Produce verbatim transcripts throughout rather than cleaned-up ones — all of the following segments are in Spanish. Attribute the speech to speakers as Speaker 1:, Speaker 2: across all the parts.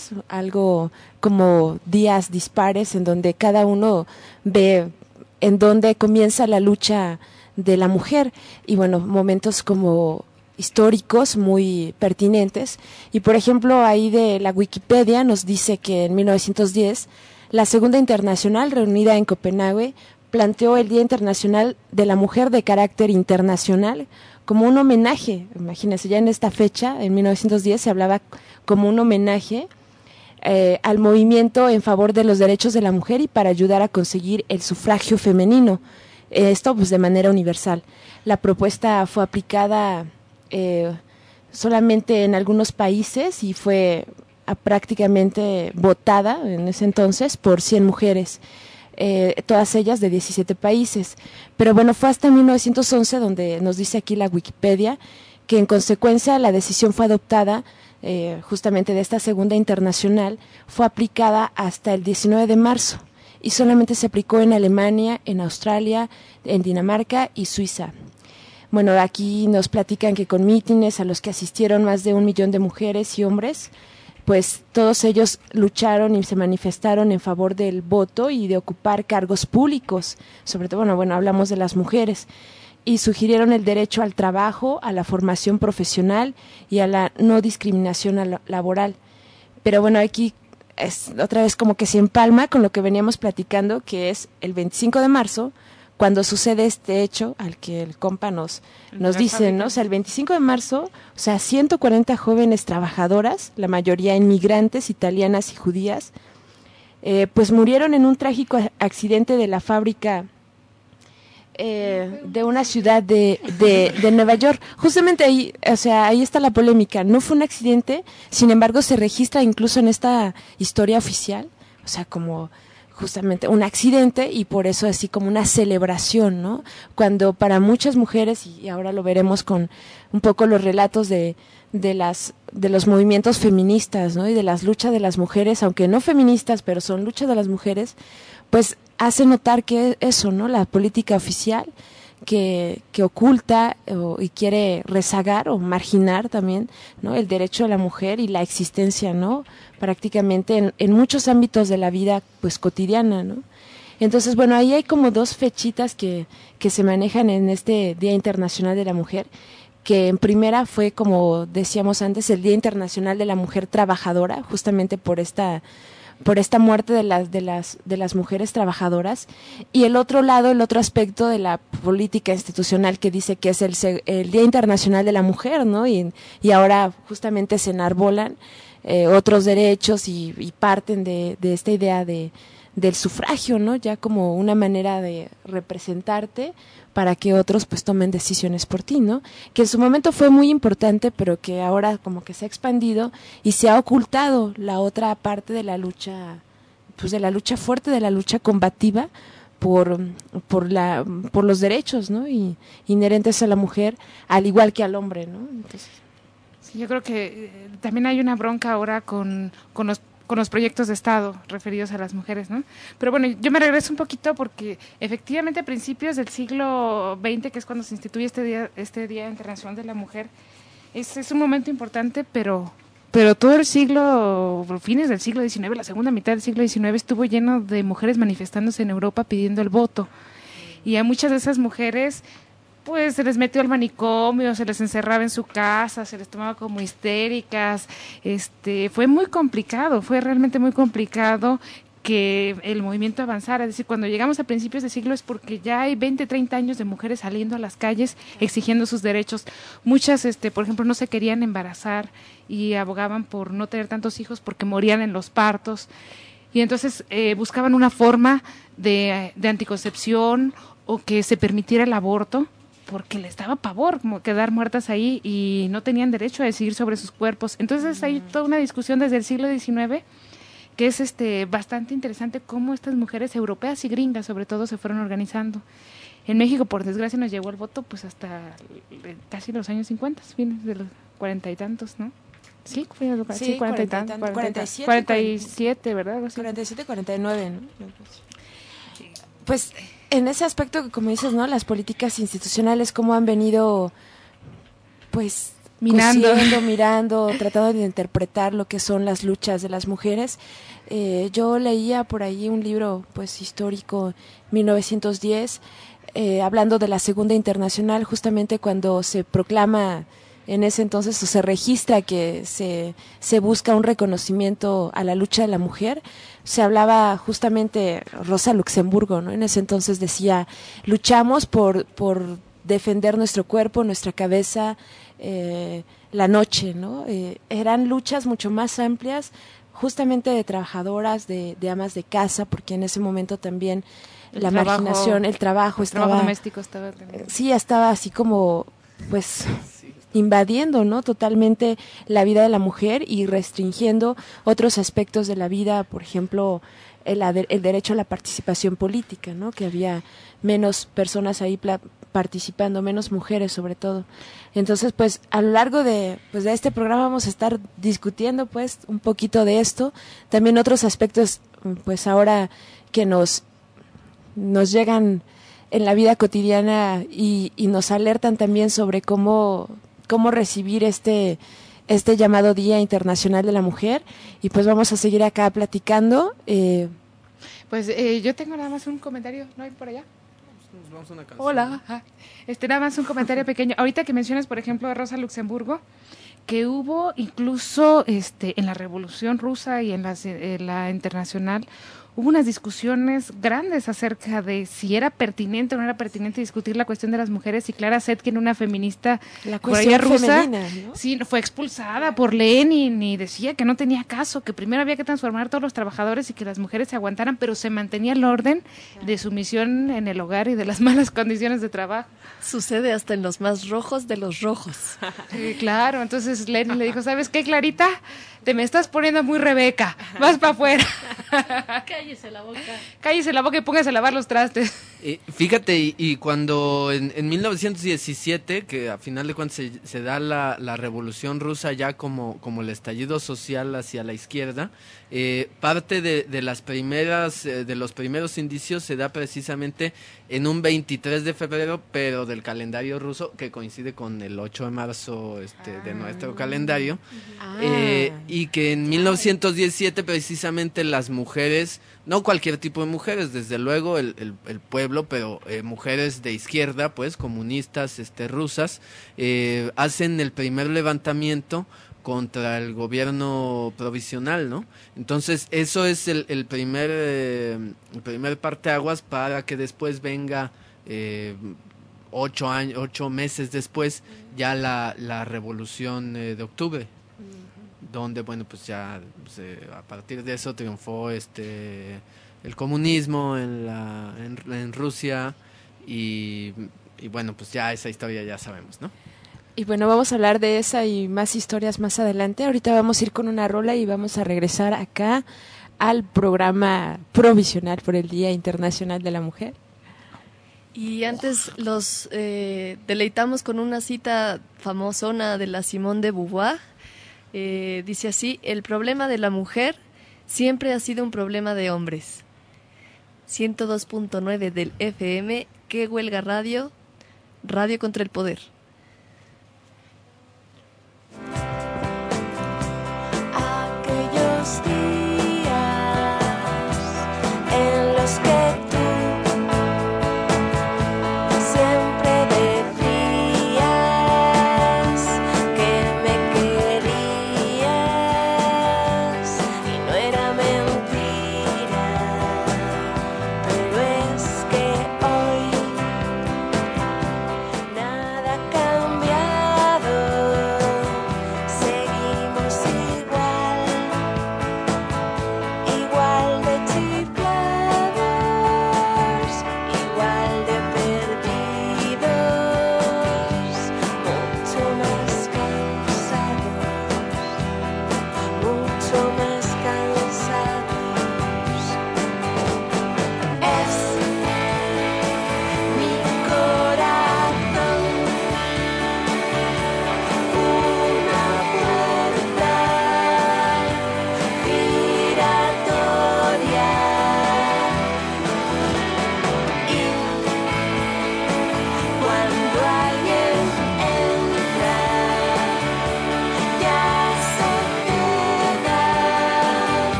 Speaker 1: algo como días dispares en donde cada uno ve en dónde comienza la lucha de la mujer y bueno, momentos como históricos muy pertinentes y por ejemplo ahí de la Wikipedia nos dice que en mil novecientos diez la Segunda Internacional reunida en Copenhague planteó el Día Internacional de la Mujer de carácter internacional como un homenaje, imagínense, ya en esta fecha, en mil novecientos diez se hablaba como un homenaje eh, al movimiento en favor de los derechos de la mujer y para ayudar a conseguir el sufragio femenino, eh, esto pues de manera universal. La propuesta fue aplicada eh, solamente en algunos países y fue a, prácticamente votada en ese entonces por cien mujeres. Eh, todas ellas de diecisiete países. Pero bueno, fue hasta mil novecientos once donde nos dice aquí la Wikipedia que en consecuencia la decisión fue adoptada eh, justamente de esta segunda internacional, fue aplicada hasta el diecinueve de marzo y solamente se aplicó en Alemania, en Australia, en Dinamarca y Suiza. Bueno, aquí nos platican que con mítines a los que asistieron más de un millón de mujeres y hombres, pues todos ellos lucharon y se manifestaron en favor del voto y de ocupar cargos públicos, sobre todo, bueno, bueno, hablamos de las mujeres, y sugirieron el derecho al trabajo, a la formación profesional y a la no discriminación laboral. Pero bueno, aquí es otra vez como que se empalma con lo que veníamos platicando, que es el veinticinco de marzo, cuando sucede este hecho al que el compa nos, nos dice, ¿no? O sea, el veinticinco de marzo, o sea, ciento cuarenta jóvenes trabajadoras, la mayoría inmigrantes italianas y judías, eh, pues murieron en un trágico accidente de la fábrica eh, de una ciudad de, de, de Nueva York. Justamente ahí, o sea, ahí está la polémica. No fue un accidente, sin embargo, se registra incluso en esta historia oficial, o sea, como justamente un accidente y por eso así como una celebración, ¿no? Cuando para muchas mujeres, y ahora lo veremos con un poco los relatos de, de las de los movimientos feministas, ¿no? Y de las luchas de las mujeres, aunque no feministas, pero son luchas de las mujeres, pues hace notar que eso, ¿no? La política oficial que, que oculta o, y quiere rezagar o marginar también, ¿no? El derecho de la mujer y la existencia, ¿no? Prácticamente en, en muchos ámbitos de la vida pues cotidiana, ¿no? Entonces, bueno, ahí hay como dos fechitas que, que se manejan en este Día Internacional de la Mujer, que en primera fue, como decíamos antes, el Día Internacional de la Mujer Trabajadora, justamente por esta por esta muerte de las de las de las mujeres trabajadoras, y el otro lado, el otro aspecto de la política institucional que dice que es el, el Día Internacional de la Mujer, ¿no? Y, y ahora justamente se enarbolan eh, otros derechos y, y parten de, de esta idea de del sufragio, ¿no? Ya como una manera de representarte para que otros pues tomen decisiones por ti, ¿no? Que en su momento fue muy importante, pero que ahora como que se ha expandido y se ha ocultado la otra parte de la lucha, pues de la lucha fuerte, de la lucha combativa por por la por los derechos, ¿no? Y inherentes a la mujer, al igual que al hombre, ¿no? Entonces,
Speaker 2: sí, yo creo que eh, también hay una bronca ahora con con los con los proyectos de Estado referidos a las mujeres, ¿no? Pero bueno, yo me regreso un poquito porque efectivamente a principios del siglo veinte, que es cuando se instituye este Día, este Día Internacional de la Mujer, es, es un momento importante, pero, pero todo el siglo, fines del siglo diecinueve, la segunda mitad del siglo diecinueve estuvo lleno de mujeres manifestándose en Europa pidiendo el voto. Y a muchas de esas mujeres pues se les metió al manicomio, se les encerraba en su casa, se les tomaba como histéricas, este, fue muy complicado, fue realmente muy complicado que el movimiento avanzara. Es decir, cuando llegamos a principios de siglo es porque ya hay veinte, treinta años de mujeres saliendo a las calles exigiendo sus derechos. Muchas, este, por ejemplo, no se querían embarazar y abogaban por no tener tantos hijos porque morían en los partos. Y entonces eh, buscaban una forma de, de anticoncepción o que se permitiera el aborto, porque les daba pavor como quedar muertas ahí y no tenían derecho a decidir sobre sus cuerpos. Entonces hay toda una discusión desde el siglo diecinueve que es este bastante interesante cómo estas mujeres europeas y gringas sobre todo se fueron organizando. En México, por desgracia, nos llegó el voto pues hasta casi los años cincuenta, fines de los cuarenta y tantos, ¿no? Sí, fue
Speaker 1: sí,
Speaker 2: sí, cuarenta y tantos, cuarenta y siete, cuarenta y siete, ¿verdad?
Speaker 1: cuarenta y siete, cuarenta y nueve, ¿no? Pues en ese aspecto, como dices, ¿no? Las políticas institucionales, cómo han venido, pues,
Speaker 2: Mirando.
Speaker 1: Cosiendo, mirando, tratando de interpretar lo que son las luchas de las mujeres. Eh, yo leía por ahí un libro pues histórico, mil novecientos diez, eh, hablando de la Segunda Internacional, justamente cuando se proclama en ese entonces, o se registra que se, se busca un reconocimiento a la lucha de la mujer. Se hablaba justamente, Rosa Luxemburgo, ¿no? En ese entonces decía, luchamos por, por defender nuestro cuerpo, nuestra cabeza, eh, la noche, ¿no? Eh, eran luchas mucho más amplias, justamente de trabajadoras, de, de amas de casa, porque en ese momento también el la trabajo, marginación, el trabajo
Speaker 2: el
Speaker 1: estaba...
Speaker 2: trabajo doméstico estaba también.
Speaker 1: Sí, estaba así como, pues... invadiendo, ¿no? Totalmente la vida de la mujer y restringiendo otros aspectos de la vida, por ejemplo, el, el derecho a la participación política, ¿no? Que había menos personas ahí participando, menos mujeres sobre todo. Entonces, pues, a lo largo de, pues, de este programa vamos a estar discutiendo, pues, un poquito de esto. También otros aspectos, pues, ahora que nos, nos llegan en la vida cotidiana y, y nos alertan también sobre cómo cómo recibir este este llamado Día Internacional de la Mujer, y pues vamos a seguir acá platicando. Eh.
Speaker 2: Pues eh, yo tengo nada más un comentario, ¿no hay por allá?
Speaker 3: Nos vamos a una canción.
Speaker 2: Hola. Ajá. Este, nada más un comentario pequeño. Ahorita que mencionas, por ejemplo, a Rosa Luxemburgo, que hubo incluso este en la Revolución Rusa y en la, en la Internacional, hubo unas discusiones grandes acerca de si era pertinente o no era pertinente discutir la cuestión de las mujeres, y Clara Zetkin, una feminista
Speaker 1: la cuestión
Speaker 2: rusa,
Speaker 1: femenina, ¿no?
Speaker 2: Sí, fue expulsada por Lenin y decía que no tenía caso, que primero había que transformar a todos los trabajadores y que las mujeres se aguantaran, pero se mantenía el orden de sumisión en el hogar y de las malas condiciones de trabajo.
Speaker 4: Sucede hasta en los más rojos de los rojos.
Speaker 2: Sí, claro, entonces Lenin le dijo, ¿sabes qué, Clarita? Te me estás poniendo muy Rebeca, vas para afuera.
Speaker 4: Cállese la boca.
Speaker 2: Cállese la boca y póngase a lavar los trastes.
Speaker 3: Eh, fíjate, y, y cuando en, en mil novecientos diecisiete, que a final de cuentas se, se da la, la Revolución Rusa ya como, como el estallido social hacia la izquierda, eh, parte de, de las primeras, eh, de los primeros indicios se da precisamente en un veintitrés de febrero, pero del calendario ruso, que coincide con el ocho de marzo este, ah. de nuestro calendario, ah. eh, y que en mil novecientos diecisiete precisamente las mujeres, no cualquier tipo de mujeres, desde luego el, el, el pueblo, pero eh, mujeres de izquierda, pues comunistas, este, rusas, eh, hacen el primer levantamiento contra el gobierno provisional, ¿no? Entonces eso es el, el primer eh, el primer parteaguas para que después venga eh, ocho años, ocho meses después ya la, la revolución eh, de octubre, donde bueno pues ya pues, eh, a partir de eso triunfó este el comunismo en la en, en Rusia y, y bueno pues ya esa historia ya sabemos, ¿no?
Speaker 1: Y bueno, vamos a hablar de esa y más historias más adelante. Ahorita vamos a ir con una rola y vamos a regresar acá al programa provisional por el Día Internacional de la Mujer.
Speaker 4: Y antes los eh, deleitamos con una cita famosona de la Simone de Beauvoir. Eh, dice así: el problema de la mujer siempre ha sido un problema de hombres. ciento dos punto nueve del F M, que huelga radio, radio contra el poder.
Speaker 5: Aquellos días en los que tú siempre decías que me querías y no era mentira, pero es que hoy nada cambia.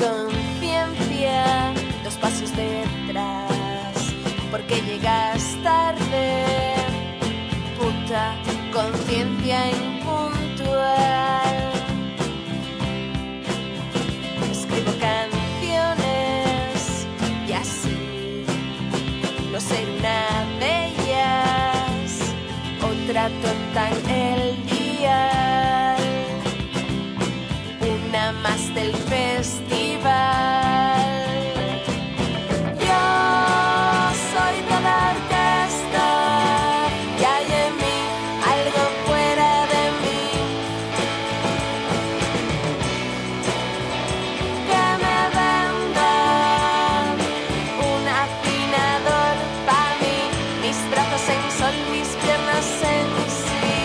Speaker 5: conciencia, dos pasos detrás, porque llegas tarde, puta conciencia impuntual. Escribo canciones y así no ser una de ellas, otra tonta en el día, una más del festival. Yo soy toda orquesta y hay en mí algo fuera de mí que me venda un afinador para mí, mis brazos en sol, mis piernas en sí.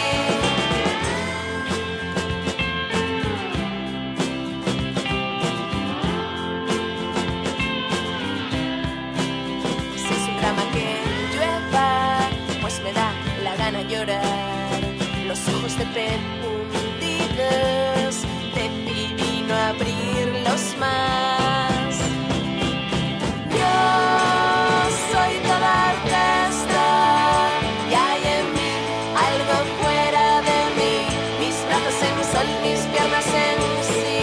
Speaker 5: Si es un drama que llueva, pues me da la gana llorar. Los ojos de pez hundidos, decidí no abrirlos más. Yo soy toda orquesta y hay en mí algo fuera de mí, mis brazos en sol, mis piernas en sí,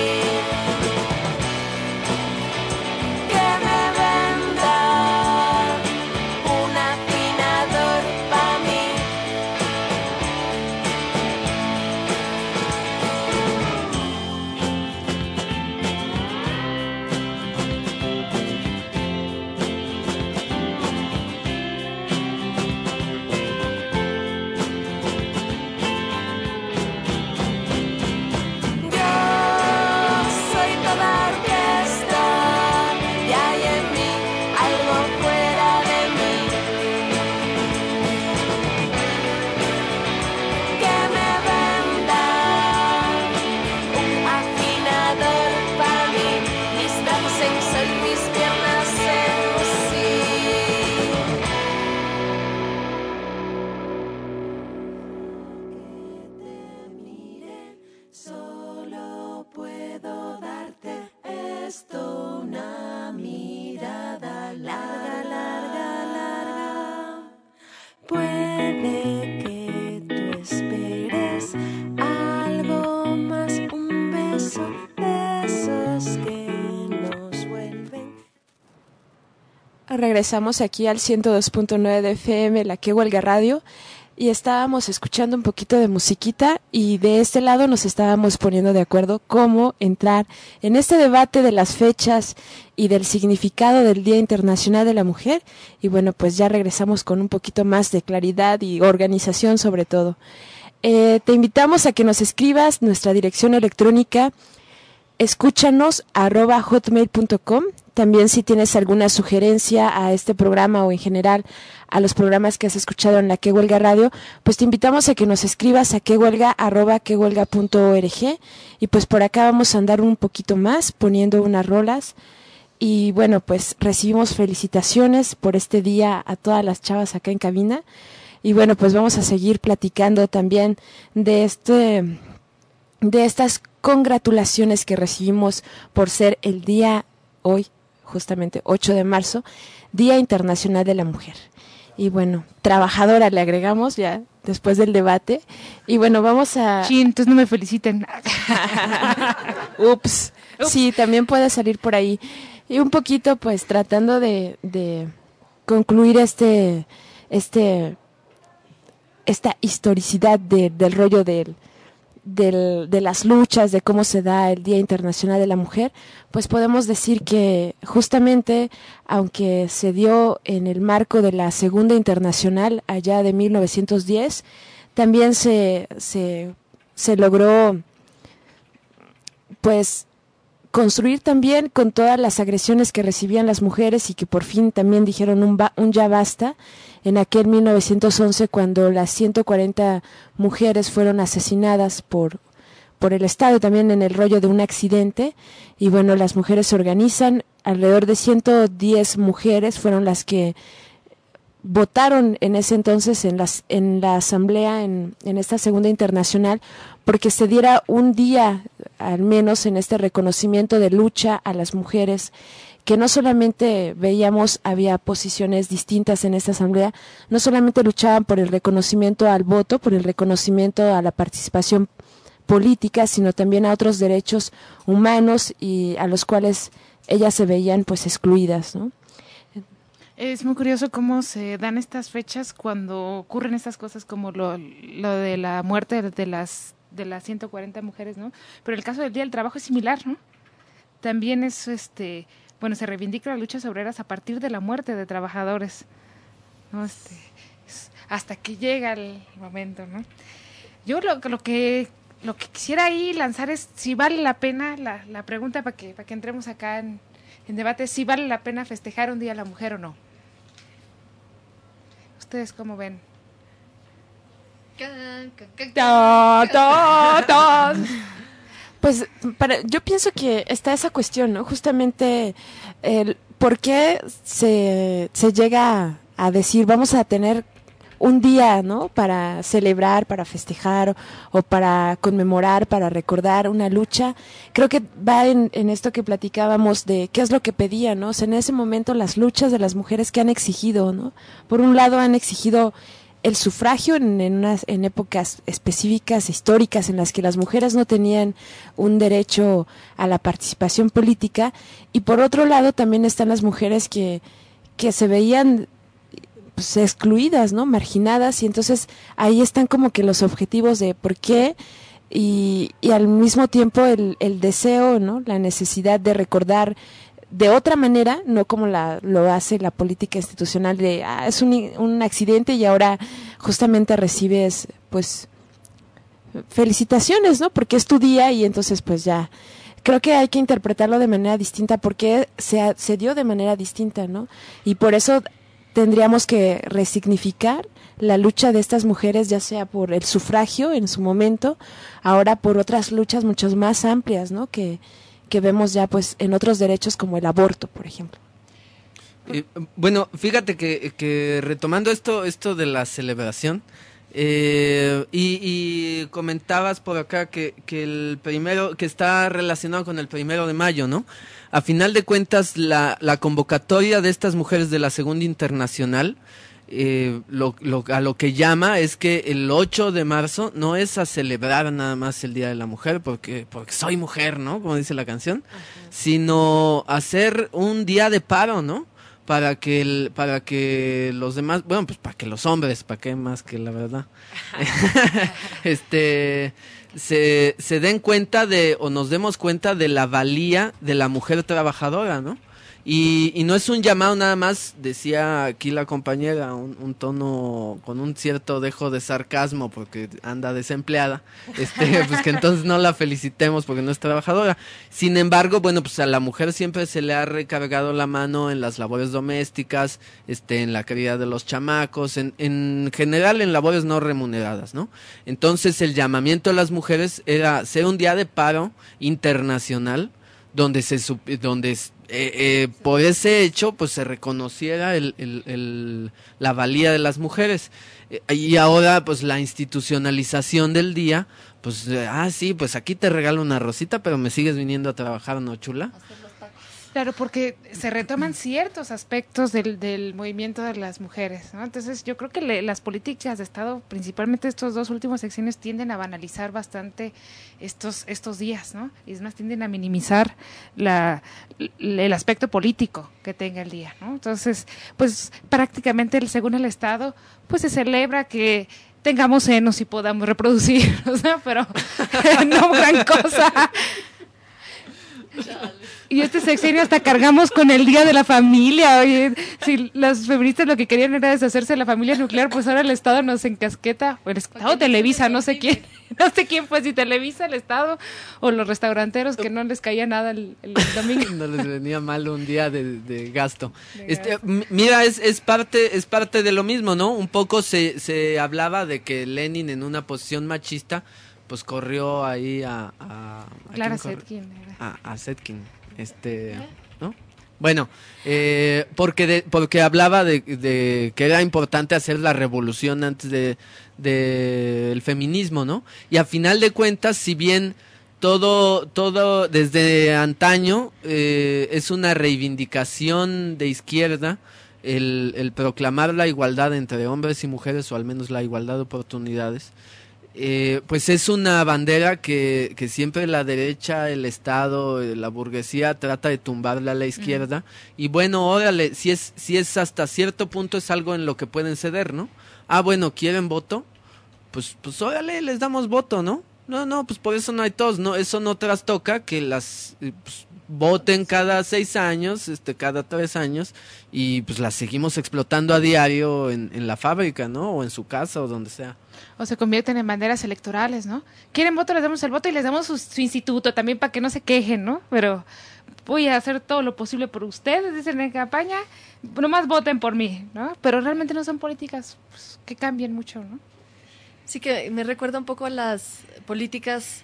Speaker 5: que me venda un afinador para mí. Yo soy toda orquesta y hay en mí algo fuera de mí que me venda un afinador para mí, mis brazos en sol, mis piernas en sí. Solo puedo darte esto, una mirada larga, larga, larga. Puede que tú esperes algo más, un beso de esos que nos vuelven.
Speaker 1: Regresamos aquí al ciento dos punto nueve de F M, la que huelga radio, y estábamos escuchando un poquito de musiquita y de este lado nos estábamos poniendo de acuerdo cómo entrar en este debate de las fechas y del significado del Día Internacional de la Mujer. Y bueno, pues ya regresamos con un poquito más de claridad y organización sobre todo. Eh, te invitamos a que nos escribas nuestra dirección electrónica escúchanos arroba hotmail punto com. También si tienes alguna sugerencia a este programa o en general a los programas que has escuchado en la Que Huelga Radio, pues te invitamos a que nos escribas a quehuelga arroba quehuelga punto org, y pues por acá vamos a andar un poquito más poniendo unas rolas. Y bueno, pues recibimos felicitaciones por este día a todas las chavas acá en cabina. Y bueno, pues vamos a seguir platicando también de este de estas congratulaciones que recibimos por ser el día hoy, justamente ocho de marzo, Día Internacional de la Mujer. Y bueno, trabajadora le agregamos ya después del debate. Y bueno, vamos a...
Speaker 2: Sí, entonces no me feliciten.
Speaker 1: Ups.
Speaker 2: Ups.
Speaker 1: Sí, también puede salir por ahí. Y un poquito pues tratando de, de concluir este, este, esta historicidad de, del rollo del, del, de las luchas, de cómo se da el Día Internacional de la Mujer, pues podemos decir que justamente, aunque se dio en el marco de la Segunda Internacional allá de mil novecientos diez, también se, se, se logró pues construir también con todas las agresiones que recibían las mujeres y que por fin también dijeron un, ba- un ya basta en aquel mil novecientos once, cuando las ciento cuarenta mujeres fueron asesinadas por, por el Estado, también en el rollo de un accidente. Y bueno, las mujeres se organizan, alrededor de ciento diez mujeres fueron las que votaron en ese entonces en, las, en la asamblea, en, en esta segunda internacional, porque se diera un día, al menos en este reconocimiento de lucha a las mujeres, que no solamente veíamos, había posiciones distintas en esta asamblea, no solamente luchaban por el reconocimiento al voto, por el reconocimiento a la participación política, sino también a otros derechos humanos y a los cuales ellas se veían pues excluidas, ¿no?
Speaker 2: Es muy curioso cómo se dan estas fechas cuando ocurren estas cosas como lo, lo de la muerte de las de las ciento cuarenta mujeres, ¿no? Pero el caso del Día del Trabajo es similar, ¿no? También es, este, bueno, se reivindica las luchas obreras a partir de la muerte de trabajadores, ¿no? Este, es hasta que llega el momento, ¿no? Yo lo, lo que lo que quisiera ahí lanzar es si vale la pena, la, la pregunta para que para que entremos acá en, en debate, si vale la pena festejar un día a la mujer o no. ¿Ustedes cómo ven?
Speaker 1: Ta, ta, ta. Pues para, yo pienso que está esa cuestión, ¿no? Justamente el por qué se, se llega a decir vamos a tener un día, ¿no? Para celebrar, para festejar o, o para conmemorar, para recordar una lucha. Creo que va en, en esto que platicábamos de qué es lo que pedían, ¿no? O sea, en ese momento las luchas de las mujeres que han exigido, ¿no? Por un lado han exigido el sufragio en, en, unas, en épocas específicas, históricas, en las que las mujeres no tenían un derecho a la participación política, y por otro lado también están las mujeres que, que se veían pues, excluidas, ¿no? Marginadas, y entonces ahí están como que los objetivos de por qué, y, y al mismo tiempo el, el deseo, ¿no? La necesidad de recordar de otra manera, no como la lo hace la política institucional de ah, es un, un accidente y ahora justamente recibes pues felicitaciones, ¿no? Porque es tu día y entonces pues ya creo que hay que interpretarlo de manera distinta porque se, se dio de manera distinta, ¿no? Y por eso tendríamos que resignificar la lucha de estas mujeres, ya sea por el sufragio en su momento, ahora por otras luchas mucho más amplias, ¿no? Que que vemos ya pues en otros derechos como el aborto, por ejemplo.
Speaker 3: Eh, bueno, fíjate que, que retomando esto esto de la celebración, eh, y, y comentabas por acá que, que el primero, que está relacionado con el primero de mayo, ¿no? A final de cuentas, la, la convocatoria de estas mujeres de la Segunda Internacional, Eh, lo, lo, a lo que llama es que el ocho de marzo no es a celebrar nada más el Día de la Mujer porque porque soy mujer, ¿no? Como dice la canción, uh-huh. Sino hacer un día de paro, ¿no? Para que el, para que los demás, bueno, pues para que los hombres, para qué más que la verdad, este se, se den cuenta de o nos demos cuenta de la valía de la mujer trabajadora, ¿no? Y, y no es un llamado nada más, decía aquí la compañera, un, un tono con un cierto dejo de sarcasmo porque anda desempleada, este, pues que entonces no la felicitemos porque no es trabajadora. Sin embargo, bueno, pues a la mujer siempre se le ha recargado la mano en las labores domésticas, este, en la cría de los chamacos, en, en general en labores no remuneradas, ¿no? Entonces el llamamiento a las mujeres era ser un día de paro internacional donde se donde Eh, eh, por ese hecho pues se reconociera el, el, el, la valía de las mujeres, eh, y ahora pues la institucionalización del día pues eh, ah sí pues aquí te regalo una rosita pero me sigues viniendo a trabajar, ¿no, chula?
Speaker 2: Claro, porque se retoman ciertos aspectos del, del movimiento de las mujeres, ¿no? Entonces yo creo que le, las políticas de Estado, principalmente estos dos últimos secciones, tienden a banalizar bastante estos estos días, ¿no? Y es más, tienden a minimizar la, el aspecto político que tenga el día, ¿no? Entonces, pues prácticamente según el Estado, pues se celebra que tengamos senos y podamos reproducirnos, ¿no? Pero no gran cosa. Y este sexenio hasta cargamos con el Día de la Familia. Oye, si las feministas lo que querían era deshacerse de la familia nuclear, pues ahora el Estado nos encasqueta, o el Estado o Televisa, no sé quién, no sé quién fue, si Televisa, el Estado, o los restauranteros que no les caía nada el, el domingo.
Speaker 3: No les venía mal un día de, de gasto.
Speaker 2: De
Speaker 3: este,
Speaker 2: gasto.
Speaker 3: m- mira, es, es parte, es parte de lo mismo, ¿no? Un poco se, se hablaba de que Lenin en una posición machista, pues corrió ahí a, a, ¿a
Speaker 2: Clara
Speaker 3: quién corrió?
Speaker 2: Zetkin.
Speaker 3: A, a Zetkin, este, ¿no? Bueno, eh, porque de, porque hablaba de, de que era importante hacer la revolución antes de, de el feminismo, ¿no? Y a final de cuentas, si bien todo todo desde antaño eh, es una reivindicación de izquierda el, el proclamar la igualdad entre hombres y mujeres, o al menos la igualdad de oportunidades. Eh, pues es una bandera que, que siempre la derecha, el Estado, la burguesía trata de tumbarle a la izquierda. Mm. Y bueno, órale, si es, si es hasta cierto punto es algo en lo que pueden ceder, ¿no? Ah, bueno, ¿quieren voto? Pues, pues órale, les damos voto, ¿no? No, no, pues por eso no hay tos, ¿no? Eso no trastoca que las pues, voten cada seis años, este, cada tres años, y pues las seguimos explotando a diario en, en la fábrica, ¿no? O en su casa o donde sea.
Speaker 2: O se convierten en banderas electorales, ¿no? Quieren voto, les damos el voto y les damos su, su instituto también para que no se quejen, ¿no? Pero voy a hacer todo lo posible por ustedes, dicen en campaña, nomás voten por mí, ¿no? Pero realmente no son políticas pues, que cambien mucho, ¿no?
Speaker 4: Sí, que me recuerda un poco a las políticas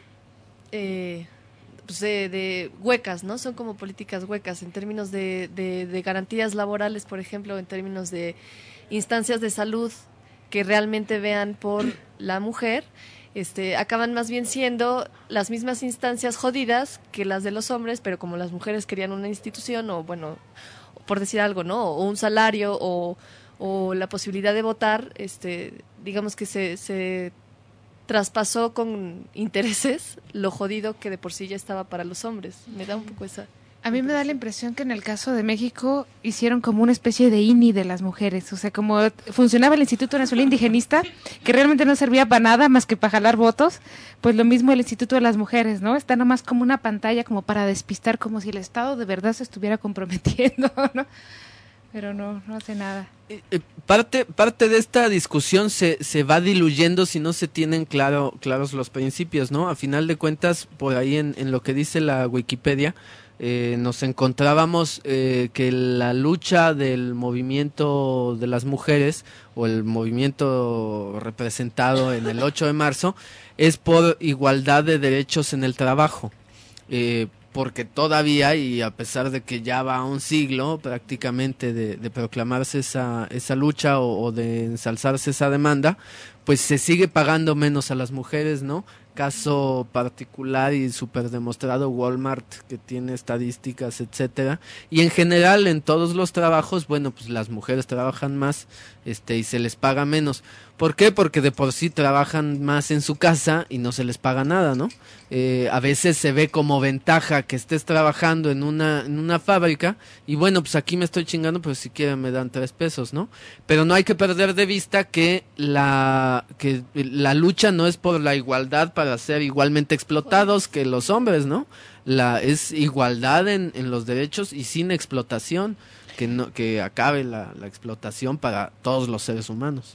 Speaker 4: eh, pues de, de huecas, ¿no? Son como políticas huecas en términos de, de, de garantías laborales, por ejemplo, en términos de instancias de salud que realmente vean por la mujer, este, acaban más bien siendo las mismas instancias jodidas que las de los hombres, pero como las mujeres querían una institución o, bueno, por decir algo, ¿no? O un salario o, o la posibilidad de votar, este, digamos que se, se traspasó con intereses lo jodido que de por sí ya estaba para los hombres. Me da un poco esa...
Speaker 2: A mí me da la impresión que en el caso de México hicieron como una especie de I N I de las mujeres, o sea, como funcionaba el Instituto Nacional Indigenista, que realmente no servía para nada más que para jalar votos, pues lo mismo el Instituto de las Mujeres, ¿no? Está nomás como una pantalla como para despistar, como si el Estado de verdad se estuviera comprometiendo, ¿no? Pero no, no hace nada.
Speaker 3: Eh, eh, parte parte de esta discusión se, se va diluyendo si no se tienen claro claros los principios, ¿no? A final de cuentas, por ahí en, en lo que dice la Wikipedia, Eh, nos encontrábamos eh, que la lucha del movimiento de las mujeres o el movimiento representado en el ocho de marzo es por igualdad de derechos en el trabajo, eh, porque todavía, y a pesar de que ya va un siglo prácticamente de, de proclamarse esa, esa lucha o, o de ensalzarse esa demanda, pues se sigue pagando menos a las mujeres, ¿no? Caso particular y súper demostrado Walmart, que tiene estadísticas, etcétera, y en general en todos los trabajos, bueno, pues las mujeres trabajan más, este, y se les paga menos. ¿Por qué? Porque de por sí trabajan más en su casa y no se les paga nada, ¿no? Eh, a veces se ve como ventaja que estés trabajando en una en una fábrica y bueno, pues aquí me estoy chingando, pues si quieren me dan tres pesos, ¿no? Pero no hay que perder de vista que la que la lucha no es por la igualdad para ser igualmente explotados que los hombres, ¿no? La es igualdad en, en los derechos y sin explotación, que no que acabe la, la explotación para todos los seres humanos.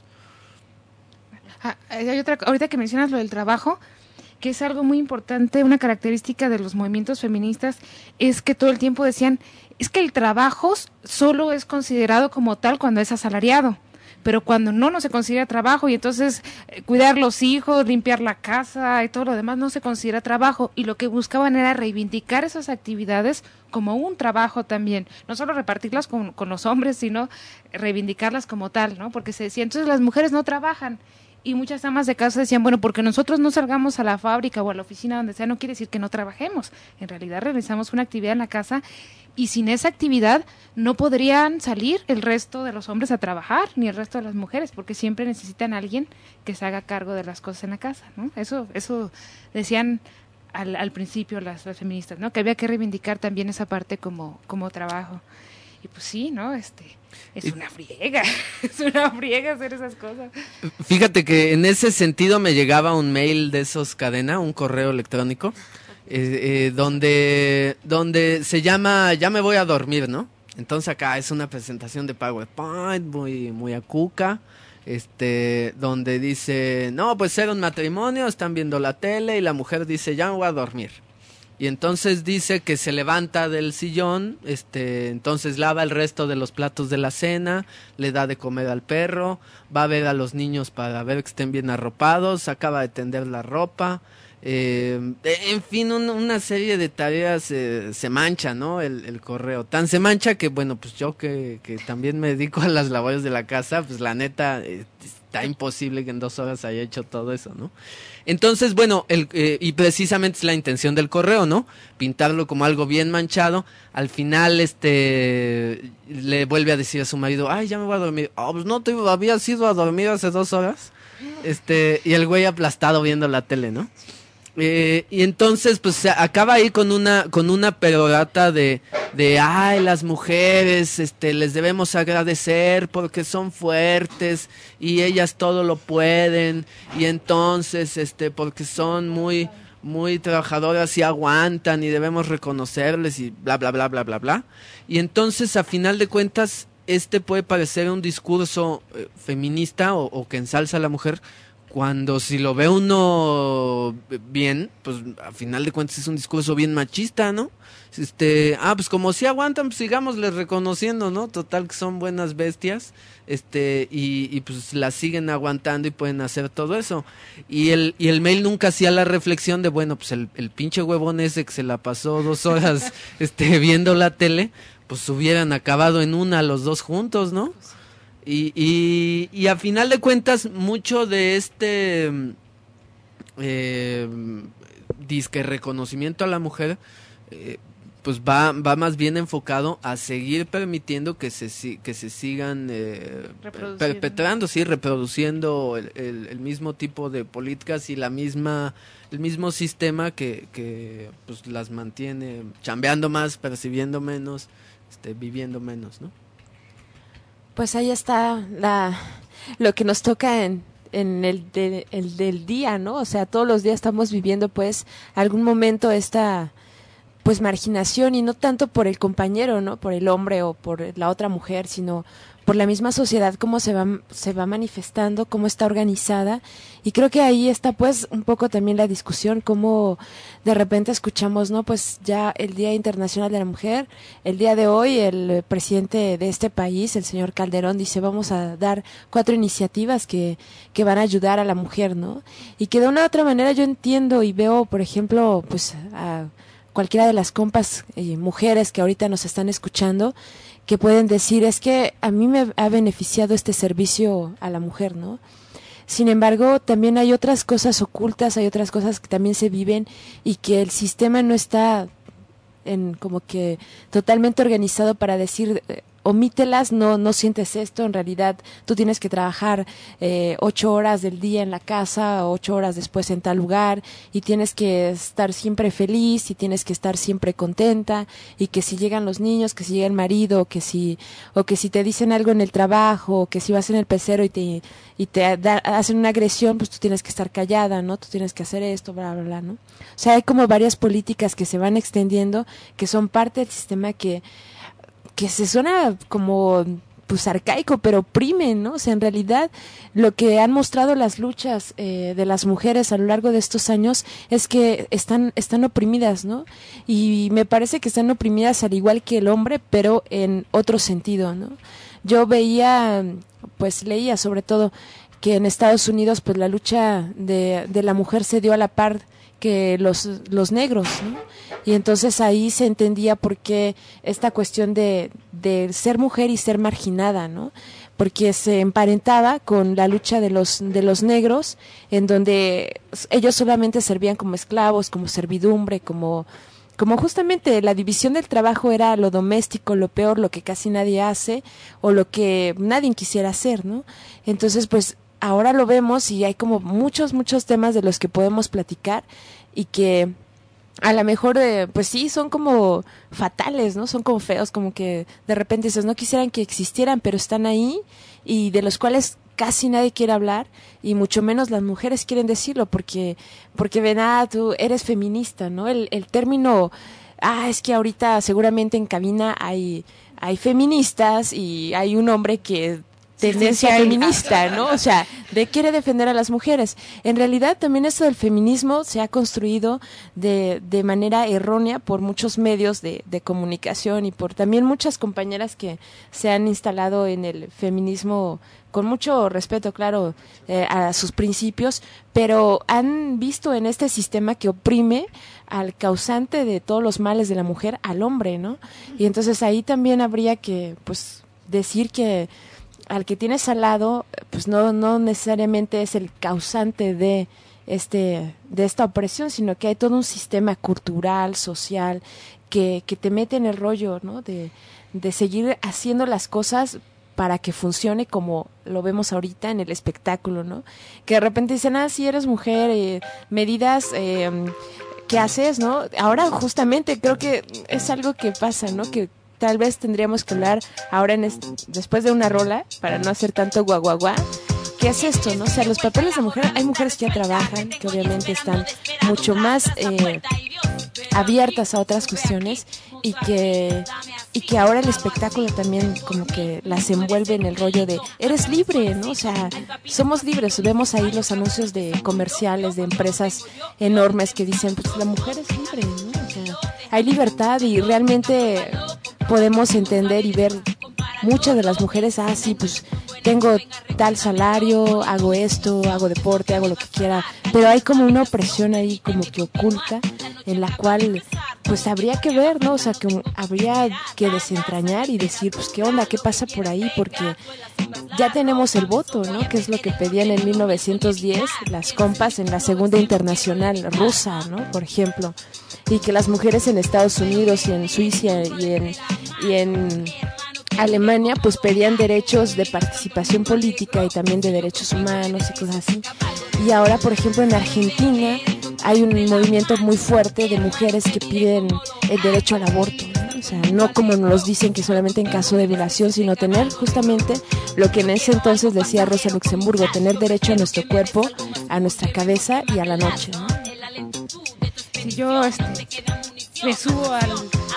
Speaker 2: Ah, hay otra, ahorita que mencionas lo del trabajo, que es algo muy importante, una característica de los movimientos feministas, es que todo el tiempo decían, es que el trabajo solo es considerado como tal cuando es asalariado, pero cuando no, no se considera trabajo, y entonces eh, cuidar los hijos, limpiar la casa y todo lo demás no se considera trabajo, y lo que buscaban era reivindicar esas actividades como un trabajo también, no solo repartirlas con, con los hombres, sino reivindicarlas como tal, ¿no? Porque se decía, entonces las mujeres no trabajan, y muchas amas de casa decían, bueno, porque nosotros no salgamos a la fábrica o a la oficina donde sea, no quiere decir que no trabajemos. En realidad realizamos una actividad en la casa y sin esa actividad no podrían salir el resto de los hombres a trabajar, ni el resto de las mujeres, porque siempre necesitan a alguien que se haga cargo de las cosas en la casa, ¿no? Eso, eso decían al, al principio las, las feministas, ¿no? Que había que reivindicar también esa parte como, como trabajo. Y pues sí, ¿no? Este, es una friega, es una friega hacer esas cosas.
Speaker 3: Fíjate que en ese sentido me llegaba un mail de esos Cadena, un correo electrónico, eh, eh, donde, donde se llama Ya me voy a dormir, ¿no? Entonces acá es una presentación de PowerPoint muy, muy a cuca, este, donde dice, no, pues era un matrimonio, están viendo la tele y la mujer dice, ya me voy a dormir. Y entonces dice que se levanta del sillón, este, entonces lava el resto de los platos de la cena, le da de comer al perro, va a ver a los niños para ver que estén bien arropados, acaba de tender la ropa, eh, en fin, un, una serie de tareas, eh, se mancha, ¿no? El, el correo, tan se mancha que, bueno, pues yo que, que también me dedico a las labores de la casa, pues la neta, eh, está imposible que en dos horas haya hecho todo eso, ¿no? Entonces, bueno, el, eh, y precisamente es la intención del correo, ¿no? Pintarlo como algo bien manchado. Al final, este, le vuelve a decir a su marido, ay, ya me voy a dormir. Oh, pues no, te habías ido a dormir hace dos horas. Este, y el güey aplastado viendo la tele, ¿no? Eh, y entonces, pues, se acaba ahí con una, con una perorata de, de, ay, las mujeres, este, les debemos agradecer porque son fuertes y ellas todo lo pueden, y entonces, este, porque son muy, muy trabajadoras y aguantan y debemos reconocerles y bla, bla, bla, bla, bla, bla. Y entonces, a final de cuentas, este puede parecer un discurso eh, feminista o, o que ensalza a la mujer, cuando si lo ve uno bien, pues a final de cuentas es un discurso bien machista, ¿no? Este, ah, pues como si aguantan, pues sigámosles reconociendo, ¿no? Total que son buenas bestias, este, y, y pues las siguen aguantando y pueden hacer todo eso. Y el, y el mail nunca hacía la reflexión de, bueno, pues el, el pinche huevón ese que se la pasó dos horas, este, viendo la tele, pues hubieran acabado en una los dos juntos, ¿no? Y, y, y a final de cuentas, mucho de este eh, disque reconocimiento a la mujer, eh, pues va, va más bien enfocado a seguir permitiendo que se, que se sigan eh, perpetrando, sí, reproduciendo el, el, el mismo tipo de políticas y la misma, el mismo sistema que, que pues las mantiene chambeando más, percibiendo menos, este, viviendo menos, ¿no?
Speaker 1: Pues ahí está la, lo que nos toca en, en el, de, el del día, ¿no? O sea, todos los días estamos viviendo, pues, algún momento esta, pues, marginación, y no tanto por el compañero, ¿no? Por el hombre o por la otra mujer, sino por la misma sociedad, cómo se va, se va manifestando, cómo está organizada. Y creo que ahí está, pues, un poco también la discusión, cómo de repente escuchamos, ¿no? Pues ya el Día Internacional de la Mujer, el día de hoy el presidente de este país, el señor Calderón, dice, vamos a dar cuatro iniciativas que, que van a ayudar a la mujer, ¿no? Y que de una u otra manera yo entiendo y veo, por ejemplo, pues a cualquiera de las compas eh, mujeres que ahorita nos están escuchando, que pueden decir, es que a mí me ha beneficiado este servicio a la mujer, ¿no? Sin embargo, también hay otras cosas ocultas, hay otras cosas que también se viven y que el sistema no está en como que totalmente organizado para decir, eh, omítelas, no, no sientes esto, en realidad tú tienes que trabajar eh, ocho horas del día en la casa, ocho horas después en tal lugar, y tienes que estar siempre feliz, y tienes que estar siempre contenta, y que si llegan los niños, que si llega el marido, que si, o que si te dicen algo en el trabajo, o que si vas en el pecero y te, y te da, hacen una agresión, pues tú tienes que estar callada, ¿no? Tú tienes que hacer esto, bla, bla, bla, ¿no? O sea, hay como varias políticas que se van extendiendo, que son parte del sistema que que se suena como pues arcaico, pero oprimen, ¿no? O sea, en realidad lo que han mostrado las luchas eh, de las mujeres a lo largo de estos años es que están están oprimidas, ¿no? Y me parece que están oprimidas al igual que el hombre, pero en otro sentido, ¿no? Yo veía, pues leía sobre todo que en Estados Unidos pues la lucha de, de la mujer se dio a la par que los los negros, ¿no? Y entonces ahí se entendía por qué esta cuestión de, de ser mujer y ser marginada, ¿no? Porque se emparentaba con la lucha de los de los negros, en donde ellos solamente servían como esclavos, como servidumbre, como como justamente la división del trabajo era lo doméstico, lo peor, lo que casi nadie hace o lo que nadie quisiera hacer, ¿no? Entonces, pues ahora lo vemos y hay como muchos, muchos temas de los que podemos platicar y que a lo mejor, eh, pues sí, son como fatales, ¿no? Son como feos, como que de repente dices, no quisieran que existieran, pero están ahí y de los cuales casi nadie quiere hablar y mucho menos las mujeres quieren decirlo porque porque ven, ah, tú eres feminista, ¿no? El, el término, ah, es que ahorita seguramente en cabina hay, hay feministas y hay un hombre que tendencia
Speaker 2: sí, sí,
Speaker 1: feminista, ¿no? O sea, de quiere defender a las mujeres. En realidad también esto del feminismo se ha construido de, de manera errónea por muchos medios de, de comunicación y por también muchas compañeras que se han instalado en el feminismo con mucho respeto, claro, eh, a sus principios, pero han visto en este sistema que oprime al causante de todos los males de la mujer, al hombre, ¿no? Y entonces ahí también habría que, pues, decir que al que tienes al lado, pues no, no necesariamente es el causante de este, de esta opresión, sino que hay todo un sistema cultural, social, que, que te mete en el rollo, ¿no? De, de seguir haciendo las cosas para que funcione como lo vemos ahorita en el espectáculo, ¿no? Que de repente dicen, ah, sí, eres mujer, eh, medidas, eh, ¿qué haces, no? Ahora justamente creo que es algo que pasa, ¿no? Que tal vez tendríamos que hablar ahora en este, después de una rola, para no hacer tanto guaguaguá. ¿Qué es esto, no? O sea, los papeles de mujer, hay mujeres que ya trabajan, que obviamente están mucho más eh, abiertas a otras cuestiones y que y que ahora el espectáculo también como que las envuelve en el rollo de eres libre, ¿no? O sea, somos libres. Vemos ahí los anuncios de comerciales de empresas enormes que dicen, pues la mujer es libre, ¿no? O sea, hay libertad y realmente podemos entender y ver muchas de las mujeres, ah, sí, pues tengo tal salario, hago esto, hago deporte, hago lo que quiera, pero hay como una opresión ahí como que oculta en la cual pues habría que ver, ¿no? O sea, que habría que desentrañar y decir, pues qué onda, qué pasa por ahí, porque ya tenemos el voto, ¿no? Que es lo que pedían en mil novecientos diez las compas en la Segunda Internacional rusa, ¿no? Por ejemplo, y que las mujeres en Estados Unidos y en Suiza y en y en Alemania pues pedían derechos de participación política y también de derechos humanos y cosas así. Y ahora, por ejemplo, en Argentina hay un movimiento muy fuerte de mujeres que piden el derecho al aborto, ¿no? O sea, no como nos dicen que solamente en caso de violación, sino tener justamente lo que en ese entonces decía Rosa Luxemburgo, tener derecho a nuestro cuerpo, a nuestra cabeza y a la noche, ¿no?
Speaker 2: Si yo este, me subo al,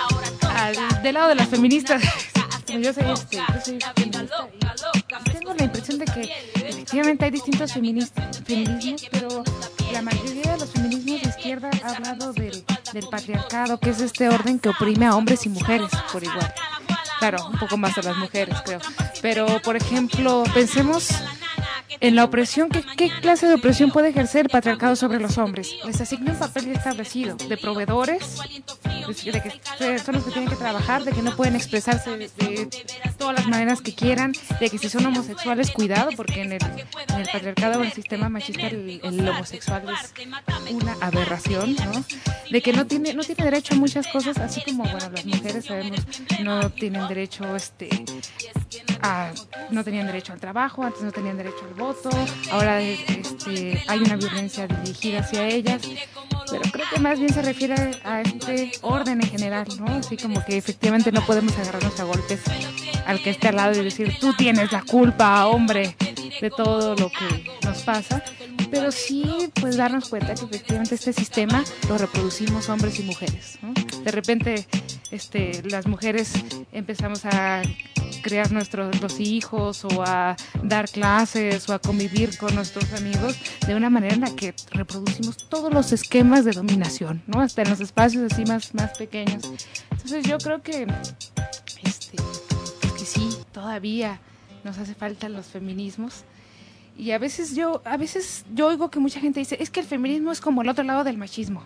Speaker 2: al del lado de las feministas, yo soy, este, yo soy feminista y tengo la impresión de que efectivamente hay distintos feminismos, pero la mayoría de los feminismos de izquierda ha hablado del, del patriarcado, que es este orden que oprime a hombres y mujeres por igual. Claro, un poco más a las mujeres, creo. Pero, por ejemplo, pensemos en la opresión. ¿Qué, qué clase de opresión puede ejercer el patriarcado sobre los hombres? Les asigna un papel ya establecido de proveedores, de que son los que tienen que trabajar, de que no pueden expresarse de, de todas las maneras que quieran, de que si son homosexuales, cuidado, porque en el, en el patriarcado o el sistema machista el, el homosexual es una aberración, ¿no? De que no tiene no tiene derecho a muchas cosas, así como, bueno, las mujeres sabemos no tienen derecho este a, no tenían derecho al trabajo, antes no tenían derecho al voto, ahora este, hay una violencia dirigida hacia ellas, pero creo que más bien se refiere a este orden en general, ¿no? Así como que efectivamente no podemos agarrarnos a golpes al que esté al lado y decir, tú tienes la culpa, hombre, de todo lo que nos pasa, pero sí pues darnos cuenta que efectivamente este sistema lo reproducimos hombres y mujeres, ¿no? De repente este, las mujeres empezamos a crear nuestros los hijos o a dar clases o a convivir con nuestros amigos de una manera en la que reproducimos todos los esquemas de dominación, ¿no? Hasta en los espacios así más, más pequeños. Entonces yo creo que este, pues que sí, todavía nos hace falta los feminismos. Y a veces yo a veces yo oigo que mucha gente dice, es que el feminismo es como el otro lado del machismo.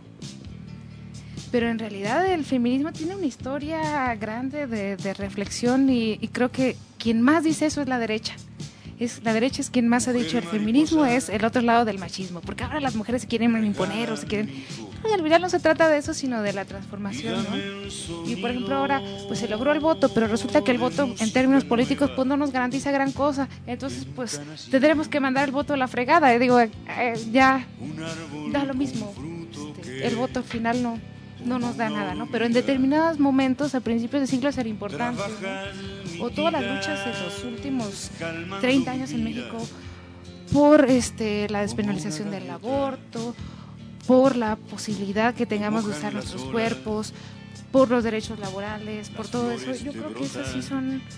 Speaker 2: Pero en realidad el feminismo tiene una historia grande de, de reflexión y, y creo que quien más dice eso es la derecha. Es, la derecha es quien más ha dicho el feminismo es el otro lado del machismo, porque ahora las mujeres se quieren imponer o se quieren... Y al final no se trata de eso, sino de la transformación, ¿no? Y por ejemplo ahora pues se logró el voto, pero resulta que el voto en términos políticos pues no nos garantiza gran cosa. Entonces pues tendremos que mandar el voto a la fregada. Y digo, eh, ya da lo mismo. Este, el voto final no... no nos da nada, ¿no? Pero en determinados momentos, a principios de siglo, era importante, ¿no? O todas las luchas de los últimos treinta años en México por este la despenalización del aborto, por la posibilidad que tengamos de usar nuestros cuerpos, por los derechos laborales, por todo eso. Yo creo que esos sí son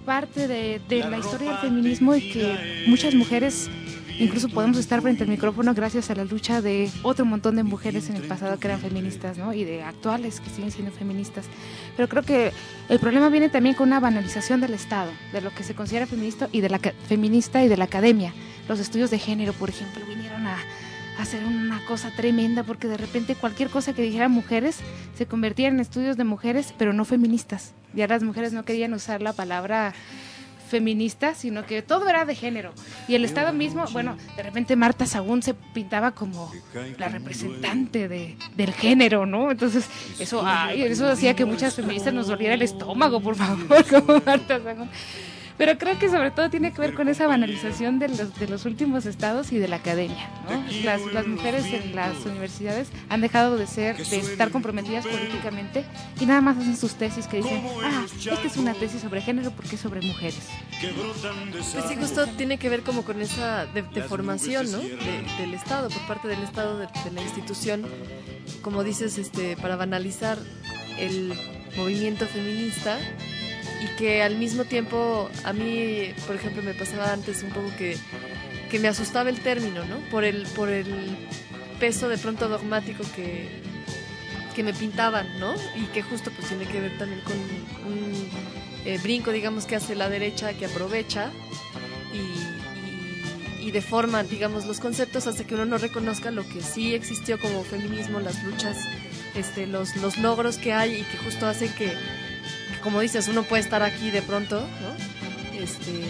Speaker 2: parte de, de la historia del feminismo y que muchas mujeres incluso podemos estar frente al micrófono gracias a la lucha de otro montón de mujeres en el pasado que eran feministas, ¿no? Y de actuales que siguen siendo feministas. Pero creo que el problema viene también con una banalización del Estado, de lo que se considera feminista y de la feminista y de la academia. Los estudios de género, por ejemplo, vinieron a hacer una cosa tremenda porque de repente cualquier cosa que dijeran mujeres se convertía en estudios de mujeres, pero no feministas. Ya las mujeres no querían usar la palabra feminista, sino que todo era de género. Y el Estado mismo, bueno, de repente Marta Sagún se pintaba como la representante de, del género, ¿no? Entonces, eso, ay, eso hacía que muchas feministas nos doliera el estómago, por favor, como Marta Sagún. Pero creo que sobre todo tiene que ver con esa banalización de los, de los últimos estados y de la academia, ¿no? Las, las mujeres en las universidades han dejado de ser, de estar comprometidas políticamente y nada más hacen sus tesis que dicen, ah, esta es una tesis sobre género porque es sobre mujeres.
Speaker 4: Pues sí, justo tiene que ver como con esa de, de formación, ¿no? De, del Estado, por parte del Estado, de, de la institución, como dices, este, para banalizar el movimiento feminista. Y que al mismo tiempo, a mí, por ejemplo, me pasaba antes un poco que, que me asustaba el término, ¿no? Por el, por el peso de pronto dogmático que, que me pintaban, ¿no? Y que justo pues tiene que ver también con un eh, brinco, digamos, que hace la derecha, que aprovecha y, y, y deforma, digamos, los conceptos hasta que uno no reconozca lo que sí existió como feminismo, las luchas, este, los, los logros que hay y que justo hacen que como dices, uno puede estar aquí de pronto, ¿no? Este,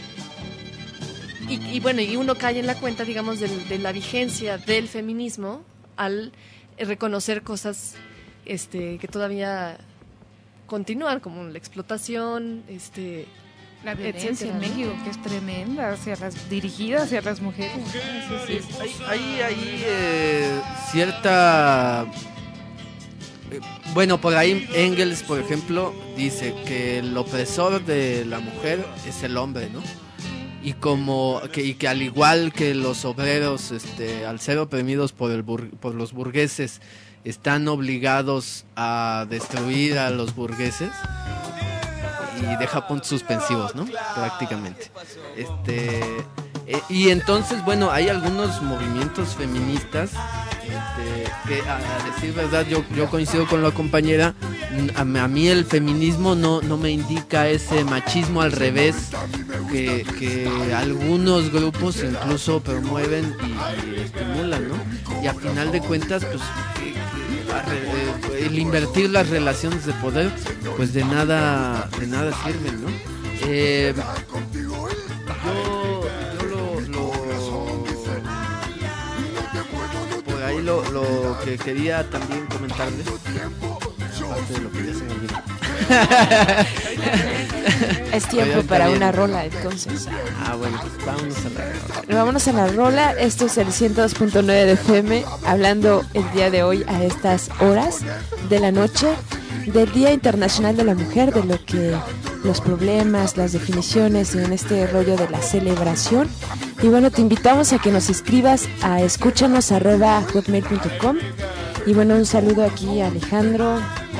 Speaker 4: y, y bueno, y uno cae en la cuenta, digamos, de, de la vigencia del feminismo al reconocer cosas este, que todavía continúan, como la explotación, este,
Speaker 2: la violencia
Speaker 4: etcétera,
Speaker 2: en México, ¿no? Que es tremenda, hacia las, dirigida hacia las mujeres.
Speaker 3: Sí, sí. Hay, hay, hay eh, cierta... Bueno, por ahí Engels, por ejemplo, dice que el opresor de la mujer es el hombre, ¿no? Y como que, y que al igual que los obreros, este, al ser oprimidos por el bur, por los burgueses, están obligados a destruir a los burgueses y deja puntos suspensivos, ¿no? Prácticamente. Este, eh, y entonces, bueno, hay algunos movimientos feministas. Este, que a, a decir verdad yo, yo coincido con la compañera, a, a mí el feminismo no, no me indica ese machismo al revés que, que algunos grupos incluso promueven y, y estimulan, ¿no? Y a final de cuentas pues que, que, el invertir las relaciones de poder pues de nada de nada sirven, ¿no? Eh, yo ahí lo, lo que quería también comentarles, aparte de lo que ya se me olvidó.
Speaker 1: Es tiempo para una rola, entonces.
Speaker 3: Ah, bueno, pues vámonos a la rola.
Speaker 1: Vámonos a la rola. Esto es el ciento dos punto nueve de F M, hablando el día de hoy a estas horas de la noche del Día Internacional de la Mujer, de lo que los problemas, las definiciones en este rollo de la celebración. Y bueno, te invitamos a que nos escribas a escúchanos arroba hotmail punto com. Y bueno, un saludo aquí a Alejandro,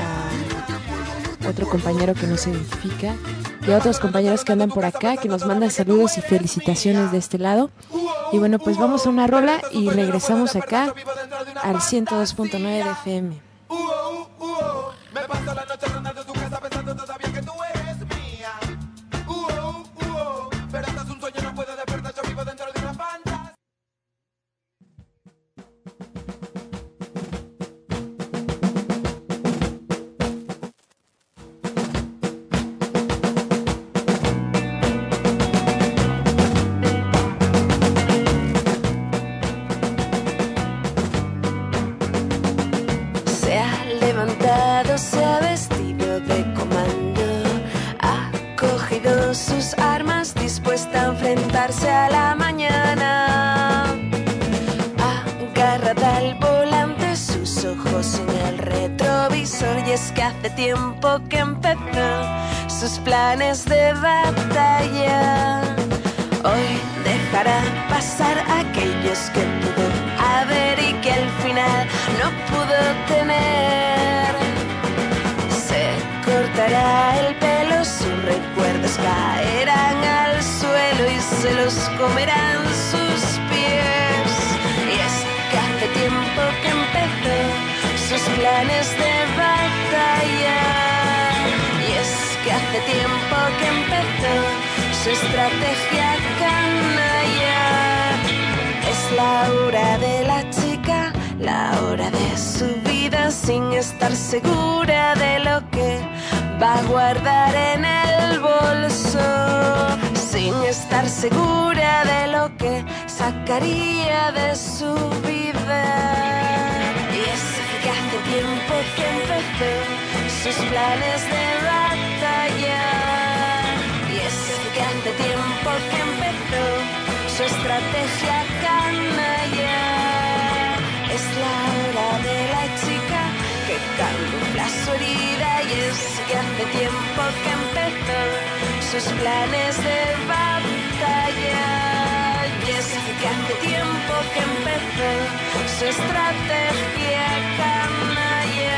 Speaker 1: a otro compañero que no se identifica, y a otros compañeros que andan por acá, que nos mandan saludos y felicitaciones de este lado. Y bueno, pues vamos a una rola y regresamos acá al ciento dos punto nueve de F M.
Speaker 6: Me paso la noche rondando tu casa pensando todavía que tú eres mía. Uh, uh, uh, pero esto es un sueño, no puedo despertar, yo vivo dentro de una fantasía.
Speaker 5: Se ha levantado, se ha vestido de comando, ha cogido sus armas dispuesta a enfrentarse a la mañana. Agarrada al volante, sus ojos en el retrovisor, y es que hace tiempo que empezó sus planes de batalla. Hoy dejará pasar a aquellos que pudo haber y que al final no pudo tener. Se cortará el pelo, su recuerdo escalará comerán sus pies. Y es que hace tiempo que empezó sus planes de batalla. Y es que hace tiempo que empezó su estrategia canalla. Es la hora de la chica, la hora de su vida, sin estar segura de lo que va a guardar en el bolso, sin estar segura de lo que sacaría de su vida. Y es que hace tiempo que empezó sus planes de batalla. Y es que hace tiempo que empezó su estrategia canalla. Es la hora de la chica que camufla su herida. Y es que hace tiempo que empezó sus planes de batalla. Y es que hace tiempo que empezó su estrategia canalla.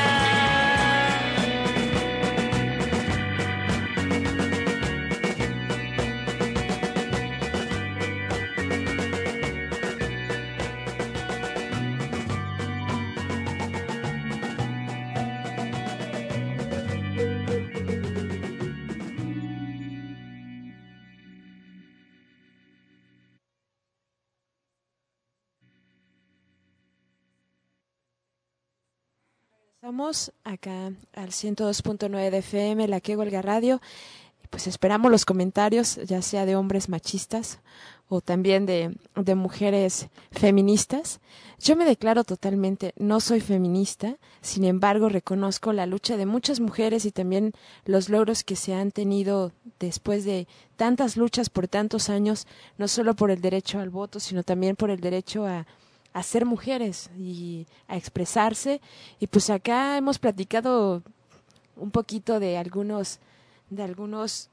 Speaker 1: Estamos acá al ciento dos punto nueve de F M, La Que Huelga Radio. Pues esperamos los comentarios, ya sea de hombres machistas o también de, de mujeres feministas. Yo me declaro totalmente, no soy feminista, sin embargo reconozco la lucha de muchas mujeres y también los logros que se han tenido después de tantas luchas por tantos años, no solo por el derecho al voto, sino también por el derecho a a ser mujeres y a expresarse. Y pues acá hemos platicado un poquito de algunos de algunos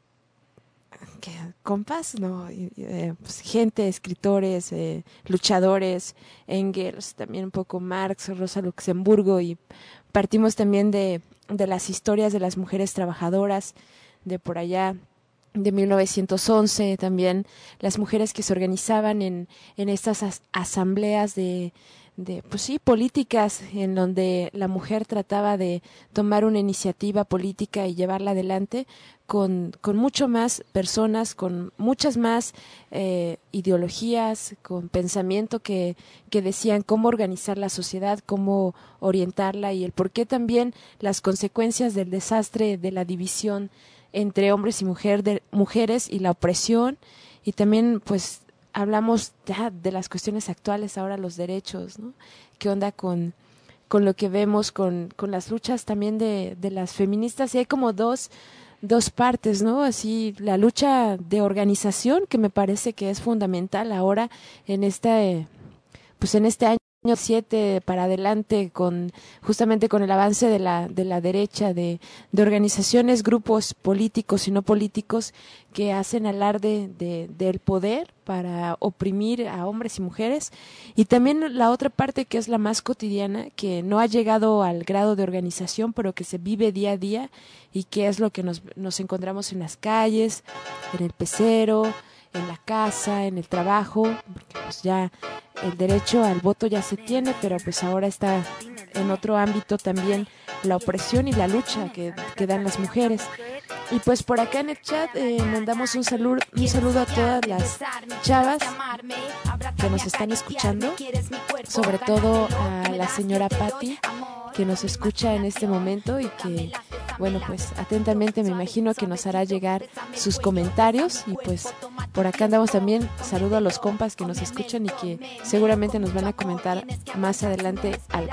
Speaker 1: ¿qué? compas, no, eh, pues, gente, escritores, eh, luchadores, Engels, también un poco Marx, Rosa Luxemburgo, y partimos también de de las historias de las mujeres trabajadoras de por allá de mil novecientos once, también las mujeres que se organizaban en, en estas as- asambleas de, de, pues sí, políticas, en donde la mujer trataba de tomar una iniciativa política y llevarla adelante con, con mucho más personas, con muchas más eh, ideologías, con pensamiento que, que decían cómo organizar la sociedad, cómo orientarla y el por qué también las consecuencias del desastre de la división entre hombres y mujer, de, mujeres y la opresión, y también pues hablamos ya de las cuestiones actuales, ahora los derechos, ¿no? ¿Qué onda con, con lo que vemos, con, con las luchas también de, de las feministas? Y hay como dos, dos partes, ¿no? Así, la lucha de organización, que me parece que es fundamental ahora en este, pues en este año siete para adelante, con justamente con el avance de la de la derecha, de, de organizaciones, grupos políticos y no políticos que hacen alarde de, del poder para oprimir a hombres y mujeres, y también la otra parte que es la más cotidiana, que no ha llegado al grado de organización, pero que se vive día a día, y que es lo que nos, nos encontramos en las calles, en el pecero, en la casa, en el trabajo, porque pues ya el derecho al voto ya se tiene, pero pues ahora está en otro ámbito también la opresión y la lucha que, que dan las mujeres. Y pues por acá en el chat eh, mandamos un saludo, un saludo a todas las chavas que nos están escuchando, sobre todo a la señora Patti, que nos escucha en este momento y que, bueno, pues atentamente me imagino que nos hará llegar sus comentarios. Y pues por acá andamos también, saludo a los compas que nos escuchan y que seguramente nos van a comentar más adelante algo.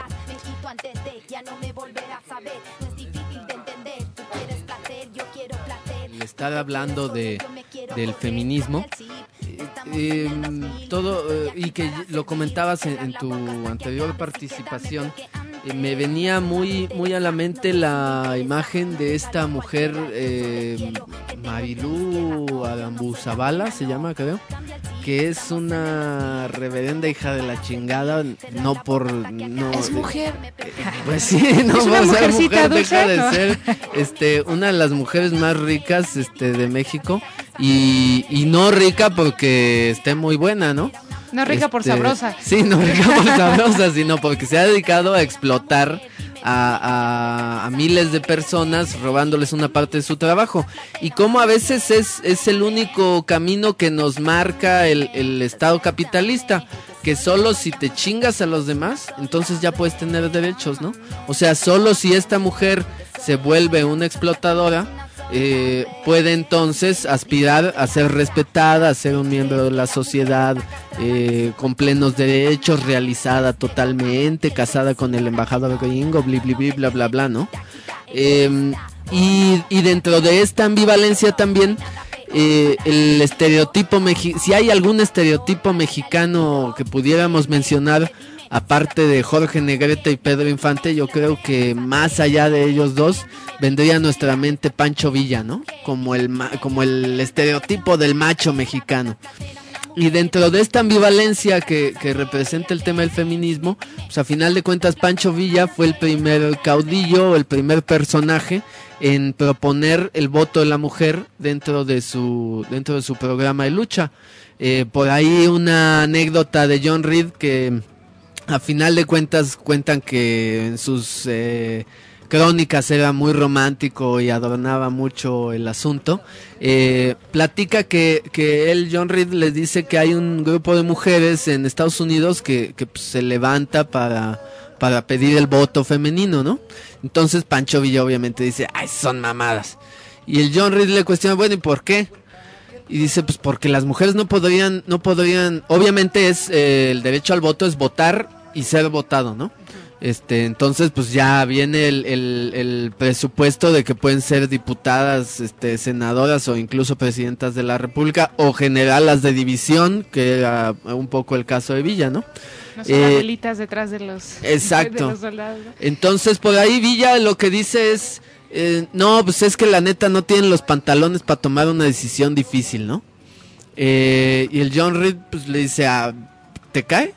Speaker 3: Le estaba hablando de del feminismo, eh, eh, todo eh, y que lo comentabas en, en tu anterior participación. Eh, me venía muy muy a la mente la imagen de esta mujer, eh, Marilú Agambuzabala se llama, creo, que es una reverenda hija de la chingada, no por no
Speaker 1: es mujer,
Speaker 3: eh, pues sí, no
Speaker 2: es una
Speaker 3: por ser
Speaker 2: mujercita
Speaker 3: mujer
Speaker 2: dulce,
Speaker 3: deja de
Speaker 2: ¿no?
Speaker 3: ser este una de las mujeres más ricas este de México, Y, y no rica porque esté muy buena, ¿no?
Speaker 2: No rica por
Speaker 3: Este,
Speaker 2: sabrosa.
Speaker 3: Sí, no rica por sabrosa, sino porque se ha dedicado a explotar a, a, a miles de personas robándoles una parte de su trabajo. Y como a veces es, es el único camino que nos marca el, el Estado capitalista, que solo si te chingas a los demás, entonces ya puedes tener derechos, ¿no? O sea, solo si esta mujer se vuelve una explotadora, Eh, puede entonces aspirar a ser respetada, a ser un miembro de la sociedad eh, con plenos derechos, realizada totalmente, casada con el embajador gringo, bli, bli, bli, bla, bla, bla, ¿no? Eh, y, y dentro de esta ambivalencia también, eh, el estereotipo, mexi- si hay algún estereotipo mexicano que pudiéramos mencionar, aparte de Jorge Negrete y Pedro Infante, yo creo que más allá de ellos dos vendría a nuestra mente Pancho Villa, ¿no? Como el ma- como el estereotipo del macho mexicano. Y dentro de esta ambivalencia que, que representa el tema del feminismo, pues a final de cuentas Pancho Villa fue el primer caudillo, el primer personaje en proponer el voto de la mujer dentro de su dentro de su programa de lucha. Eh, por ahí una anécdota de John Reed que a final de cuentas cuentan que en sus eh, crónicas era muy romántico y adornaba mucho el asunto. Eh, platica que, que él, John Reed, les dice que hay un grupo de mujeres en Estados Unidos que, que pues, se levanta para, para pedir el voto femenino, ¿no? Entonces Pancho Villa obviamente dice, ay, son mamadas. Y el John Reed le cuestiona, bueno, ¿y por qué? Y dice, pues porque las mujeres no podrían, no podrían, obviamente es eh, el derecho al voto es votar y ser votado, ¿no? Este, entonces pues ya viene el, el, el presupuesto de que pueden ser diputadas, este, senadoras o incluso presidentas de la República o generalas de división, que era un poco el caso de Villa, ¿no?
Speaker 2: No son las velitas detrás de los,
Speaker 3: exacto.
Speaker 2: de los soldados, ¿no?
Speaker 3: Entonces por ahí Villa lo que dice es, eh, no, pues es que la neta no tienen los pantalones para tomar una decisión difícil, ¿no? Eh, y el John Reed pues le dice, ah, ¿te cae?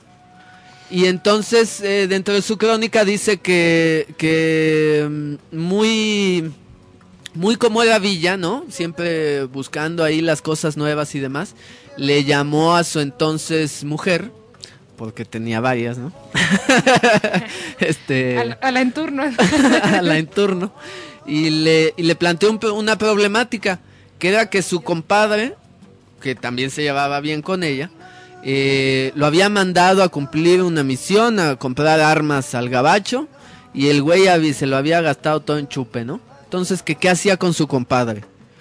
Speaker 3: Y entonces eh, dentro de su crónica dice que, que mm, muy, muy como era Villa, ¿no? Siempre buscando ahí las cosas nuevas y demás, le llamó a su entonces mujer, porque tenía varias, ¿no? este,
Speaker 2: a, la, a la en turno.
Speaker 3: a la en turno. Y le, y le planteó un, una problemática, que era que su compadre, que también se llevaba bien con ella, eh, lo había mandado a cumplir una misión, a comprar armas al gabacho, y el güey se lo había gastado todo en chupe, ¿no? Entonces, que qué hacía con su compadre.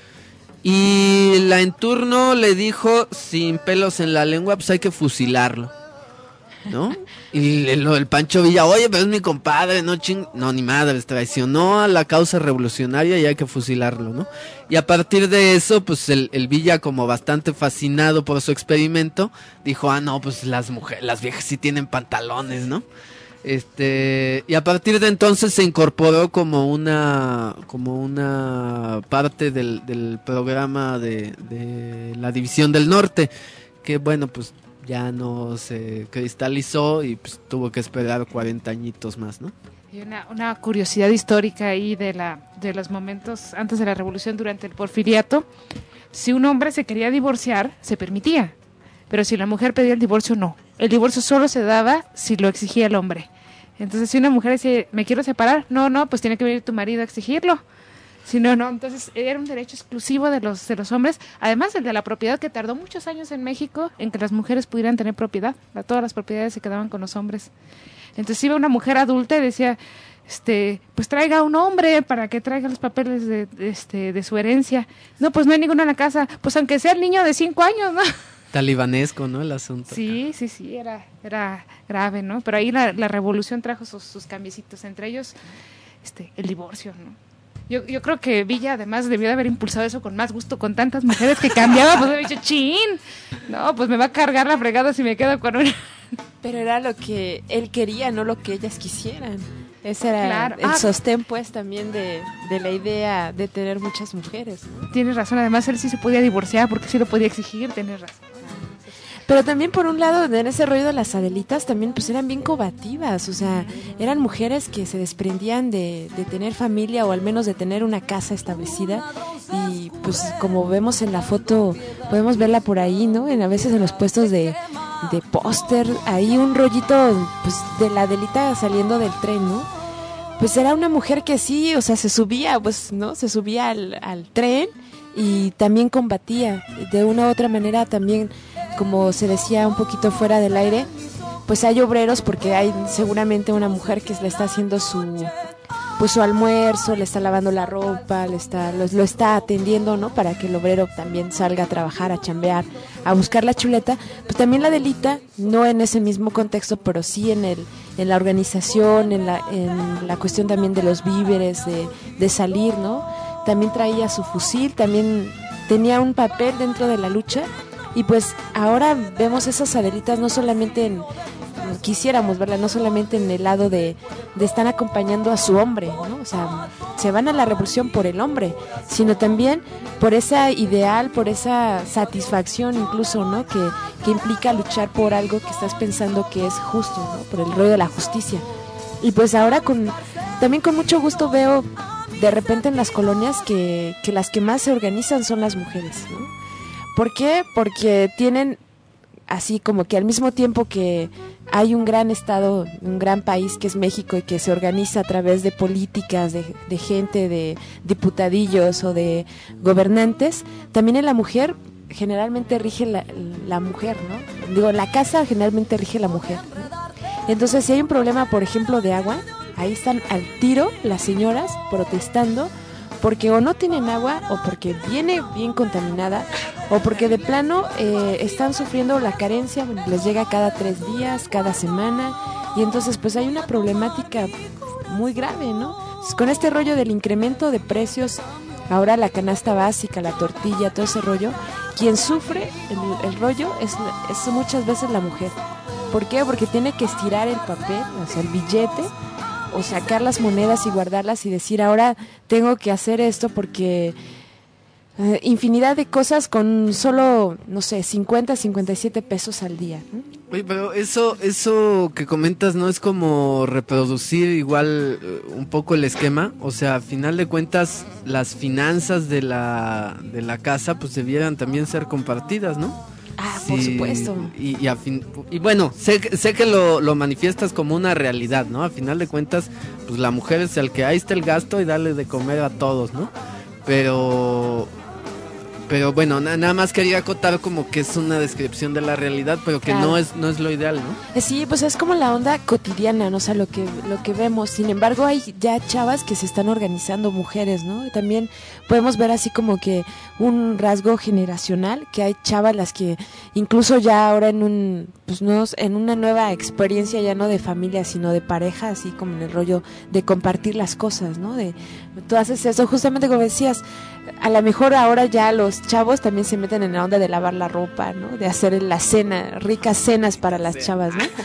Speaker 3: Y la en turno le dijo, sin pelos en la lengua, pues hay que fusilarlo, ¿no? Y el, el Pancho Villa, oye, pero es mi compadre, no ching... No, ni madres, traicionó a la causa revolucionaria y hay que fusilarlo, ¿no? Y a partir de eso, pues el, el Villa, como bastante fascinado por su experimento, dijo, ah, no, pues las mujeres, las viejas sí tienen pantalones, ¿no? Este, y a partir de entonces se incorporó como una, como una parte del, del programa de, de la División del Norte, que bueno, pues ya no se cristalizó y pues tuvo que esperar cuarenta añitos más, ¿no?
Speaker 2: Hay una, una curiosidad histórica ahí de la de los momentos antes de la revolución, durante el porfiriato. Si un hombre se quería divorciar, se permitía, pero si la mujer pedía el divorcio, no. El divorcio solo se daba si lo exigía el hombre. Entonces, si una mujer decía, me quiero separar, no, no, pues tiene que venir tu marido a exigirlo. Si no, no, entonces era un derecho exclusivo de los de los hombres, además el de la propiedad, que tardó muchos años en México en que las mujeres pudieran tener propiedad. Todas las propiedades se quedaban con los hombres. Entonces iba una mujer adulta y decía, este, pues traiga un hombre para que traiga los papeles de, de, este, de su herencia. No, pues no hay ninguno en la casa, pues aunque sea el niño de cinco años, ¿no?
Speaker 3: Talibanesco, ¿no? El asunto.
Speaker 2: Sí, sí, sí, era, era grave, ¿no? Pero ahí la, la revolución trajo sus, sus cambiecitos, entre ellos este, el divorcio, ¿no? Yo, yo creo que Villa además debió de haber impulsado eso con más gusto, con tantas mujeres que cambiaba, pues había dicho, chin, no, pues me va a cargar la fregada si me quedo con una.
Speaker 1: Pero era lo que él quería, no lo que ellas quisieran. Ese era
Speaker 2: Claro.
Speaker 1: el
Speaker 2: Ah,
Speaker 1: sostén, pues, también de, de la idea de tener muchas mujeres, ¿no?
Speaker 2: Tienes razón, además él sí se podía divorciar porque sí lo podía exigir, tienes razón.
Speaker 1: Pero también por un lado, en ese rollo de las Adelitas, también pues eran bien combativas, o sea, eran mujeres que se desprendían de, de tener familia o al menos de tener una casa establecida y pues como vemos en la foto, podemos verla por ahí, ¿no? En, a veces en los puestos de, de póster, ahí un rollito pues de la Adelita saliendo del tren, ¿no? Pues era una mujer que sí, o sea, se subía, pues, ¿no? Se subía al, al tren y también combatía. De una u otra manera también, como se decía un poquito fuera del aire, pues hay obreros porque hay seguramente una mujer que le está haciendo su pues su almuerzo, le está lavando la ropa, le está lo, lo está atendiendo, ¿no? Para que el obrero también salga a trabajar, a chambear, a buscar la chuleta. Pues también la Adelita, no en ese mismo contexto, pero sí en el en la organización, en la en la cuestión también de los víveres, de de salir, ¿no? También traía su fusil, también tenía un papel dentro de la lucha. Y pues ahora vemos esas Adelitas no solamente en, quisiéramos verla, no solamente en el lado de, de están acompañando a su hombre, ¿no? O sea, se van a la revolución por el hombre, sino también por esa ideal, por esa satisfacción incluso, ¿no? Que, que implica luchar por algo que estás pensando que es justo, ¿no? Por el rollo de la justicia. Y pues ahora con, también con mucho gusto veo de repente en las colonias que, que las que más se organizan son las mujeres, ¿no? ¿Por qué? Porque tienen así como que al mismo tiempo que hay un gran estado, un gran país que es México y que se organiza a través de políticas, de, de gente, de diputadillos o de gobernantes, también en la mujer generalmente rige la, la mujer, ¿no? Digo, la casa generalmente rige la mujer, ¿no? Entonces, si hay un problema, por ejemplo, de agua, ahí están al tiro las señoras protestando porque o no tienen agua, o porque viene bien contaminada, o porque de plano eh, están sufriendo la carencia, bueno, les llega cada tres días, cada semana, y entonces pues hay una problemática muy grave, ¿no? Entonces, con este rollo del incremento de precios, ahora la canasta básica, la tortilla, todo ese rollo, quien sufre el, el rollo es, es muchas veces la mujer. ¿Por qué? Porque tiene que estirar el papel, o sea, el billete, o sacar las monedas y guardarlas y decir, ahora tengo que hacer esto porque eh, infinidad de cosas con solo, no sé, cincuenta, cincuenta y siete pesos al día, ¿no?
Speaker 3: Oye, pero eso eso que comentas, ¿no es como reproducir igual uh, un poco el esquema? O sea, a final de cuentas, las finanzas de la, de la casa pues debieran también ser compartidas, ¿no?
Speaker 1: Ah, sí, por supuesto.
Speaker 3: Y, y, a fin, y bueno, sé, sé que lo, lo manifiestas como una realidad, ¿no? A final de cuentas, pues la mujer es el que ahí está el gasto y darle de comer a todos, ¿no? Pero... Pero bueno, na, nada más quería acotar como que es una descripción de la realidad, pero que claro. no es no es lo ideal, ¿no?
Speaker 1: Sí, pues es como la onda cotidiana, ¿no? O sea, lo que lo que vemos. Sin embargo, hay ya chavas que se están organizando, mujeres, ¿no? También podemos ver así como que un rasgo generacional, que hay chavas las que incluso ya ahora en un pues no en una nueva experiencia ya no de familia, sino de pareja, así como en el rollo de compartir las cosas, ¿no? De tú haces eso, justamente como decías, a lo mejor ahora ya los chavos también se meten en la onda de lavar la ropa, ¿no? De hacer la cena, ricas cenas para las chavas, ¿no?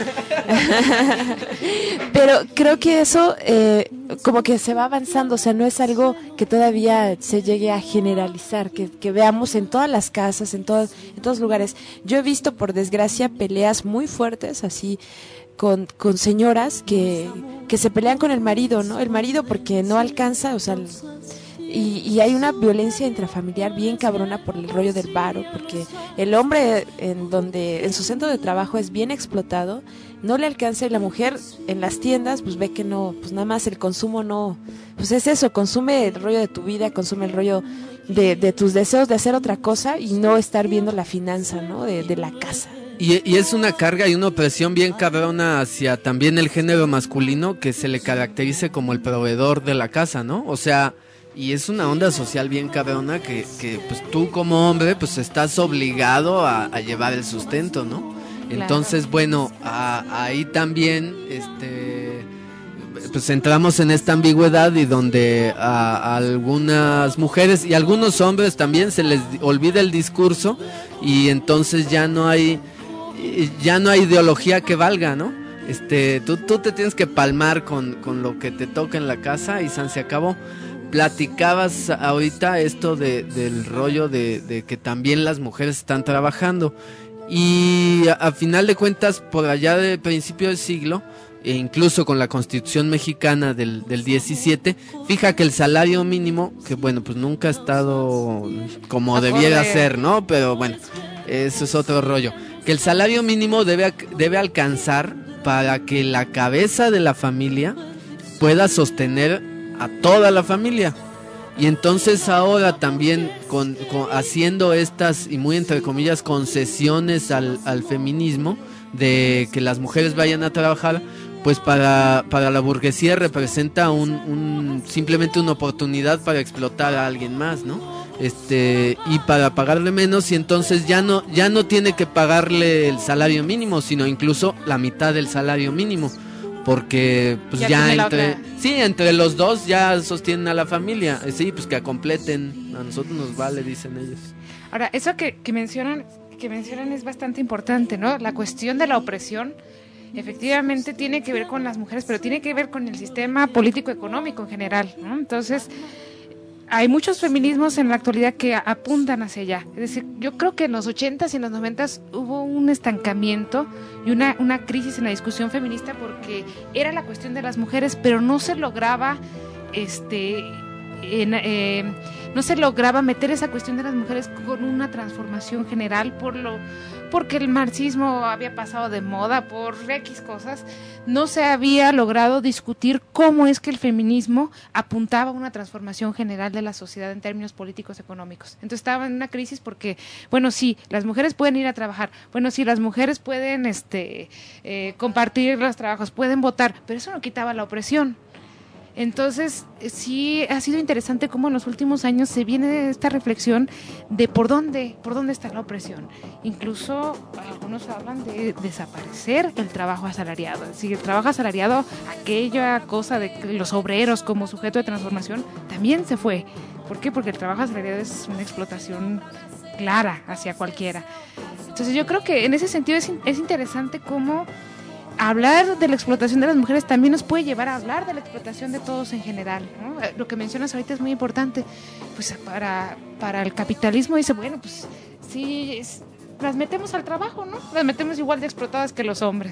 Speaker 1: Pero creo que eso eh, como que se va avanzando, o sea, no es algo que todavía se llegue a generalizar, que, que veamos en todas las casas, en todos, en todos lugares. Yo he visto, por desgracia, peleas muy fuertes, así, con, con señoras que, que se pelean con el marido, ¿no? El marido porque no alcanza, o sea... El, Y, y hay una violencia intrafamiliar bien cabrona por el rollo del varo, porque el hombre en donde en su centro de trabajo es bien explotado, no le alcanza, y la mujer en las tiendas pues ve que no, pues nada más el consumo no, pues es eso, consume el rollo de tu vida, consume el rollo de, de tus deseos de hacer otra cosa y no estar viendo la finanza, ¿no? de, de la casa.
Speaker 3: Y, y es una carga y una opresión bien cabrona hacia también el género masculino, que se le caracterice como el proveedor de la casa, ¿no? O sea... Y es una onda social bien cabrona que, que pues tú como hombre pues estás obligado a, a llevar el sustento, ¿no? Claro. Entonces, bueno, a, ahí también este pues entramos en esta ambigüedad y donde a, a algunas mujeres y a algunos hombres también se les olvida el discurso y entonces ya no hay ya no hay ideología que valga, ¿no? Este, tú, tú te tienes que palmar con, con lo que te toca en la casa y san se acabó. Platicabas ahorita esto de, del rollo de, de que también las mujeres están trabajando y a, a final de cuentas por allá de principio del siglo e incluso con la Constitución mexicana del, del diecisiete, fija que el salario mínimo, que bueno, pues nunca ha estado como
Speaker 2: Acorde.
Speaker 3: debiera ser, ¿no? Pero bueno, eso es otro rollo. Que el salario mínimo debe, debe alcanzar para que la cabeza de la familia pueda sostener a toda la familia. Y entonces ahora también con, con haciendo estas, y muy entre comillas, concesiones al, al feminismo, de que las mujeres vayan a trabajar, pues para, para la burguesía representa un, un simplemente una oportunidad para explotar a alguien más, ¿no? Este, y para pagarle menos, y entonces ya no, ya no tiene que pagarle el salario mínimo, sino incluso la mitad del salario mínimo. Porque pues ya, ya entre sí, entre los dos ya sostienen a la familia. Sí, pues que completen, a nosotros nos vale, dicen ellos.
Speaker 2: Ahora, eso que, que mencionan que mencionan es bastante importante, ¿no? La cuestión de la opresión efectivamente tiene que ver con las mujeres, pero tiene que ver con el sistema político-económico en general, ¿no? Entonces, hay muchos feminismos en la actualidad que apuntan hacia allá. Es decir, yo creo que en los ochentas y en los noventas hubo un estancamiento y una, una crisis en la discusión feminista porque era la cuestión de las mujeres, pero no se lograba este en, eh, no se lograba meter esa cuestión de las mujeres con una transformación general por lo porque el marxismo había pasado de moda, por X cosas, no se había logrado discutir cómo es que el feminismo apuntaba a una transformación general de la sociedad en términos políticos económicos. Entonces estaba en una crisis porque, bueno, sí, las mujeres pueden ir a trabajar, bueno, sí, las mujeres pueden este, eh, compartir los trabajos, pueden votar, pero eso no quitaba la opresión. Entonces, sí ha sido interesante cómo en los últimos años se viene esta reflexión de por dónde, por dónde está la opresión. Incluso algunos hablan de desaparecer el trabajo asalariado. Es decir, el trabajo asalariado, aquella cosa de los obreros como sujeto de transformación, también se fue. ¿Por qué? Porque el trabajo asalariado es una explotación clara hacia cualquiera. Entonces, yo creo que en ese sentido es, es interesante cómo hablar de la explotación de las mujeres también nos puede llevar a hablar de la explotación de todos en general, ¿no? Lo que mencionas ahorita es muy importante. Pues para, para el capitalismo dice, bueno, pues sí, es, las metemos al trabajo, ¿no? Las metemos igual de explotadas que los hombres.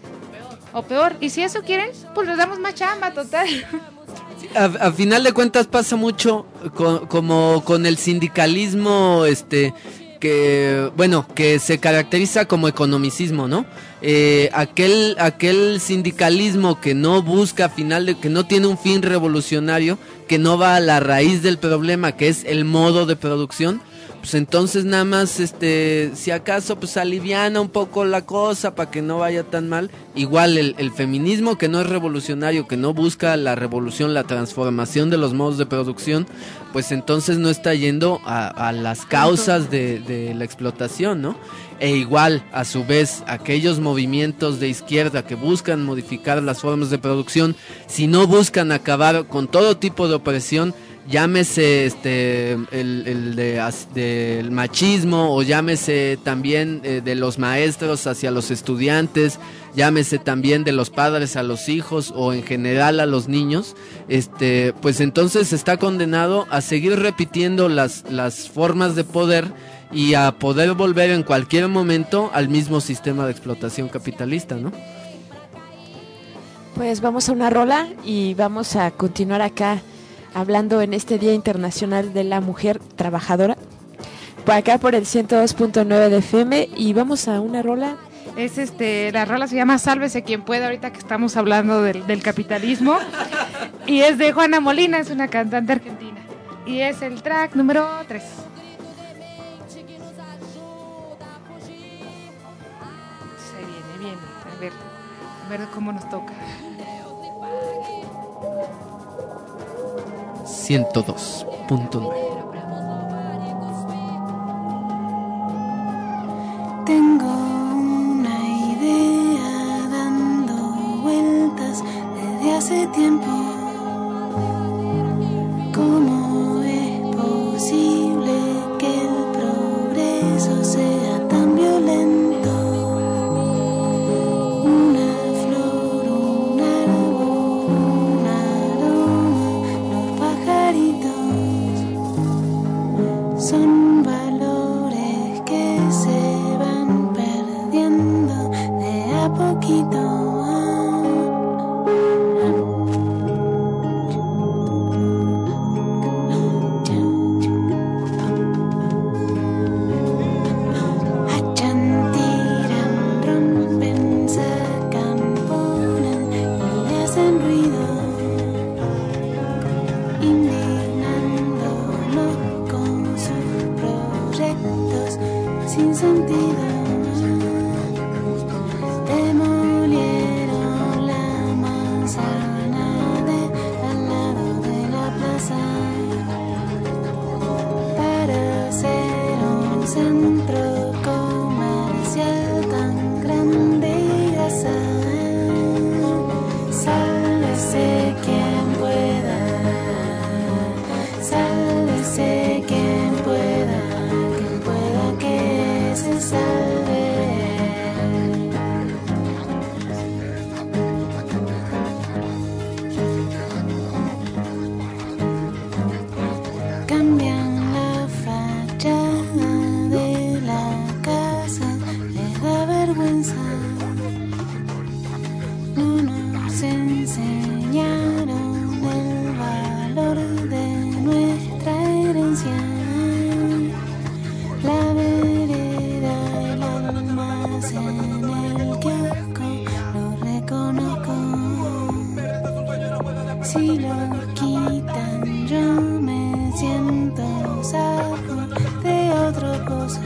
Speaker 2: O peor. Y si eso quieren, pues les damos más chamba, total.
Speaker 3: A, a final de cuentas pasa mucho con, como con el sindicalismo, este... que bueno, que se caracteriza como economicismo, ¿no? Eh, aquel aquel sindicalismo que no busca final de, que no tiene un fin revolucionario, que no va a la raíz del problema, que es el modo de producción, pues entonces nada más este si acaso pues aliviana un poco la cosa para que no vaya tan mal. Igual el, el feminismo que no es revolucionario, que no busca la revolución, la transformación de los modos de producción, pues entonces no está yendo a, a las causas de, de la explotación, ¿no? E igual, a su vez, aquellos movimientos de izquierda que buscan modificar las formas de producción, si no buscan acabar con todo tipo de opresión, llámese este el, el de, del machismo, o llámese también eh, de los maestros hacia los estudiantes, llámese también de los padres a los hijos, o en general a los niños, este pues entonces está condenado a seguir repitiendo las, las formas de poder y a poder volver en cualquier momento al mismo sistema de explotación capitalista, ¿no?
Speaker 1: Pues vamos a una rola y vamos a continuar acá hablando en este Día Internacional de la Mujer Trabajadora, por acá por el ciento dos punto nueve de F M, y vamos a una rola.
Speaker 2: Es este, la rola se llama Sálvese quien pueda, ahorita que estamos hablando del, del capitalismo, y es de Juana Molina, es una cantante argentina, y es el track número tres. Se viene, viene, a ver, a ver cómo nos toca.
Speaker 3: ciento dos punto nueve.
Speaker 7: Tengo una idea dando vueltas desde hace tiempo. ¿Cómo es posible que el progreso sea tan violento? Una flor, un árbol, un aroma, los pajaritos son valores que se van perdiendo de a poquito. Si lo quitan, yo me siento saco de otro pozo.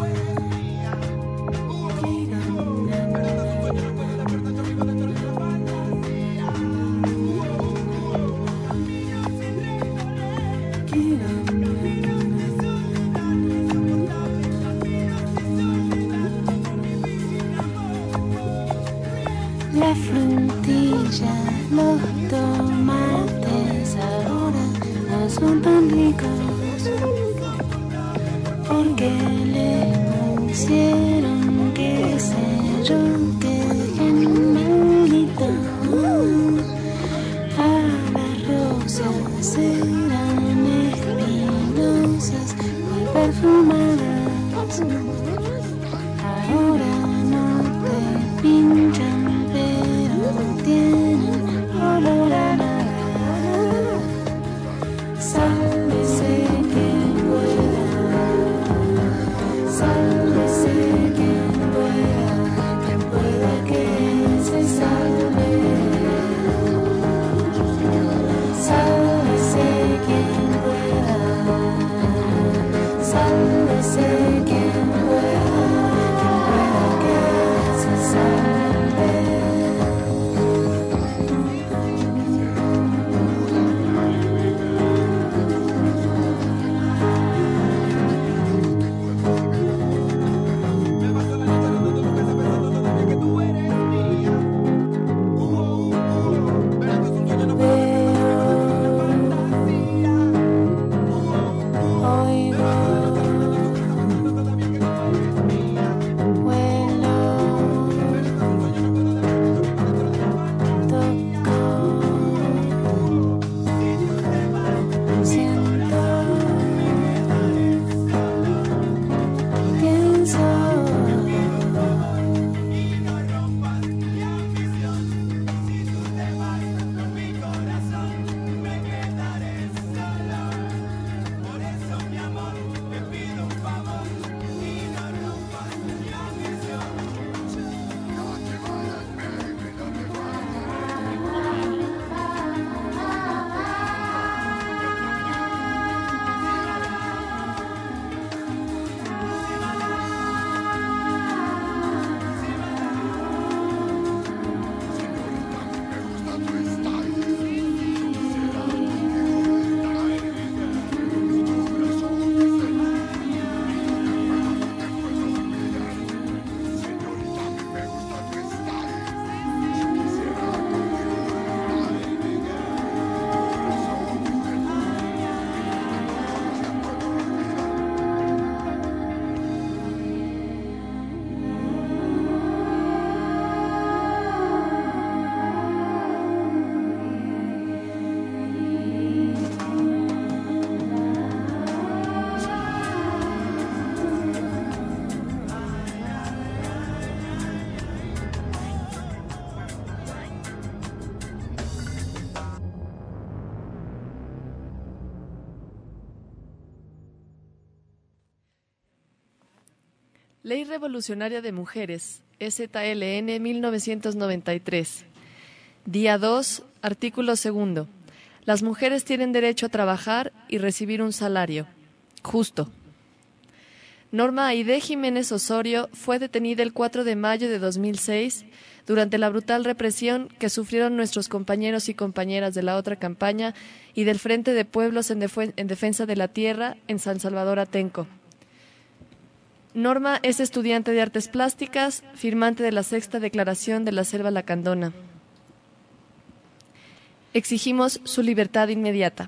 Speaker 7: La frutilla, los tomates ahora no son tan ricos porque les pusieron, qué sé yo, que gemalito. A las rosas serán espinosas y perfumadas. Ahora no te pinchan, tienen olor a nada. Sálvese quien pueda, sálvese quien pueda, quien pueda que se salve. Sálvese quien pueda, sálvese quien pueda, quien pueda que se salve.
Speaker 4: Ley Revolucionaria de Mujeres, E Z L N mil novecientos noventa y tres. Día dos, artículo segundo. Las mujeres tienen derecho a trabajar y recibir un salario justo. Norma Aide Jiménez Osorio fue detenida el cuatro de mayo de dos mil seis durante la brutal represión que sufrieron nuestros compañeros y compañeras de la otra campaña y del Frente de Pueblos en, Defu- en Defensa de la Tierra en San Salvador Atenco. Norma es estudiante de Artes Plásticas, firmante de la Sexta Declaración de la Selva Lacandona. Exigimos su libertad inmediata.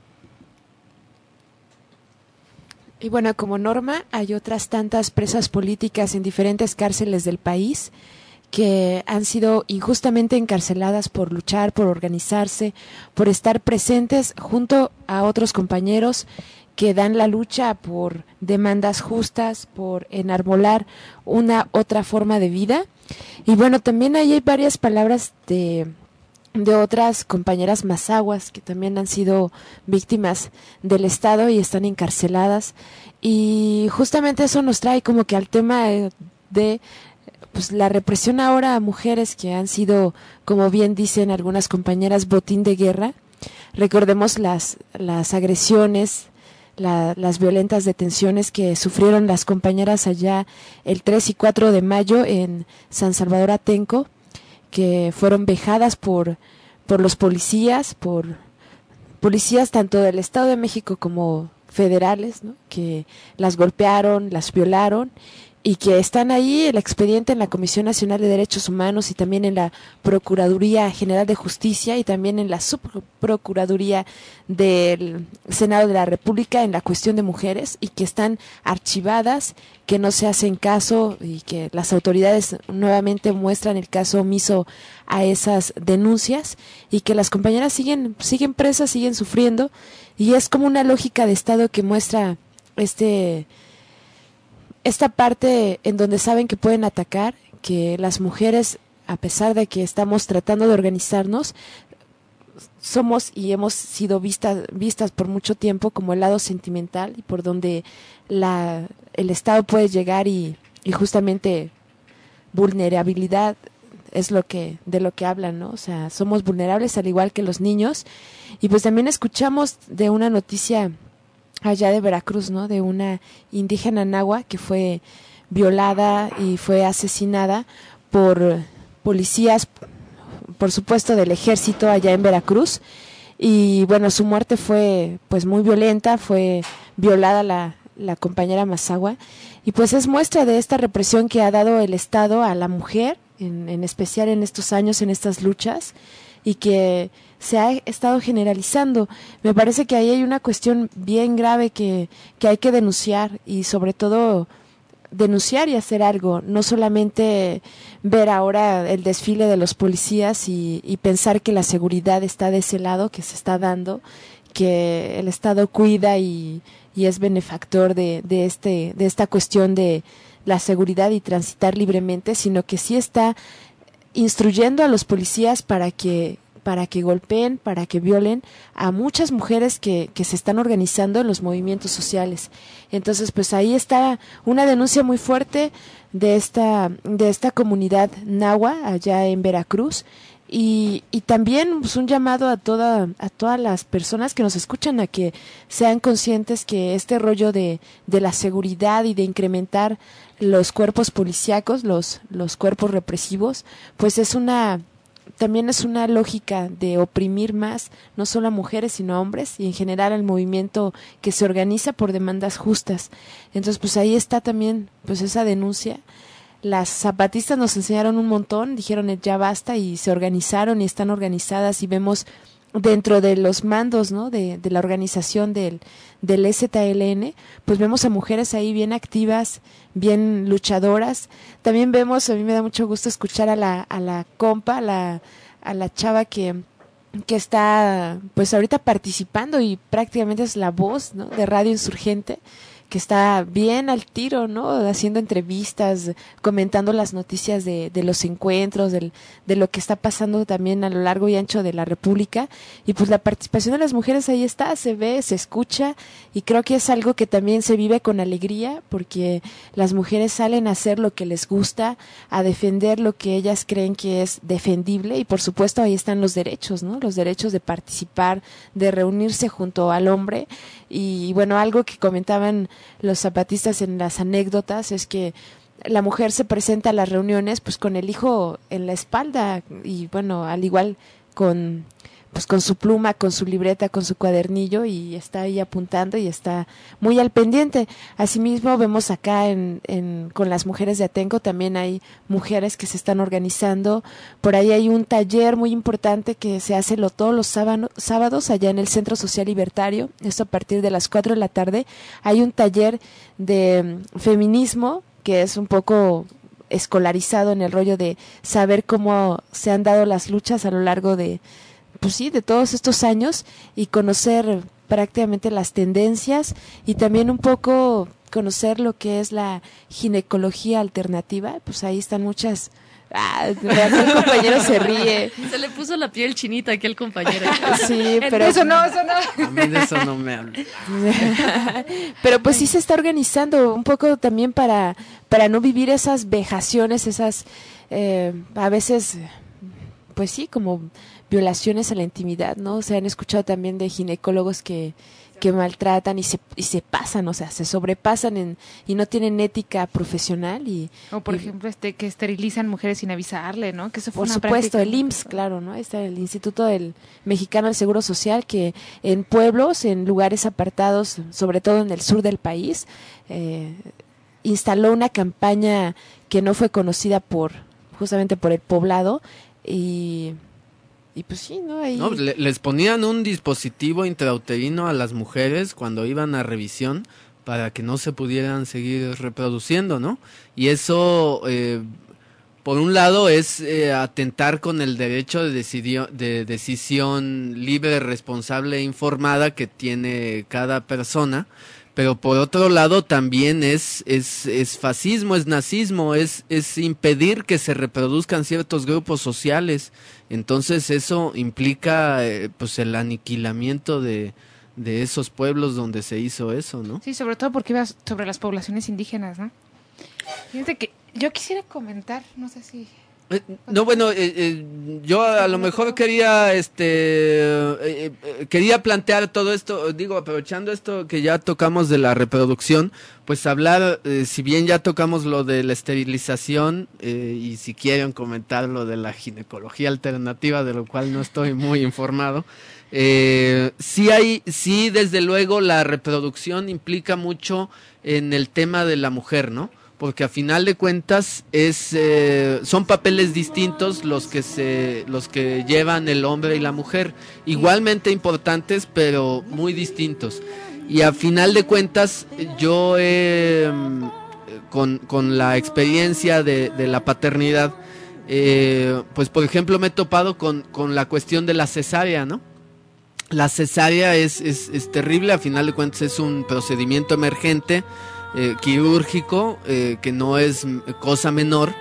Speaker 1: Y bueno, como Norma, hay otras tantas presas políticas en diferentes cárceles del país que han sido injustamente encarceladas por luchar, por organizarse, por estar presentes junto a otros compañeros que dan la lucha por demandas justas, por enarbolar una otra forma de vida. Y bueno, también ahí hay varias palabras de, de otras compañeras mazahuas que también han sido víctimas del Estado y están encarceladas. Y justamente eso nos trae como que al tema de pues la represión ahora a mujeres que han sido, como bien dicen algunas compañeras, botín de guerra. Recordemos las, las agresiones, la, las violentas detenciones que sufrieron las compañeras allá el tres y cuatro de mayo en San Salvador Atenco, que fueron vejadas por, por los policías, por policías tanto del Estado de México como federales, ¿no?, que las golpearon, las violaron, y que están ahí el expediente en la Comisión Nacional de Derechos Humanos y también en la Procuraduría General de Justicia y también en la Subprocuraduría del Senado de la República en la cuestión de mujeres, y que están archivadas, que no se hacen caso y que las autoridades nuevamente muestran el caso omiso a esas denuncias, y que las compañeras siguen siguen presas, siguen sufriendo, y es como una lógica de Estado que muestra este esta parte en donde saben que pueden atacar, que las mujeres, a pesar de que estamos tratando de organizarnos, somos y hemos sido vistas vistas por mucho tiempo como el lado sentimental, y por donde la el Estado puede llegar y, y justamente vulnerabilidad es lo que de lo que hablan, ¿no? O sea, somos vulnerables al igual que los niños. Y pues también escuchamos de una noticia allá de Veracruz, ¿no?, de una indígena nahua que fue violada y fue asesinada por policías, por supuesto del ejército allá en Veracruz, y bueno, su muerte fue pues muy violenta, fue violada la, la compañera Mazahua, y pues es muestra de esta represión que ha dado el Estado a la mujer, en, en especial en estos años, en estas luchas, y que se ha estado generalizando. Me parece que ahí hay una cuestión bien grave que, que hay que denunciar, y sobre todo denunciar y hacer algo, no solamente ver ahora el desfile de los policías y, y pensar que la seguridad está de ese lado, que se está dando, que el Estado cuida y, y es benefactor de, de, este, de esta cuestión de la seguridad y transitar libremente, sino que sí está instruyendo a los policías para que para que golpeen, para que violen a muchas mujeres que, que se están organizando en los movimientos sociales. Entonces, pues ahí está una denuncia muy fuerte de esta, de esta comunidad nahua allá en Veracruz, y, y también pues, un llamado a toda, a todas las personas que nos escuchan a que sean conscientes que este rollo de, de la seguridad y de incrementar los cuerpos policíacos, los, los cuerpos represivos, pues es una también es una lógica de oprimir más, no solo a mujeres, sino a hombres, y en general al movimiento que se organiza por demandas justas. Entonces, pues ahí está también pues esa denuncia. Las zapatistas nos enseñaron un montón, dijeron ya basta, y se organizaron y están organizadas, y vemos dentro de los mandos, ¿no?, de, de la organización del, del E Z L N, pues vemos a mujeres ahí bien activas, bien luchadoras. También vemos, a mí me da mucho gusto escuchar a la, a la compa, a la, a la chava que, que está pues ahorita participando y prácticamente es la voz, ¿no?, de Radio Insurgente, que está bien al tiro, ¿no?, haciendo entrevistas, comentando las noticias de, de los encuentros, del, de lo que está pasando también a lo largo y ancho de la República. Y pues la participación de las mujeres ahí está, se ve, se escucha, y creo que es algo que también se vive con alegría, porque las mujeres salen a hacer lo que les gusta, a defender lo que ellas creen que es defendible, y por supuesto ahí están los derechos, ¿no?, los derechos de participar, de reunirse junto al hombre. Y bueno, algo que comentaban los zapatistas en las anécdotas es que la mujer se presenta a las reuniones pues con el hijo en la espalda, y bueno, al igual con pues con su pluma, con su libreta, con su cuadernillo, y está ahí apuntando y está muy al pendiente. Asimismo vemos acá en, en con las mujeres de Atenco también hay mujeres que se están organizando. Por ahí hay un taller muy importante que se hace lo, todos los sábado, sábados allá en el Centro Social Libertario, esto a partir de las cuatro de la tarde. Hay un taller de um, feminismo que es un poco escolarizado en el rollo de saber cómo se han dado las luchas a lo largo de pues sí, de todos estos años, y conocer prácticamente las tendencias, y también un poco conocer lo que es la ginecología alternativa. Pues ahí están muchas Ah, el compañero se ríe.
Speaker 4: Se le puso la piel chinita aquí al compañero.
Speaker 1: Sí, pero
Speaker 2: eso no, eso no.
Speaker 3: A mí de eso no me habla.
Speaker 1: Pero pues sí se está organizando un poco también para, para no vivir esas vejaciones, esas eh, a veces, pues sí, como violaciones a la intimidad, ¿no? Se han escuchado también de ginecólogos que que maltratan y se y se pasan, o sea, se sobrepasan en, y no tienen ética profesional y
Speaker 2: o por
Speaker 1: y,
Speaker 2: ejemplo este que esterilizan mujeres sin avisarle, ¿no? Que eso fue
Speaker 1: por
Speaker 2: una
Speaker 1: supuesto
Speaker 2: práctica.
Speaker 1: el I M S S, claro, ¿no? Está el Instituto del Mexicano del Seguro Social, que en pueblos, en lugares apartados, sobre todo en el sur del país, eh, instaló una campaña que no fue conocida por justamente por el poblado y Y pues sí, ¿no? Ahí...
Speaker 3: No, le, les ponían un dispositivo intrauterino a las mujeres cuando iban a revisión para que no se pudieran seguir reproduciendo, ¿no? Y eso, eh, por un lado, es eh, atentar con el derecho de, decidio, de decisión libre, responsable e informada que tiene cada persona. Pero por otro lado también es es es fascismo, es nazismo, es es impedir que se reproduzcan ciertos grupos sociales. Entonces eso implica eh, pues el aniquilamiento de de esos pueblos donde se hizo eso, ¿no?
Speaker 2: Sí, sobre todo porque iba sobre las poblaciones indígenas, ¿no? Fíjate que yo quisiera comentar, no sé si...
Speaker 3: Eh, no, bueno, eh, eh, yo a lo mejor quería, este, eh, eh, quería plantear todo esto, digo, aprovechando esto que ya tocamos de la reproducción, pues hablar, eh, si bien ya tocamos lo de la esterilización, eh, y si quieren comentar lo de la ginecología alternativa, de lo cual no estoy muy informado, eh, sí hay, sí desde luego la reproducción implica mucho en el tema de la mujer, ¿no? Porque a final de cuentas es eh, son papeles distintos los que se los que llevan el hombre y la mujer, igualmente importantes pero muy distintos. Y a final de cuentas yo eh, con, con la experiencia de, de la paternidad, eh, pues por ejemplo me he topado con, con la cuestión de la cesárea, ¿no? La cesárea es, es, es terrible, a final de cuentas es un procedimiento emergente, Eh, quirúrgico, eh, que no es cosa menor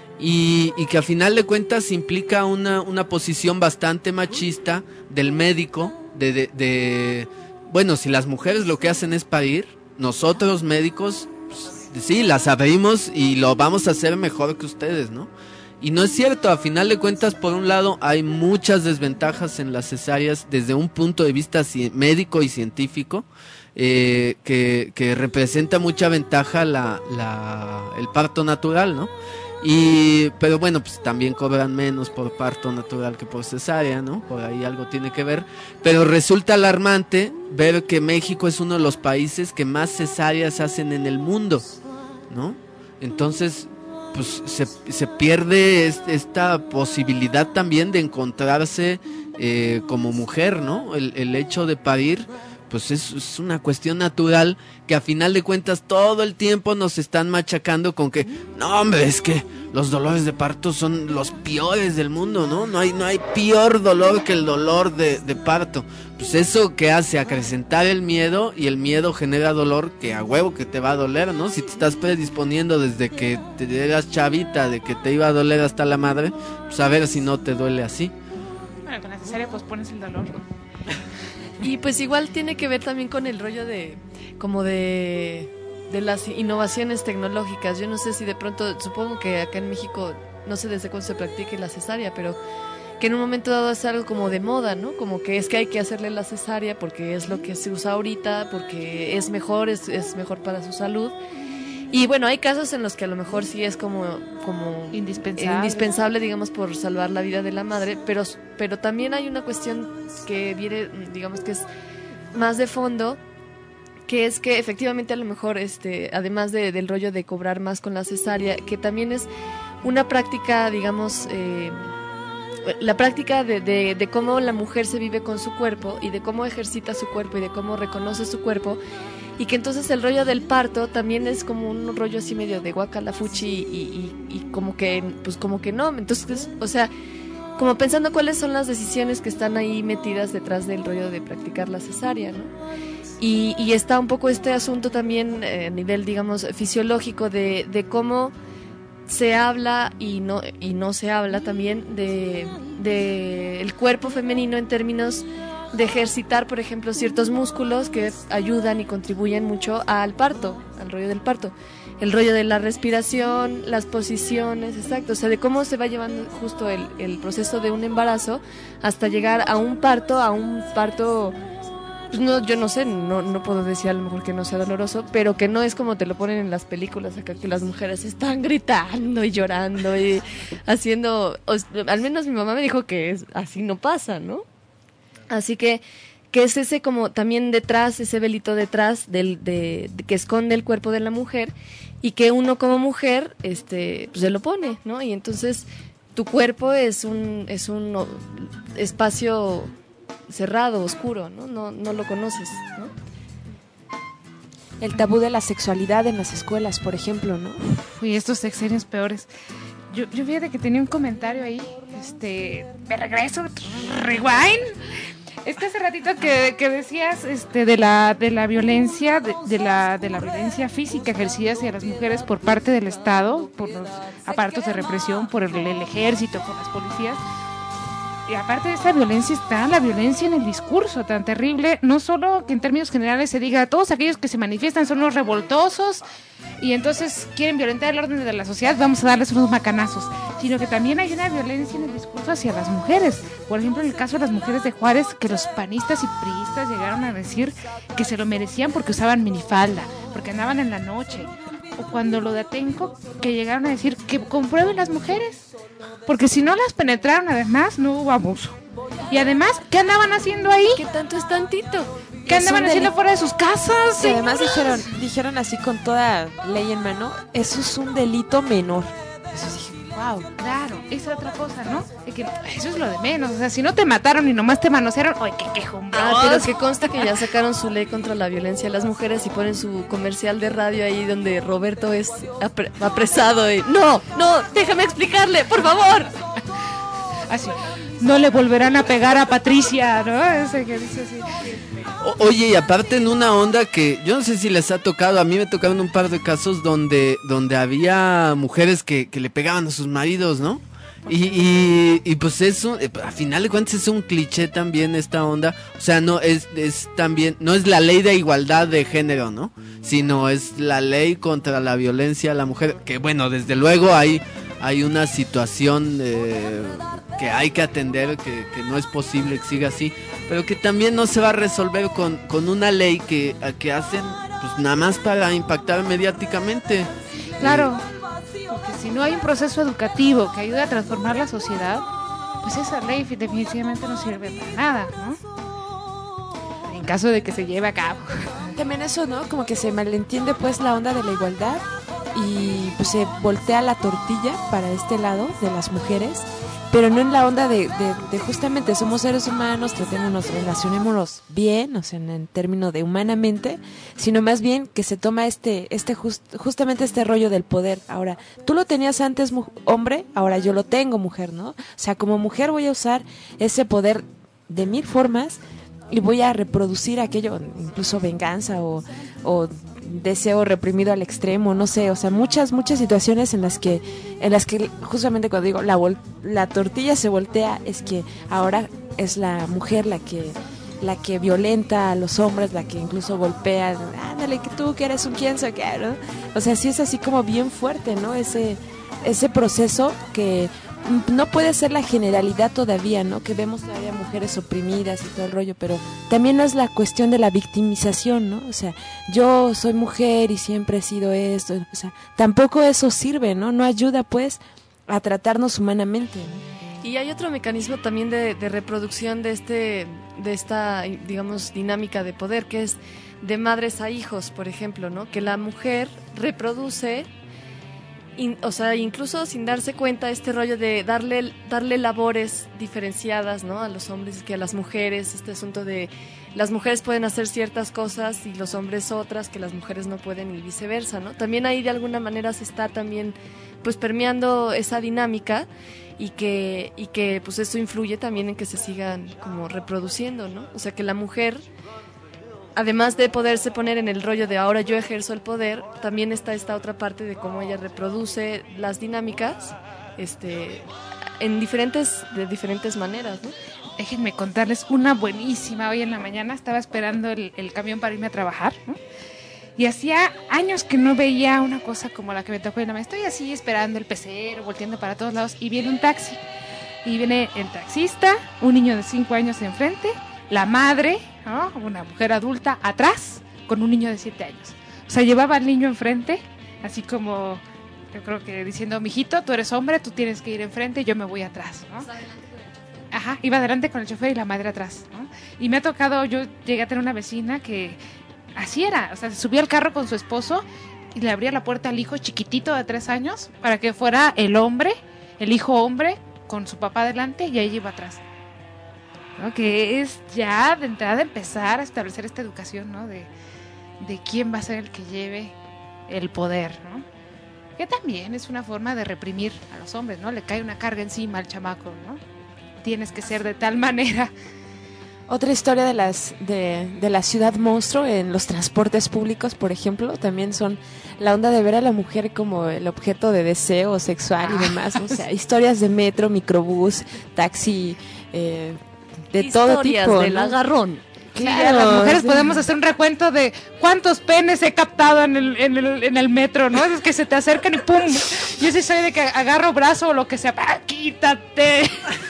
Speaker 3: y, y que a final de cuentas implica una, una posición bastante machista del médico de, de, de, bueno, si las mujeres lo que hacen es parir, nosotros médicos, pues, sí, las abrimos y lo vamos a hacer mejor que ustedes, ¿no? Y no es cierto, a final de cuentas, por un lado, hay muchas desventajas en las cesáreas desde un punto de vista médico y científico, eh, que, que representa mucha ventaja la, la, el parto natural, ¿no? Y, pero bueno, pues también cobran menos por parto natural que por cesárea, ¿no? Por ahí algo tiene que ver. Pero resulta alarmante ver que México es uno de los países que más cesáreas hacen en el mundo, ¿no? Entonces, pues se, se pierde es, esta posibilidad también de encontrarse eh, como mujer, ¿no? El, el hecho de parir, pues es, es una cuestión natural que a final de cuentas todo el tiempo nos están machacando con que, no hombre, es que los dolores de parto son los peores del mundo, ¿no? No hay, no hay peor dolor que el dolor de, de parto. Pues eso que hace acrecentar el miedo, y el miedo genera dolor que a huevo que te va a doler, ¿no? Si te estás predisponiendo desde que te eras chavita de que te iba a doler hasta la madre, pues a ver si no te duele así.
Speaker 2: Bueno, con la cesárea pues pones el dolor, ¿no?
Speaker 4: Y pues igual tiene que ver también con el rollo de, como de, de las innovaciones tecnológicas. Yo no sé si de pronto, supongo que acá en México, no sé desde cuándo se practique la cesárea, pero que en un momento dado es algo como de moda, ¿no? Como que es que hay que hacerle la cesárea porque es lo que se usa ahorita, porque es mejor, es, es mejor para su salud. Y bueno, hay casos en los que a lo mejor sí es como, como
Speaker 2: indispensable.
Speaker 4: indispensable, digamos, por salvar la vida de la madre, pero, pero también hay una cuestión que viene, digamos, que es más de fondo, que es que efectivamente a lo mejor, este, además de, del rollo de cobrar más con la cesárea, que también es una práctica, digamos, eh, la práctica de, de, de cómo la mujer se vive con su cuerpo y de cómo ejercita su cuerpo y de cómo reconoce su cuerpo. Y que entonces el rollo del parto también es como un rollo así medio de guacalafuchi y, y, y como que, pues como que no. Entonces, o sea, como pensando cuáles son las decisiones que están ahí metidas detrás del rollo de practicar la cesárea, ¿no? Y, y está un poco este asunto también eh, a nivel, digamos, fisiológico de, de cómo se habla y no y no se habla también de, de el cuerpo femenino en términos de ejercitar, por ejemplo, ciertos músculos que ayudan y contribuyen mucho al parto, al rollo del parto. El rollo de la respiración, las posiciones, exacto, o sea, de cómo se va llevando justo el, el proceso de un embarazo hasta llegar a un parto, a un parto, pues no, yo no sé, no, no puedo decir a lo mejor que no sea doloroso, pero que no es como te lo ponen en las películas acá, que las mujeres están gritando y llorando y haciendo, o, al menos mi mamá me dijo que es, así no pasa, ¿no? Así que, que es ese como también detrás, ese velito detrás del, de, de que esconde el cuerpo de la mujer y que uno como mujer este pues se lo pone, ¿no? Y entonces tu cuerpo es un es un espacio cerrado, oscuro, ¿no? No, no lo conoces, ¿no?
Speaker 1: El tabú de la sexualidad en las escuelas, por ejemplo, ¿no?
Speaker 2: Uy, estos sexenios peores. Yo, yo fíjate que tenía un comentario ahí, este, me regreso, rewind. Es que hace ratito que, que decías este de la de la violencia de, de la de la violencia física ejercida hacia las mujeres por parte del Estado, por los aparatos de represión, por el, el ejército, por las policías. Y aparte de esa violencia está la violencia en el discurso tan terrible, no solo que en términos generales se diga todos aquellos que se manifiestan son los revoltosos y entonces quieren violentar el orden de la sociedad, vamos a darles unos macanazos, sino que también hay una violencia en el discurso hacia las mujeres. Por ejemplo, en el caso de las mujeres de Juárez, que los panistas y priistas llegaron a decir que se lo merecían porque usaban minifalda, porque andaban en la noche. O cuando lo de Atenco, que llegaron a decir que comprueben las mujeres, porque si no las penetraron, además no hubo abuso. Y además, ¿qué andaban haciendo ahí?
Speaker 4: ¿Qué tanto es tantito?
Speaker 2: ¿Qué andaban haciendo fuera de sus casas?
Speaker 1: Y además dijeron, dijeron así con toda ley en mano, eso es un delito menor. Entonces dije, wow.
Speaker 2: Claro, esa otra cosa, ¿no? De que eso es lo de menos. O sea, si no te mataron y nomás te manosearon, ¡ay, qué quejumbrosos!
Speaker 4: Ah, pero que consta que ya sacaron su ley contra la violencia a las mujeres y ponen su comercial de radio ahí donde Roberto es apre- apresado y... ¡No, no! ¡Déjame explicarle, por favor!
Speaker 2: Así, no le volverán a pegar a Patricia, ¿no? Ese que dice así.
Speaker 3: O- Oye, y aparte en una onda que yo no sé si les ha tocado, a mí me tocaron un par de casos donde, donde había mujeres que, que le pegaban a sus maridos, ¿no? Y, y, y pues es un, a final de cuentas es un cliché también esta onda, o sea, no es, es también, no es la ley de igualdad de género, ¿no? Sino es la ley contra la violencia a la mujer, que bueno, desde luego hay, hay una situación eh, que hay que atender, que, que no es posible que siga así, pero que también no se va a resolver con, con una ley que, que hacen pues nada más para impactar mediáticamente.
Speaker 2: Claro, porque si no hay un proceso educativo que ayude a transformar la sociedad, pues esa ley definitivamente no sirve para nada, ¿no? En caso de que se lleve a cabo.
Speaker 1: También eso, ¿no? Como que se malentiende pues la onda de la igualdad y pues se voltea la tortilla para este lado de las mujeres, pero no en la onda de, de, de justamente somos seres humanos, tratémonos, relacionémonos bien, o sea, en, en términos de humanamente, sino más bien que se toma este, este just, justamente este rollo del poder. Ahora, tú lo tenías antes mu- hombre, ahora yo lo tengo mujer, ¿no? O sea, como mujer voy a usar ese poder de mil formas y voy a reproducir aquello, incluso venganza o, o deseo reprimido al extremo, no sé, o sea, muchas, muchas situaciones en las que, en las que justamente cuando digo la, vol- la tortilla se voltea, es que ahora es la mujer la que, la que violenta a los hombres, la que incluso golpea, ándale, que tú que eres un quién sabe qué, ¿no? O sea, sí es así como bien fuerte, ¿no? Ese, ese proceso que no puede ser la generalidad todavía, ¿no? Que vemos todavía mujeres oprimidas y todo el rollo, pero también no es la cuestión de la victimización, ¿no? O sea, yo soy mujer y siempre he sido esto, o sea, tampoco eso sirve, ¿no? No ayuda, pues, a tratarnos humanamente, ¿no?
Speaker 4: Y hay otro mecanismo también de, de reproducción de este, de esta, digamos, dinámica de poder, que es de madres a hijos, por ejemplo, ¿no? Que la mujer reproduce, in, o sea, incluso sin darse cuenta, este rollo de darle, darle labores diferenciadas, ¿no? A los hombres que a las mujeres, este asunto de las mujeres pueden hacer ciertas cosas y los hombres otras que las mujeres no pueden y viceversa, ¿no? También ahí de alguna manera se está también pues permeando esa dinámica y que y que pues eso influye también en que se sigan como reproduciendo, ¿no? O sea, que la mujer además de poderse poner en el rollo de ahora yo ejerzo el poder, también está esta otra parte de cómo ella reproduce las dinámicas este, en diferentes, de diferentes maneras, ¿no?
Speaker 2: Déjenme contarles una buenísima. Hoy en la mañana estaba esperando el, el camión para irme a trabajar, ¿no? Y hacía años que no veía una cosa como la que me tocó en la mañana. Estoy así esperando el pecero, volteando para todos lados, y viene un taxi. Y viene el taxista, un niño de cinco años enfrente, la madre, ¿no? Una mujer adulta atrás, con un niño de siete años. O sea, llevaba al niño enfrente, así como, yo creo que diciendo, mijito, tú eres hombre, tú tienes que ir enfrente, yo me voy atrás, ¿no? Ajá, iba adelante con el chofer y la madre atrás, ¿no? Y me ha tocado, yo llegué a tener una vecina que así era, o sea, se subía al carro con su esposo y le abría la puerta al hijo chiquitito de tres años para que fuera el hombre, el hijo hombre, con su papá adelante y ella iba atrás, ¿no? Que es ya de entrada empezar a establecer esta educación, ¿no? De, de quién va a ser el que lleve el poder, ¿no? Que también es una forma de reprimir a los hombres, ¿no? Le cae una carga encima al chamaco, ¿no? Tienes que ser de tal manera.
Speaker 1: Otra historia de las de, de la ciudad monstruo en los transportes públicos, por ejemplo, también son la onda de ver a la mujer como el objeto de deseo sexual y demás, ¿no? O sea, historias de metro, microbús, taxi, eh, de
Speaker 4: historias
Speaker 1: todo tipo,
Speaker 4: del
Speaker 1: ¿no?
Speaker 4: agarrón.
Speaker 2: Claro, sí, las mujeres podemos hacer un recuento de cuántos penes he captado en el, en el, en el metro, ¿no? Es que se te acercan y ¡pum! Yo sí soy de que agarro brazo o lo que sea, ¡ah, quítate!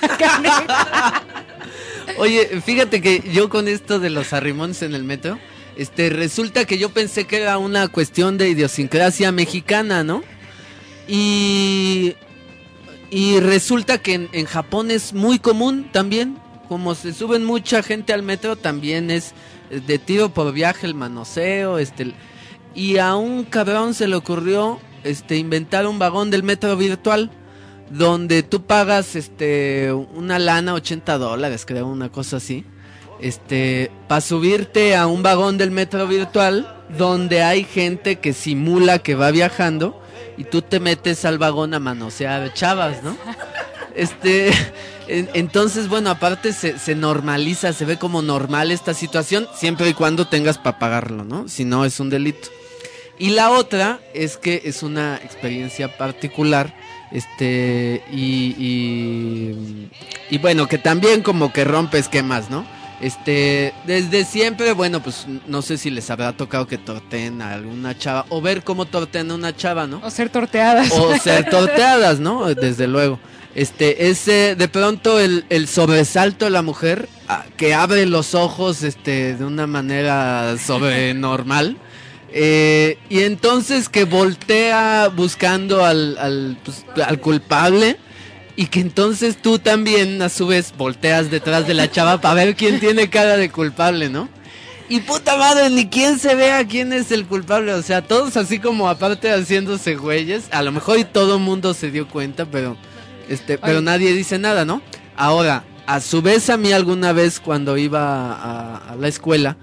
Speaker 3: Oye, fíjate que yo con esto de los arrimones en el metro, este, resulta que yo pensé que era una cuestión de idiosincrasia mexicana, ¿no? Y, y resulta que en, en Japón es muy común también. Como se suben mucha gente al metro, también es de tiro por viaje el manoseo, este, y a un cabrón se le ocurrió este inventar un vagón del metro virtual, donde tú pagas este una lana, ochenta dólares, creo, una cosa así, este, para subirte a un vagón del metro virtual, donde hay gente que simula que va viajando, y tú te metes al vagón a manosear chavas, ¿no? Este, en, entonces, bueno, aparte se, se normaliza, se ve como normal esta situación, siempre y cuando tengas para pagarlo, ¿no? Si no, es un delito. Y la otra es que es una experiencia particular, este, y, y, y bueno, que también como que rompe esquemas, ¿no? Este, desde siempre, bueno, pues no sé si les habrá tocado que torteen a alguna chava, o ver cómo tortean a una chava, ¿no?
Speaker 2: O ser torteadas.
Speaker 3: O ser torteadas, ¿no? Desde luego. Este, ese, de pronto el, el sobresalto de la mujer, a, que abre los ojos, este, de una manera sobrenormal, eh, y entonces que voltea buscando al, al, pues, al culpable, y que entonces tú también, a su vez, volteas detrás de la chava para ver quién tiene cara de culpable, ¿no? Y puta madre, ni quién se vea quién es el culpable, o sea, todos así como aparte haciéndose güeyes, a lo mejor y todo el mundo se dio cuenta, pero... Este, pero Oye. nadie dice nada, ¿no? Ahora, a su vez a mí alguna vez cuando iba a, a la escuela,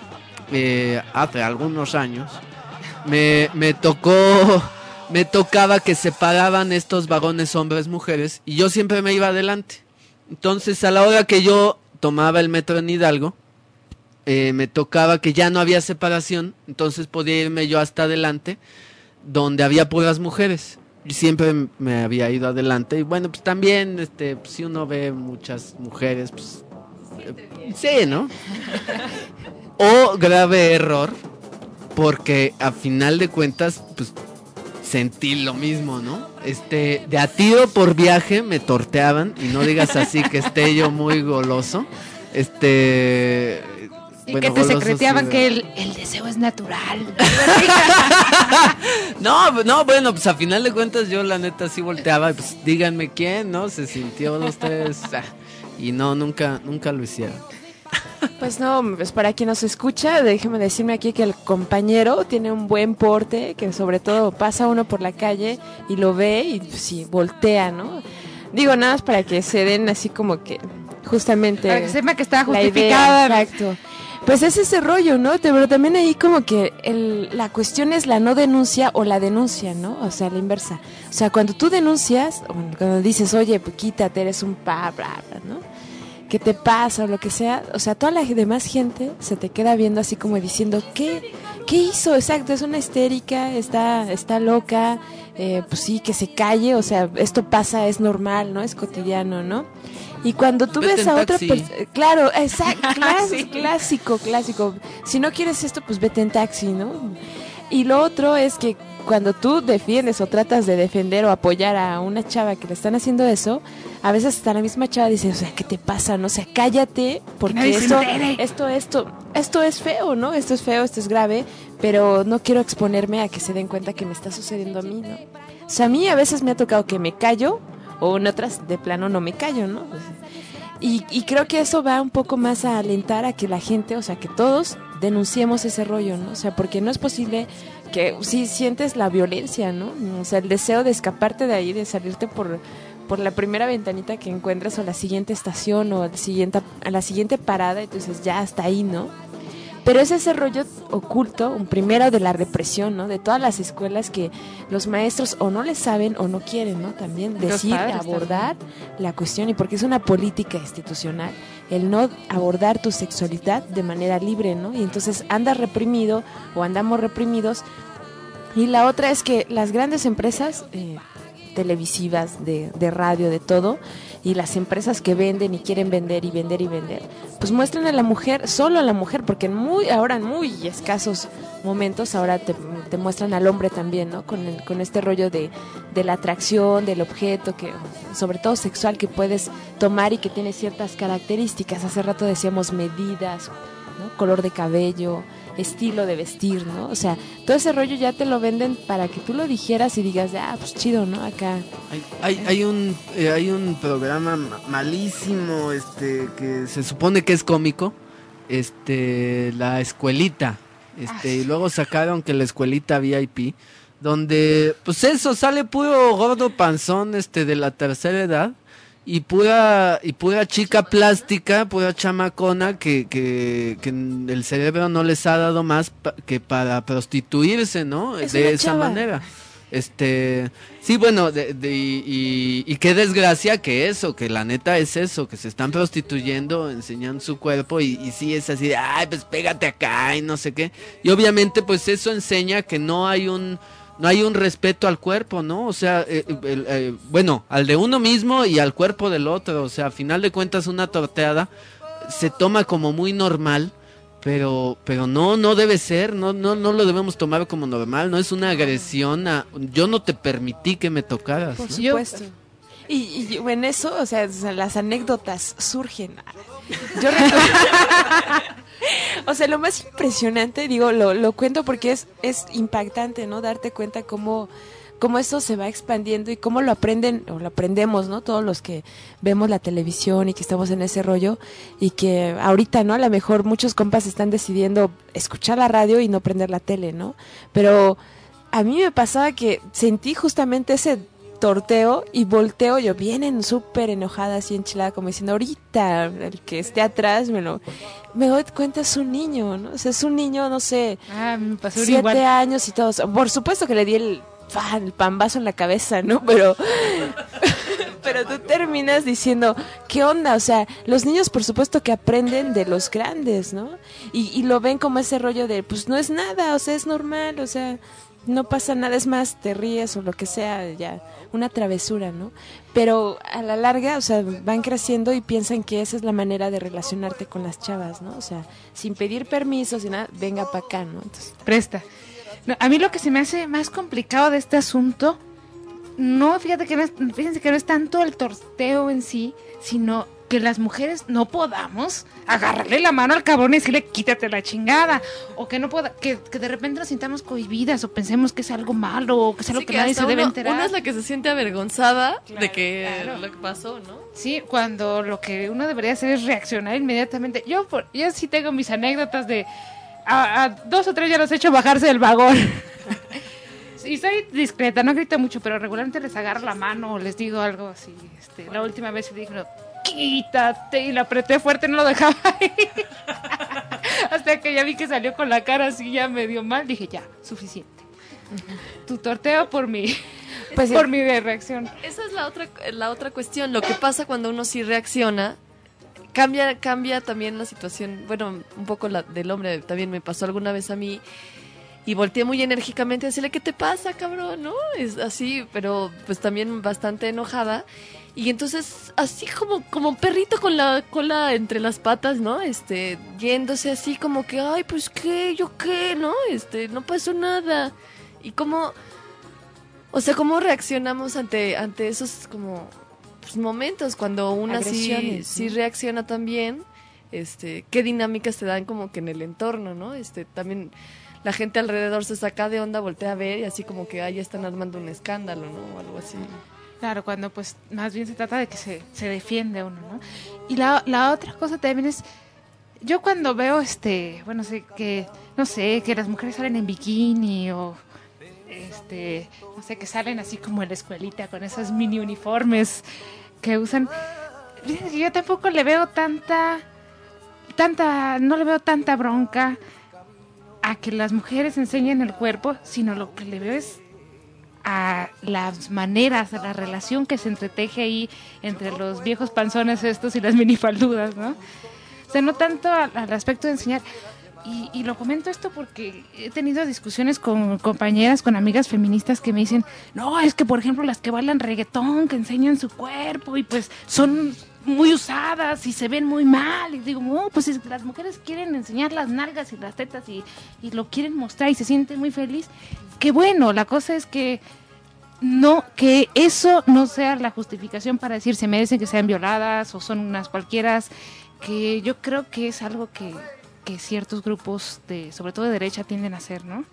Speaker 3: eh, hace algunos años, me, me tocó, me tocaba que separaban estos vagones hombres-mujeres y yo siempre me iba adelante. Entonces a la hora que yo tomaba el metro en Hidalgo, eh, me tocaba que ya no había separación, entonces podía irme yo hasta adelante, donde había puras mujeres. Siempre me había ido adelante y bueno, pues también este pues, si uno ve muchas mujeres pues eh, sí, ¿no? O grave error, porque a final de cuentas pues sentí lo mismo, ¿no? Este, de a tiro por viaje me torteaban, y no digas así que esté yo muy goloso. Este,
Speaker 2: y bueno, que te secreteaban sí, que el, el deseo es natural.
Speaker 3: No, no, bueno, pues a final de cuentas yo la neta sí volteaba, pues díganme quién, ¿no? Se sintió los tres, y no, nunca, nunca lo hicieron.
Speaker 1: Pues no, pues para quien nos escucha, déjeme decirme aquí que el compañero tiene un buen porte, que sobre todo pasa uno por la calle y lo ve y pues sí, voltea, ¿no? Digo, nada más para que se den así como que justamente...
Speaker 2: Para que sepa que está justificada.
Speaker 1: Idea, exacto. Pues es ese rollo, ¿no? Pero también ahí como que el, la cuestión es la no denuncia o la denuncia, ¿no? O sea, la inversa. O sea, cuando tú denuncias, o cuando dices, oye, pues quítate, eres un pa, bla, bla, ¿no? ¿qué te pasa? O lo que sea, o sea, toda la demás gente se te queda viendo así como diciendo, ¿qué, qué hizo? Exacto, es una histérica, está, está loca, eh, pues sí, que se calle, o sea, esto pasa, es normal, ¿no? Es cotidiano, ¿no? Y cuando tú
Speaker 3: Vete
Speaker 1: ves
Speaker 3: en
Speaker 1: a otra
Speaker 3: taxi.
Speaker 1: persona, claro, exacto,
Speaker 2: Sí.
Speaker 1: clásico, clásico. Si no quieres esto, pues vete en taxi, ¿no? Y lo otro es que cuando tú defiendes o tratas de defender o apoyar a una chava que le están haciendo eso, a veces hasta la misma chava dice, o sea, ¿qué te pasa? No, o sea, cállate, porque
Speaker 2: nadie se
Speaker 1: esto,
Speaker 2: entere.
Speaker 1: esto, esto, esto es feo, ¿no? Esto es feo, esto es grave, pero no quiero exponerme a que se den cuenta que me está sucediendo a mí, ¿no? O sea, a mí a veces me ha tocado que me callo, o en otras de plano no me callo, ¿no? Pues, y, y creo que eso va un poco más a alentar a que la gente, o sea, que todos denunciemos ese rollo, ¿no? O sea, porque no es posible que si sientes la violencia, ¿no? O sea, el deseo de escaparte de ahí, de salirte por, por la primera ventanita que encuentras o la siguiente estación o al siguiente, a la siguiente parada, entonces ya hasta ahí, ¿no? Pero es ese rollo oculto, un primero de la represión, ¿no? De todas las escuelas que los maestros o no le saben o no quieren, ¿no? También
Speaker 2: Los
Speaker 1: decir,
Speaker 2: padres
Speaker 1: abordar la cuestión, y porque es una política institucional, el no abordar tu sexualidad de manera libre, ¿no? Y entonces andas reprimido o andamos reprimidos. Y la otra es que las grandes empresas eh, televisivas, de, de radio, de todo, y las empresas que venden y quieren vender y vender y vender, pues muestran a la mujer, solo a la mujer, porque en muy, ahora en muy escasos momentos, ahora te, te muestran al hombre también, ¿no? Con, el, con este rollo de, de la atracción, del objeto, que sobre todo sexual, que puedes tomar y que tiene ciertas características. Hace rato decíamos medidas, ¿no? Color de cabello, estilo de vestir, ¿no? O sea, todo ese rollo ya te lo venden para que tú lo dijeras y digas, ah, pues chido, ¿no? Acá.
Speaker 3: Hay, hay, hay un eh, hay un programa ma- malísimo, este, que se supone que es cómico, este, La Escuelita, este, y luego sacaron que La Escuelita V I P, donde, pues eso, sale puro gordo panzón, este, de la tercera edad, y pura y pura chica plástica, pura chamacona que, que, que el cerebro no les ha dado más pa- que para prostituirse, ¿no?
Speaker 1: Es
Speaker 3: De
Speaker 1: una
Speaker 3: esa
Speaker 1: chava.
Speaker 3: manera. Este, sí, bueno, de, de- y, y qué desgracia que eso, que la neta es eso, que se están prostituyendo, enseñando su cuerpo, y, y sí es así de, ay, pues pégate acá y no sé qué. Y obviamente pues eso enseña que no hay un no hay un respeto al cuerpo, ¿no? O sea, eh, el- eh, bueno, al de uno mismo y al cuerpo del otro. O sea, a final de cuentas una torteada se toma como muy normal, pero pero no no debe ser, no no no lo debemos tomar como normal, no es una agresión a, yo no te permití que me tocaras,
Speaker 1: Por
Speaker 3: ¿no?
Speaker 1: supuesto. Y, y en eso, o sea, o sea, las anécdotas surgen. Yo recuerdo... O sea, lo más impresionante, digo, lo, lo cuento porque es, es impactante, ¿no? Darte cuenta cómo, cómo esto se va expandiendo y cómo lo aprenden, o lo aprendemos, ¿no? Todos los que vemos la televisión y que estamos en ese rollo, y que ahorita, ¿no? A lo mejor muchos compas están decidiendo escuchar la radio y no prender la tele, ¿no? Pero a mí me pasaba que sentí justamente ese torteo y volteo yo bien súper enojada, así enchilada, como diciendo, ahorita el que esté atrás me lo me doy cuenta, es un niño, ¿no? O sea, es un niño, no sé,
Speaker 2: Ah, me pasó
Speaker 1: siete
Speaker 2: igual.
Speaker 1: años y todo. Por supuesto que le di el, ¡fa! El pambazo en la cabeza, ¿no? Pero pero tú terminas diciendo, ¿qué onda? O sea, los niños por supuesto que aprenden de los grandes, ¿no? Y, y lo ven como ese rollo de, pues no es nada, o sea, es normal, o sea, no pasa nada, es más, te ríes o lo que sea, ya, una travesura, ¿no? Pero a la larga, o sea, van creciendo y piensan que esa es la manera de relacionarte con las chavas, ¿no? O sea, sin pedir permiso, sin nada, venga para acá, ¿no? Entonces,
Speaker 2: Presta. No, a mí lo que se me hace más complicado de este asunto, no, fíjate que no es, fíjense que no es tanto el torteo en sí, sino que las mujeres no podamos agarrarle la mano al cabrón y decirle quítate la chingada, o que no pueda, que, que de repente nos sintamos cohibidas o pensemos que es algo malo o que es algo
Speaker 4: Sí,
Speaker 2: que,
Speaker 4: que
Speaker 2: nadie
Speaker 4: hasta
Speaker 2: se debe
Speaker 4: uno,
Speaker 2: enterar.
Speaker 4: uno es la que se siente avergonzada
Speaker 2: Claro,
Speaker 4: de que
Speaker 2: claro.
Speaker 4: lo que pasó, ¿no?
Speaker 2: Sí, cuando lo que uno debería hacer es reaccionar inmediatamente. Yo por- yo sí tengo mis anécdotas de a, a dos o tres ya los he hecho bajarse del vagón. Y soy discreta, no grito mucho, pero regularmente les agarro la mano o les digo algo así. Este, la última vez le dije, no, quítate, y la apreté fuerte, no lo dejaba ir. Hasta que ya vi que salió con la cara así, ya medio mal, dije, ya, suficiente. Tu torteo por mi,
Speaker 1: Pues,
Speaker 2: por mi reacción.
Speaker 4: Esa es la otra, la otra cuestión. Lo que pasa cuando uno sí reacciona, cambia cambia también la situación, bueno, un poco la del hombre, también me pasó alguna vez a mí y volteé muy enérgicamente a decirle, ¿qué te pasa, cabrón? ¿No? Es así, pero pues también bastante enojada. Y entonces, así como, como un perrito con la cola entre las patas, ¿no? Este, yéndose así como que, ay, pues qué, yo qué, ¿no? Este, no pasó nada. Y cómo, o sea, cómo reaccionamos ante, ante esos como pues, momentos cuando una sí, sí reacciona también, este, qué dinámicas te dan como que en el entorno, ¿no? Este, también la gente alrededor se saca de onda, voltea a ver y así como que, ay, ya están armando un escándalo, ¿no? O algo así.
Speaker 2: Claro, cuando pues más bien se trata de que se, se defiende uno, ¿no? Y la, la otra cosa también es, yo cuando veo, este, bueno, sé que, no sé, que las mujeres salen en bikini o, este, no sé, que salen así como en la escuelita con esos mini uniformes que usan, yo tampoco le veo tanta, tanta, no le veo tanta bronca a que las mujeres enseñen el cuerpo, sino lo que le veo es a las maneras, a la relación que se entreteje ahí entre los viejos panzones estos y las minifaldudas, ¿no? O sea, no tanto al, al aspecto de enseñar. Y, y lo comento esto porque he tenido discusiones con compañeras, con amigas feministas que me dicen, no, es que por ejemplo las que bailan reggaetón, que enseñan su cuerpo y pues son muy usadas y se ven muy mal. Y digo, no, pues si las mujeres quieren enseñar las nalgas y las tetas y, y lo quieren mostrar y se sienten muy feliz, qué bueno. La cosa es que no, que eso no sea la justificación para decir se merecen que sean violadas o son unas cualquieras, que yo creo que es algo que, que ciertos grupos, de sobre todo de derecha, tienden a hacer, ¿no?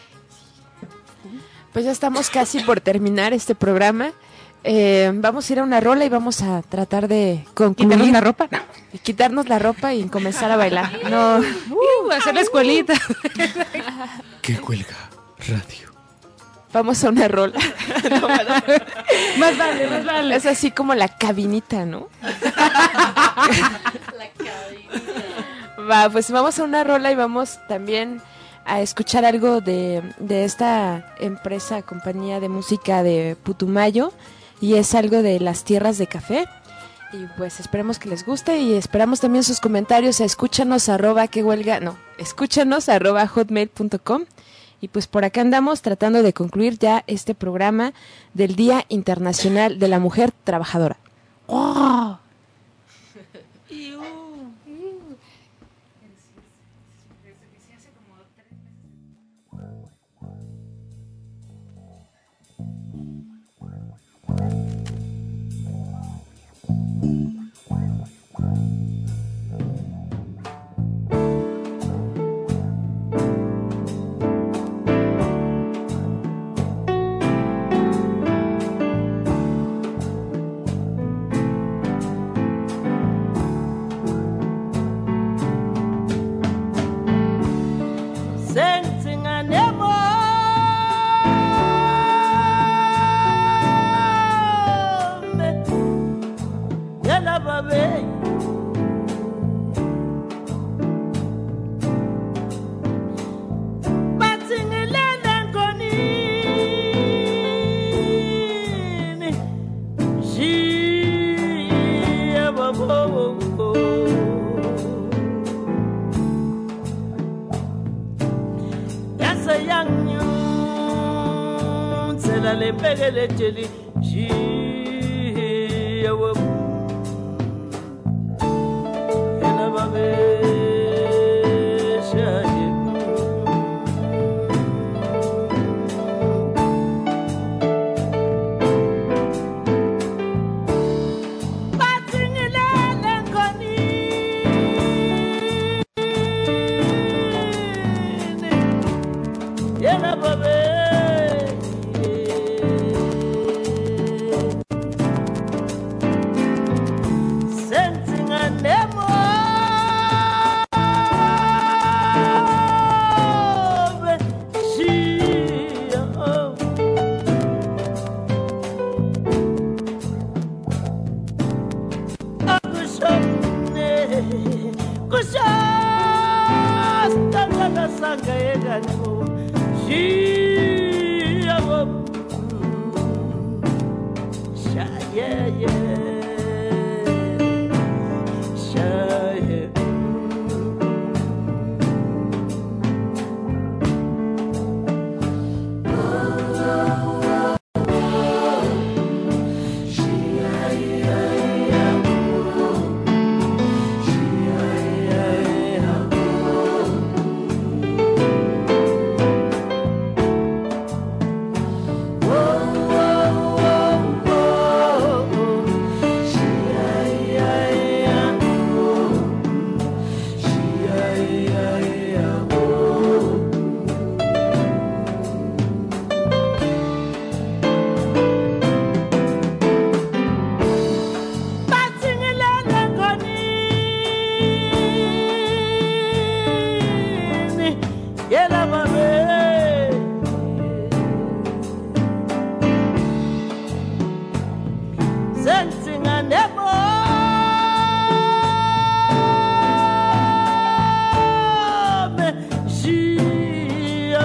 Speaker 1: Pues ya estamos casi por terminar este programa. Eh, vamos a ir a una rola y vamos a tratar de concluir.
Speaker 2: ¿Quitarnos la ropa? No.
Speaker 1: Y quitarnos la ropa y comenzar a bailar. No.
Speaker 2: Uh, hacer la escuelita.
Speaker 8: ¿Qué cuelga radio?
Speaker 1: Vamos a una rola. No, no.
Speaker 2: Más vale, más vale.
Speaker 1: Es así como la cabinita, ¿no?
Speaker 4: La cabinita.
Speaker 1: Va, pues vamos a una rola y vamos también a escuchar algo de, de esta empresa, compañía de música de Putumayo, y es algo de las tierras de café. Y pues esperemos que les guste y esperamos también sus comentarios a escúchanos arroba que huelga, no, escúchanos arroba hotmail punto com. Y pues por acá andamos tratando de concluir ya este programa del Día Internacional de la Mujer Trabajadora. ¡Oh!
Speaker 9: Cheli, she, yeah, yeah.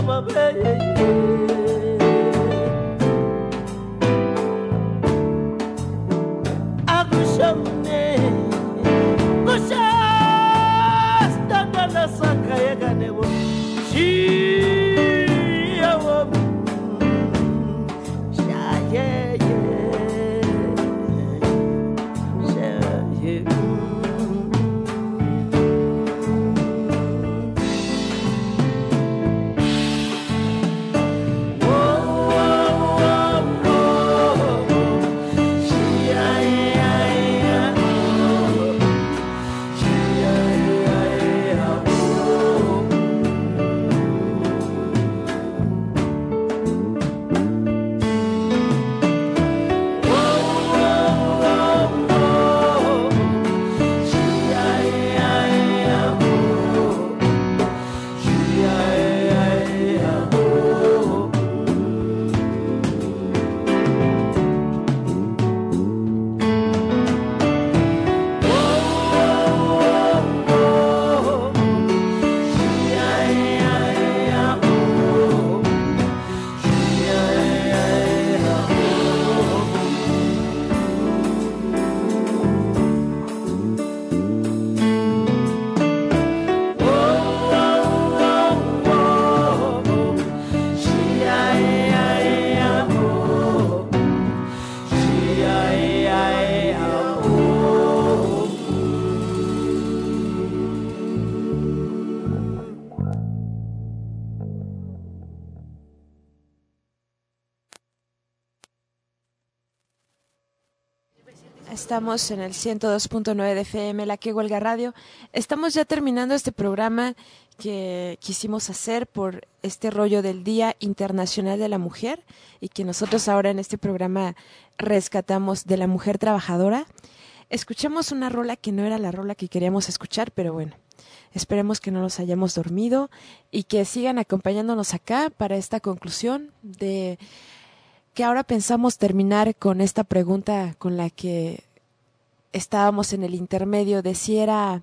Speaker 1: Estamos en el ciento dos punto nueve de F M, La Que Huelga Radio. Estamos ya terminando este programa que quisimos hacer por este rollo del Día Internacional de la Mujer y que nosotros ahora en este programa rescatamos de la mujer trabajadora. Escuchamos una rola que no era la rola que queríamos escuchar, pero bueno, esperemos que no nos hayamos dormido y que sigan acompañándonos acá para esta conclusión de que ahora pensamos terminar con esta pregunta con la que estábamos en el intermedio de si era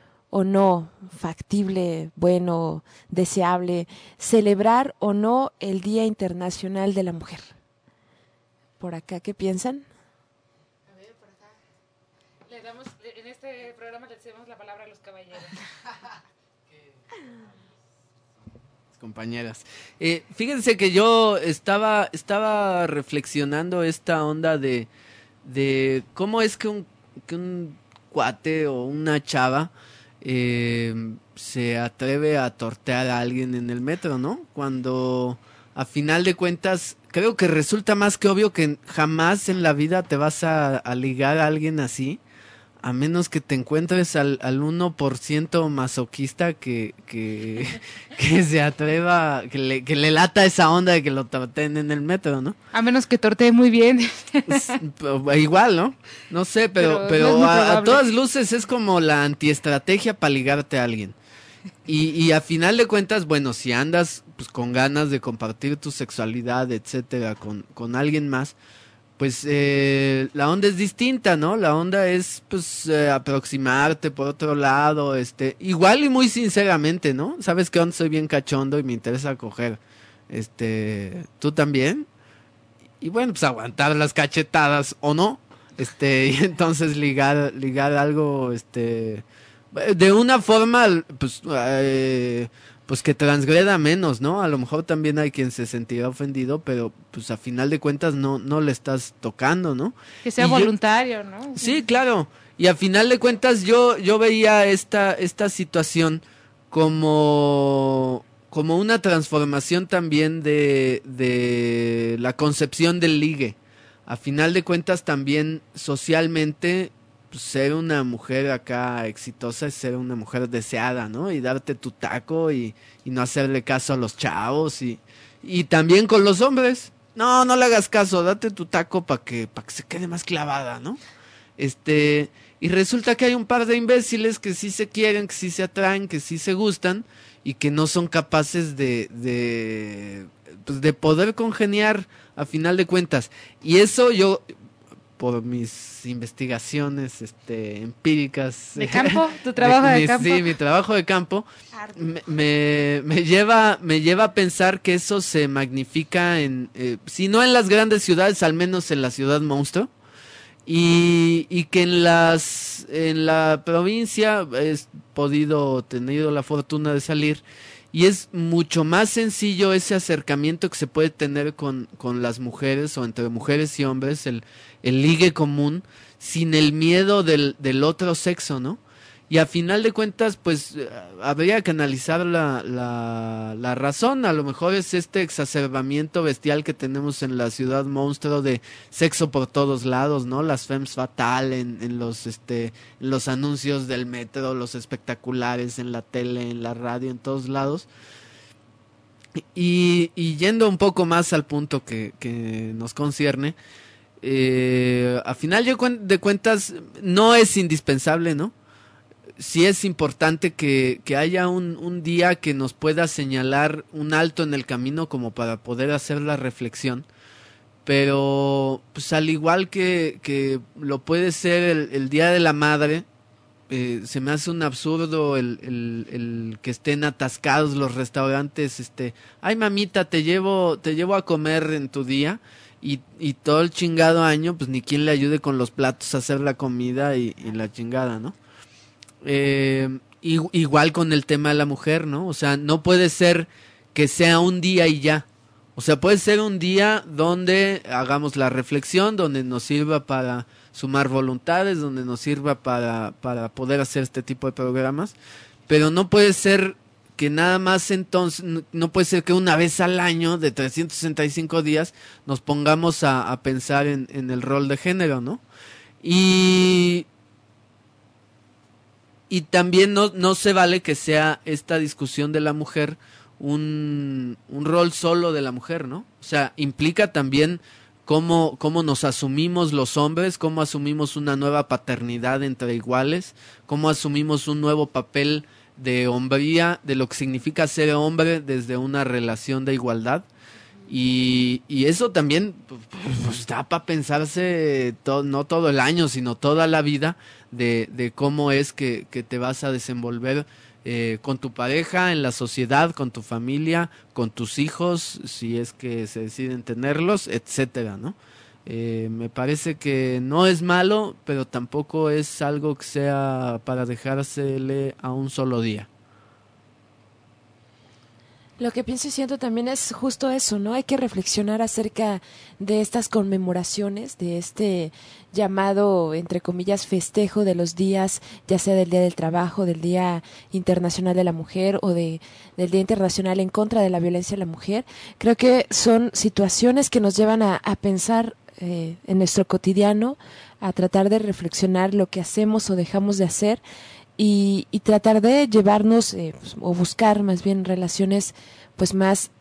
Speaker 1: o no factible, bueno, deseable, celebrar o no el Día Internacional de la Mujer. Por acá, ¿qué piensan?
Speaker 2: A ver, por acá. Le damos, en este programa le cedemos la palabra a los caballeros.
Speaker 3: Compañeras. Eh, fíjense que yo estaba, estaba reflexionando esta onda de, de cómo es que un, que un cuate o una chava eh, se atreve a tortear a alguien en el metro, ¿no? Cuando a final de cuentas creo que resulta más que obvio que jamás en la vida te vas a, a ligar a alguien así, a menos que te encuentres al, al uno por ciento masoquista que, que, que se atreva, que le, que le lata esa onda de que lo torteen en el metro, ¿no?
Speaker 2: A menos que tortee muy bien.
Speaker 3: Igual, ¿no? No sé, pero, pero,
Speaker 2: pero no
Speaker 3: a, a todas luces es como la antiestrategia para ligarte a alguien. Y, y a final de cuentas, bueno, si andas pues con ganas de compartir tu sexualidad, etcétera, con, con alguien más, pues eh, la onda es distinta, ¿no? La onda es, pues, eh, aproximarte por otro lado, este, igual y muy sinceramente, ¿no? ¿Sabes qué onda? Soy bien cachondo y me interesa coger, este, ¿tú también? Y bueno, pues aguantar las cachetadas, ¿o no? Este, y entonces ligar, ligar algo, este, de una forma, pues, eh, pues que transgreda menos, ¿no? A lo mejor también hay quien se sentirá ofendido, pero pues a final de cuentas no, no le estás tocando, ¿no?
Speaker 2: Que sea
Speaker 3: y
Speaker 2: voluntario,
Speaker 3: yo,
Speaker 2: ¿no?
Speaker 3: Sí, claro. Y a final de cuentas yo, yo veía esta, esta situación como, como una transformación también de, de la concepción del ligue. A final de cuentas también socialmente, pues, ser una mujer acá exitosa es ser una mujer deseada, ¿no? Y darte tu taco y, y no hacerle caso a los chavos y, y también con los hombres. No, no le hagas caso, date tu taco para que, para que se quede más clavada, ¿no? Este, y resulta que hay un par de imbéciles que sí se quieren, que sí se atraen, que sí se gustan y que no son capaces de, de, pues de poder congeniar a final de cuentas. Y eso yo... por mis investigaciones este, empíricas.
Speaker 2: ¿De campo? ¿Tu trabajo de,
Speaker 3: mi,
Speaker 2: campo?
Speaker 3: Sí, mi trabajo de campo me, me, me, lleva, me lleva a pensar que eso se magnifica, en eh, si no en las grandes ciudades, al menos en la ciudad monstruo. Y, y que en las en la provincia he podido, tenido la fortuna de salir, y es mucho más sencillo ese acercamiento que se puede tener con, con las mujeres o entre mujeres y hombres, el, el ligue común, sin el miedo del, del otro sexo, ¿no? Y a final de cuentas, pues, habría que analizar la, la, la razón. A lo mejor es este exacerbamiento bestial que tenemos en la ciudad monstruo de sexo por todos lados, ¿no? Las femmes fatal en, en los este en los anuncios del metro, los espectaculares en la tele, en la radio, en todos lados. Y, y yendo un poco más al punto que, que nos concierne, eh, a final de cuentas no es indispensable, ¿no? Sí es importante que, que haya un, un día que nos pueda señalar un alto en el camino como para poder hacer la reflexión, pero pues al igual que, que lo puede ser el, el Día de la Madre, eh, se me hace un absurdo el, el, el que estén atascados los restaurantes, este, ay mamita, te llevo, te llevo a comer en tu día, y, y todo el chingado año, pues ni quien le ayude con los platos a hacer la comida y, y la chingada, ¿no? Eh, igual con el tema de la mujer, ¿no? O sea, no puede ser que sea un día y ya. O sea, puede ser un día donde hagamos la reflexión, donde nos sirva para sumar voluntades, donde nos sirva para, para poder hacer este tipo de programas, pero no puede ser que nada más entonces, no, no puede ser que una vez al año de trescientos sesenta y cinco días nos pongamos a, a pensar en, en el rol de género, ¿no? Y... Y también no, no se vale que sea esta discusión de la mujer un, un rol solo de la mujer, ¿no? O sea, implica también cómo, cómo nos asumimos los hombres, cómo asumimos una nueva paternidad entre iguales, cómo asumimos un nuevo papel de hombría, de lo que significa ser hombre desde una relación de igualdad. Y, y eso también pues, da para pensarse to, no todo el año, sino toda la vida de, de cómo es que, que te vas a desenvolver eh, con tu pareja, en la sociedad, con tu familia, con tus hijos, si es que se deciden tenerlos, etcétera, ¿no? Eh, me parece que no es malo, pero tampoco es algo que sea para dejársele a un solo día.
Speaker 1: Lo que pienso y siento también es justo eso, ¿no? Hay que reflexionar acerca de estas conmemoraciones, de este llamado, entre comillas, festejo de los días, ya sea del Día del Trabajo, del Día Internacional de la Mujer o de, del Día Internacional en contra de la violencia a la mujer. Creo que son situaciones que nos llevan a, a pensar eh, en nuestro cotidiano, a tratar de reflexionar lo que hacemos o dejamos de hacer. Y, y tratar de llevarnos eh, pues, o buscar más bien relaciones pues más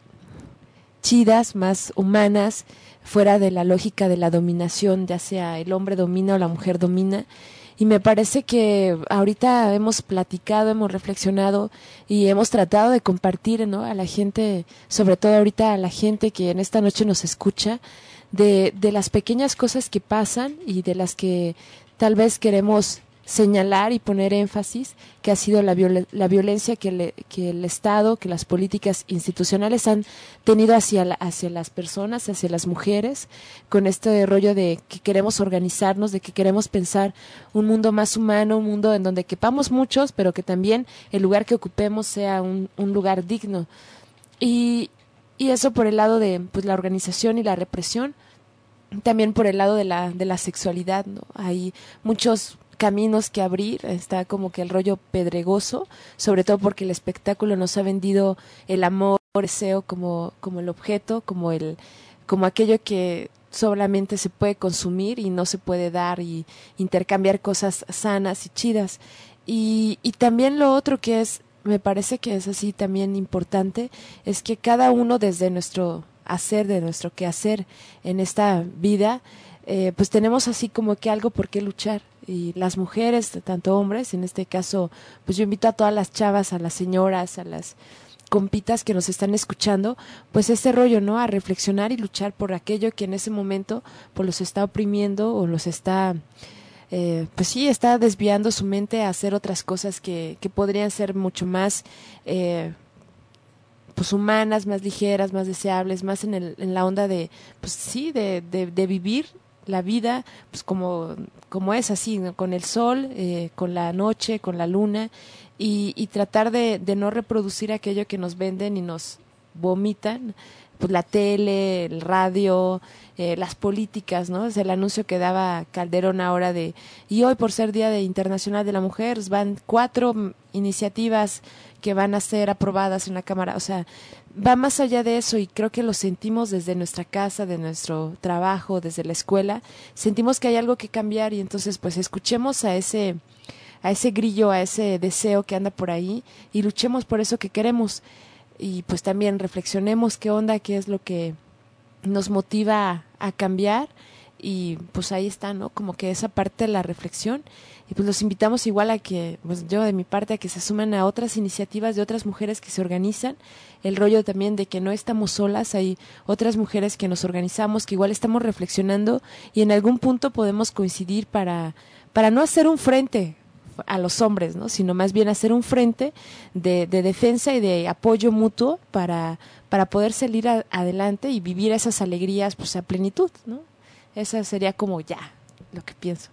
Speaker 1: chidas, más humanas, fuera de la lógica de la dominación, ya sea el hombre domina o la mujer domina. Y me parece que ahorita hemos platicado, hemos reflexionado y hemos tratado de compartir, ¿no?, a la gente, sobre todo ahorita a la gente que en esta noche nos escucha, de, de las pequeñas cosas que pasan y de las que tal vez queremos señalar y poner énfasis, que ha sido la, viol la violencia que, le, que el Estado, que las políticas institucionales han tenido hacia, la, hacia las personas, hacia las mujeres, con este rollo de que queremos organizarnos, de que queremos pensar un mundo más humano, un mundo en donde quepamos muchos, pero que también el lugar que ocupemos sea un, un lugar digno. Y, y eso por el lado de pues, la organización y la represión, también por el lado de la, de la sexualidad, ¿no? Hay muchos caminos que abrir, está como que el rollo pedregoso, sobre todo porque el espectáculo nos ha vendido el amor, el deseo como, como el objeto, como el, como aquello que solamente se puede consumir y no se puede dar y intercambiar cosas sanas y chidas. Y, y también lo otro que es, me parece que es así también importante, es que cada uno desde nuestro hacer, de nuestro quehacer en esta vida, eh, pues tenemos así como que algo por qué luchar. Y las mujeres, tanto hombres, en este caso, pues yo invito a todas las chavas, a las señoras, a las compitas que nos están escuchando, pues ese rollo, ¿no? A reflexionar y luchar por aquello que en ese momento pues los está oprimiendo o los está, eh, pues sí, está desviando su mente a hacer otras cosas que, que podrían ser mucho más, eh, pues humanas, más ligeras, más deseables, más en, el, en la onda de, pues sí, de, de, de vivir la vida, pues como, como es así, ¿no? Con el sol, eh, con la noche, con la luna, y, y tratar de, de no reproducir aquello que nos venden y nos vomitan, pues la tele, el radio, eh, las políticas, ¿no? Es el anuncio que daba Calderón ahora de, y hoy por ser Día de Internacional de la Mujer, van cuatro iniciativas que van a ser aprobadas en la Cámara, o sea, va más allá de eso y creo que lo sentimos desde nuestra casa, de nuestro trabajo, desde la escuela, sentimos que hay algo que cambiar y entonces pues escuchemos a ese, a ese grillo, a ese deseo que anda por ahí y luchemos por eso que queremos y pues también reflexionemos qué onda, qué es lo que nos motiva a, a cambiar y pues ahí está, ¿no? Como que esa parte de la reflexión y pues los invitamos igual a que, pues yo de mi parte, a que se sumen a otras iniciativas de otras mujeres que se organizan, el rollo también de que no estamos solas, hay otras mujeres que nos organizamos, que igual estamos reflexionando y en algún punto podemos coincidir para, para no hacer un frente a los hombres, ¿no? Sino más bien hacer un frente de, de defensa y de apoyo mutuo para, para poder salir a, adelante y vivir esas alegrías pues a plenitud, ¿no? Esa sería como ya lo que pienso.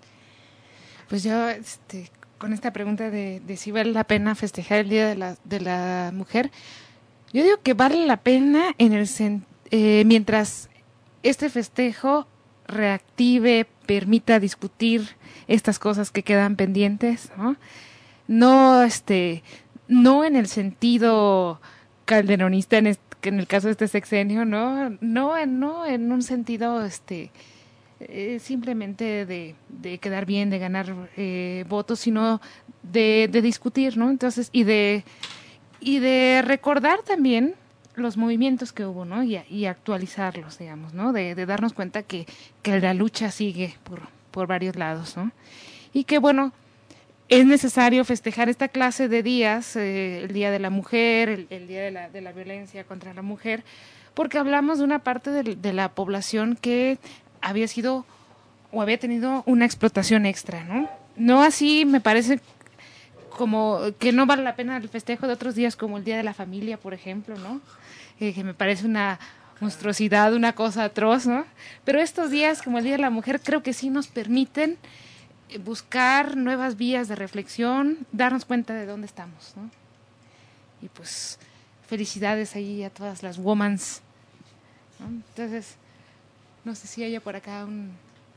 Speaker 2: Pues yo, este, con esta pregunta de, de si vale la pena festejar el Día de la, de la Mujer, yo digo que vale la pena en el sen, eh, mientras este festejo reactive, permita discutir estas cosas que quedan pendientes, ¿no? No, este, no en el sentido calderonista en, este, en el caso de este sexenio, no, no, en, no en un sentido, este, eh, simplemente de, de quedar bien, de ganar eh, votos, sino de, de discutir, ¿no? Entonces, y de y de recordar también los movimientos que hubo, ¿no? Y, y actualizarlos, digamos, ¿no? De, de darnos cuenta que, que la lucha sigue por, por varios lados, ¿no? Y que, bueno, es necesario festejar esta clase de días, eh, el Día de la Mujer, el, el Día de la, de la Violencia contra la Mujer, porque hablamos de una parte de, de la población que había sido o había tenido una explotación extra, ¿no? No así, me parece como que no vale la pena el festejo de otros días como el Día de la Familia, por ejemplo, ¿no? Eh, que me parece una monstruosidad, una cosa atroz, ¿no? Pero estos días como el Día de la Mujer creo que sí nos permiten buscar nuevas vías de reflexión, darnos cuenta de dónde estamos, ¿no? Y pues felicidades ahí a todas las womans, ¿no? Entonces, no sé si haya por acá un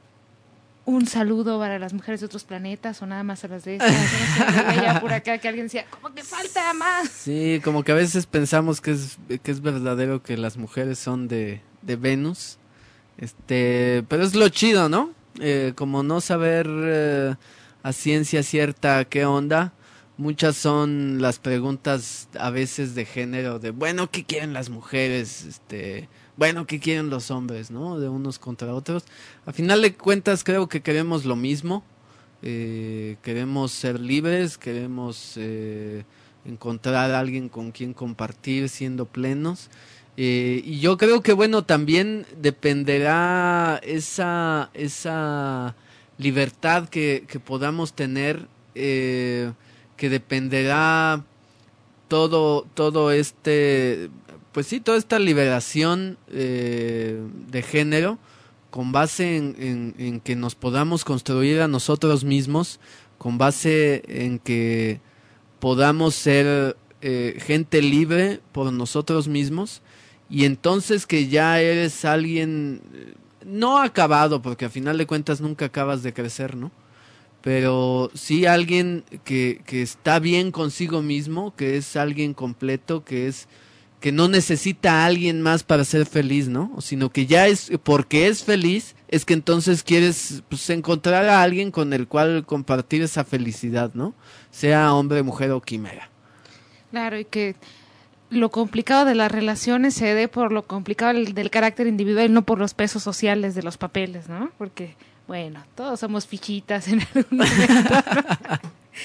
Speaker 2: un saludo para las mujeres de otros planetas o nada más a las de estas. No sé, haya por acá que alguien decía, ¿cómo que falta más?
Speaker 3: Sí, como que a veces pensamos que es que es verdadero que las mujeres son de, de Venus, este, pero es lo chido, ¿no? Eh, como no saber eh, a ciencia cierta qué onda, muchas son las preguntas a veces de género, de bueno, ¿qué quieren las mujeres? Este, bueno, ¿qué quieren los hombres? ¿No? De unos contra otros. A final de cuentas creo que queremos lo mismo, eh, queremos ser libres, queremos eh, encontrar a alguien con quien compartir siendo plenos. Eh, y yo creo que bueno, también dependerá esa esa libertad que, que podamos tener, eh, que dependerá todo todo este, pues sí, toda esta liberación eh, de género con base en, en, en que nos podamos construir a nosotros mismos, con base en que podamos ser eh, gente libre por nosotros mismos. Y entonces que ya eres alguien no acabado, porque a final de cuentas nunca acabas de crecer, ¿no? Pero sí alguien que, que está bien consigo mismo, que es alguien completo, que es que no necesita a alguien más para ser feliz, ¿no? Sino que ya es, porque es feliz, es que entonces quieres pues, encontrar a alguien con el cual compartir esa felicidad, ¿no? Sea hombre, mujer o quimera.
Speaker 2: Claro, y que lo complicado de las relaciones se dé por lo complicado del, del carácter individual y no por los pesos sociales de los papeles, ¿no? Porque, bueno, todos somos fichitas en algún momento, ¿no?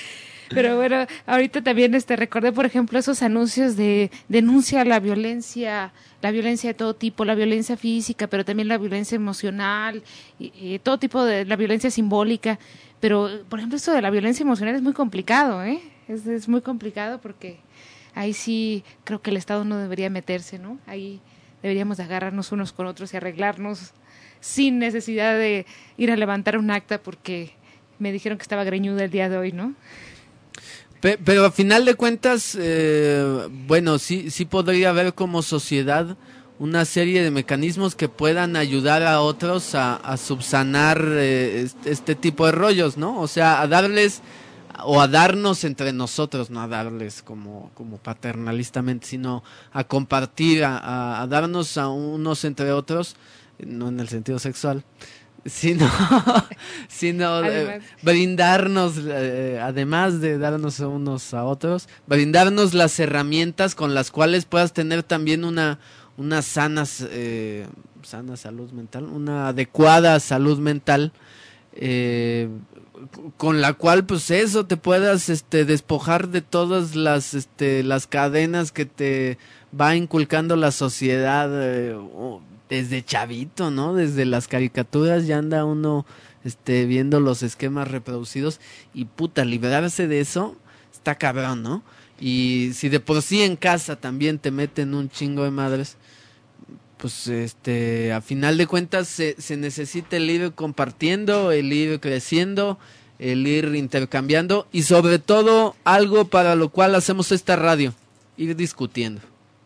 Speaker 2: Pero bueno, ahorita también este recordé, por ejemplo, esos anuncios de denuncia la violencia, la violencia de todo tipo, la violencia física, pero también la violencia emocional, y, y todo tipo de la violencia simbólica. Pero, por ejemplo, esto de la violencia emocional es muy complicado, ¿eh? Es, es muy complicado porque ahí sí creo que el Estado no debería meterse, ¿no? Ahí deberíamos de agarrarnos unos con otros y arreglarnos sin necesidad de ir a levantar un acta porque me dijeron que estaba greñuda el día de hoy, ¿no?
Speaker 3: Pe- Pero a final de cuentas, eh, bueno, sí, sí podría haber como sociedad una serie de mecanismos que puedan ayudar a otros a, a subsanar eh, este, este tipo de rollos, ¿no? O sea, a darles o a darnos entre nosotros, no a darles como, como paternalistamente, sino a compartir, a, a, a darnos a unos entre otros, no en el sentido sexual, sino, sino eh, brindarnos, eh, además de darnos unos a otros, brindarnos las herramientas con las cuales puedas tener también una, una sana, eh, sana salud mental, una adecuada salud mental, eh, con la cual pues eso te puedas este despojar de todas las este las cadenas que te va inculcando la sociedad eh, desde chavito, ¿no? Desde las caricaturas ya anda uno este viendo los esquemas reproducidos y puta, liberarse de eso está cabrón, ¿no? Y si de por sí en casa también te meten un chingo de madres, pues este a final de cuentas se, se necesita el ir compartiendo, el ir creciendo, el ir intercambiando y sobre todo algo para lo cual hacemos esta radio, ir discutiendo.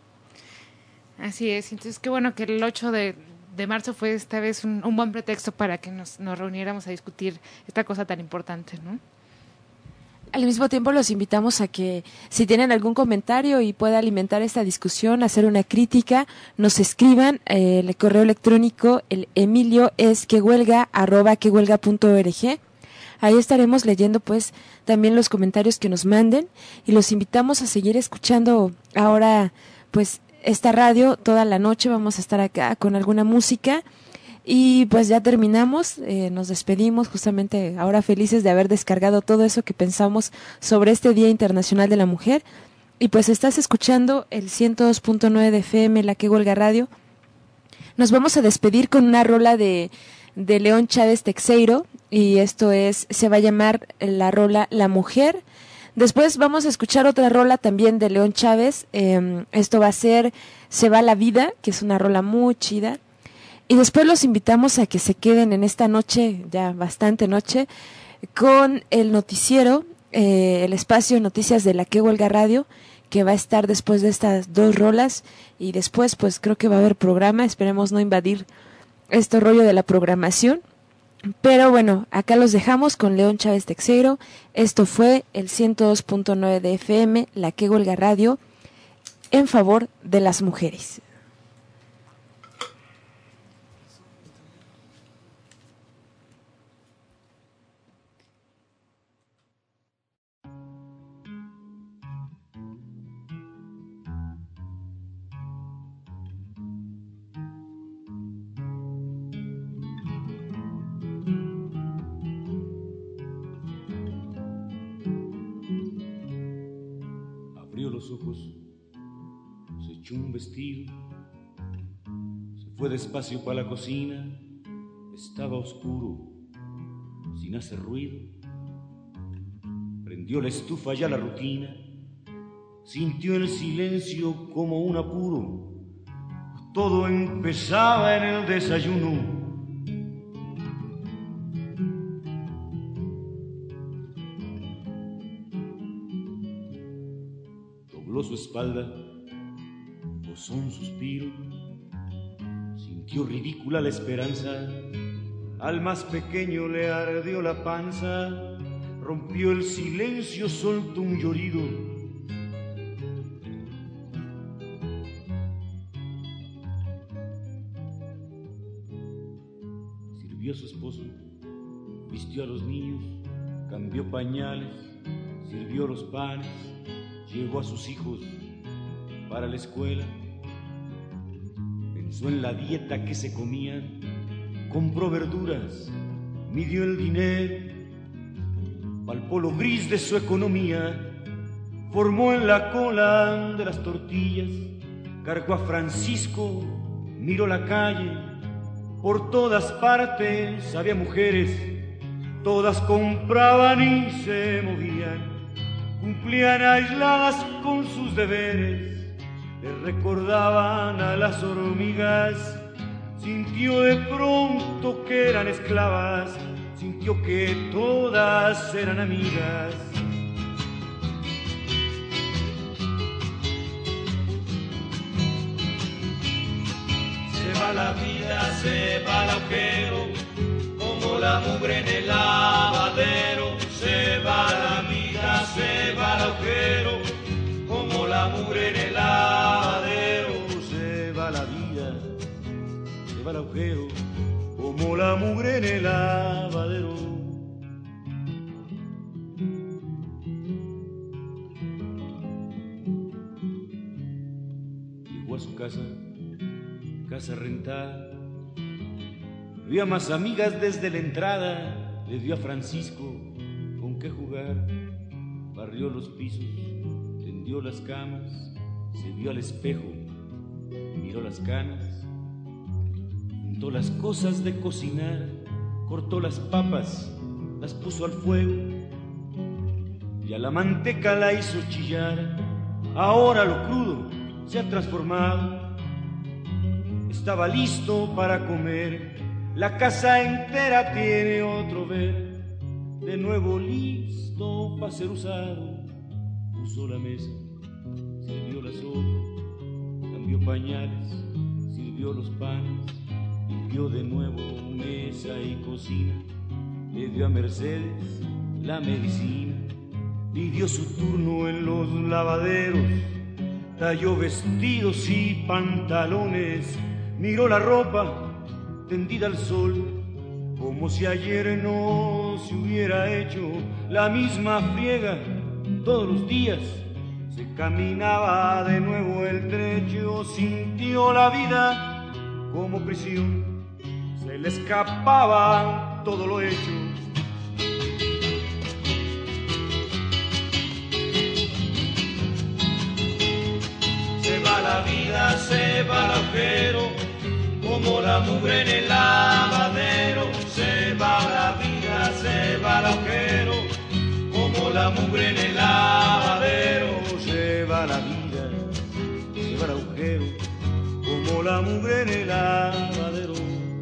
Speaker 2: Así es, entonces qué bueno que el ocho de, de marzo fue esta vez un, un buen pretexto para que nos, nos reuniéramos a discutir esta cosa tan importante, ¿no?
Speaker 1: Al mismo tiempo los invitamos a que si tienen algún comentario y pueda alimentar esta discusión, hacer una crítica, nos escriban eh, el correo electrónico, el Emilio es quehuelga arroba quehuelga punto org. Ahí estaremos leyendo pues también los comentarios que nos manden y los invitamos a seguir escuchando ahora pues esta radio toda la noche. Vamos a estar acá con alguna música. Y pues ya terminamos, eh, nos despedimos justamente ahora felices de haber descargado todo eso que pensamos sobre este Día Internacional de la Mujer. Y pues estás escuchando el ciento dos punto nueve de F M, La Que Huelga Radio. Nos vamos a despedir con una rola de, de León Chávez Texeiro y esto es, se va a llamar la rola La Mujer. Después vamos a escuchar otra rola también de León Chávez, eh, esto va a ser Se va la vida, que es una rola muy chida. Y después los invitamos a que se queden en esta noche, ya bastante noche, con el noticiero, eh, el espacio de noticias de La Que Huelga Radio, que va a estar después de estas dos rolas. Y después, pues creo que va a haber programa, esperemos no invadir este rollo de la programación. Pero bueno, acá los dejamos con León Chávez Texeiro. Esto fue el ciento dos punto nueve de F M, La Que Huelga Radio, en favor de las mujeres.
Speaker 10: Los ojos, se echó un vestido, se fue despacio para la cocina, estaba oscuro, sin hacer ruido, prendió la estufa ya la rutina, sintió el silencio como un apuro, todo empezaba en el desayuno. Su espalda, posó un suspiro, sintió ridícula la esperanza, al más pequeño le ardió la panza, rompió el silencio, soltó un llorido. Sirvió a su esposo, vistió a los niños, cambió pañales, sirvió los panes, llevó a sus hijos para la escuela, pensó en la dieta que se comían, compró verduras, midió el dinero, palpó lo gris de su economía, formó en la cola de las tortillas, cargó a Francisco, miró la calle, por todas partes había mujeres, todas compraban y se movían, cumplían aisladas con sus deberes, le recordaban a las hormigas, sintió de pronto que eran esclavas, sintió que todas eran amigas.
Speaker 11: Se va la vida, se va el agujero, como la mugre en el lavadero. Se va la vida, se va el agujero, como la mugre en el lavadero.
Speaker 10: Se va la vida, se va el agujero, como la mugre en el lavadero. Llegó a su casa, casa rentada, había más amigas desde la entrada, le dio a Francisco con qué jugar, barrió los pisos, tendió las camas, se vio al espejo, miró las canas, juntó las cosas de cocinar, cortó las papas, las puso al fuego y a la manteca la hizo chillar. Ahora lo crudo se ha transformado, estaba listo para comer, la casa entera tiene otro ver, de nuevo listo para ser usado. Puso la mesa, sirvió la sopa, cambió pañales, sirvió los panes, limpió de nuevo mesa y cocina, le dio a Mercedes la medicina, pidió su turno en los lavaderos, talló vestidos y pantalones, miró la ropa tendida al sol, como si ayer no se hubiera hecho la misma friega todos los días. Se caminaba de nuevo el trecho, sintió la vida como prisión, se le escapaba todo lo hecho.
Speaker 11: Se va la vida, se va el agujero, como la mugre en el lavadero. Se va la vida, se va el agujero, como la mugre en el lavadero.
Speaker 10: Se va la vida, se va el agujero, como la mugre en el lavadero.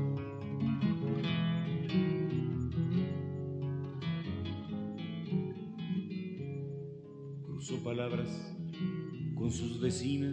Speaker 10: Cruzó palabras con sus vecinas,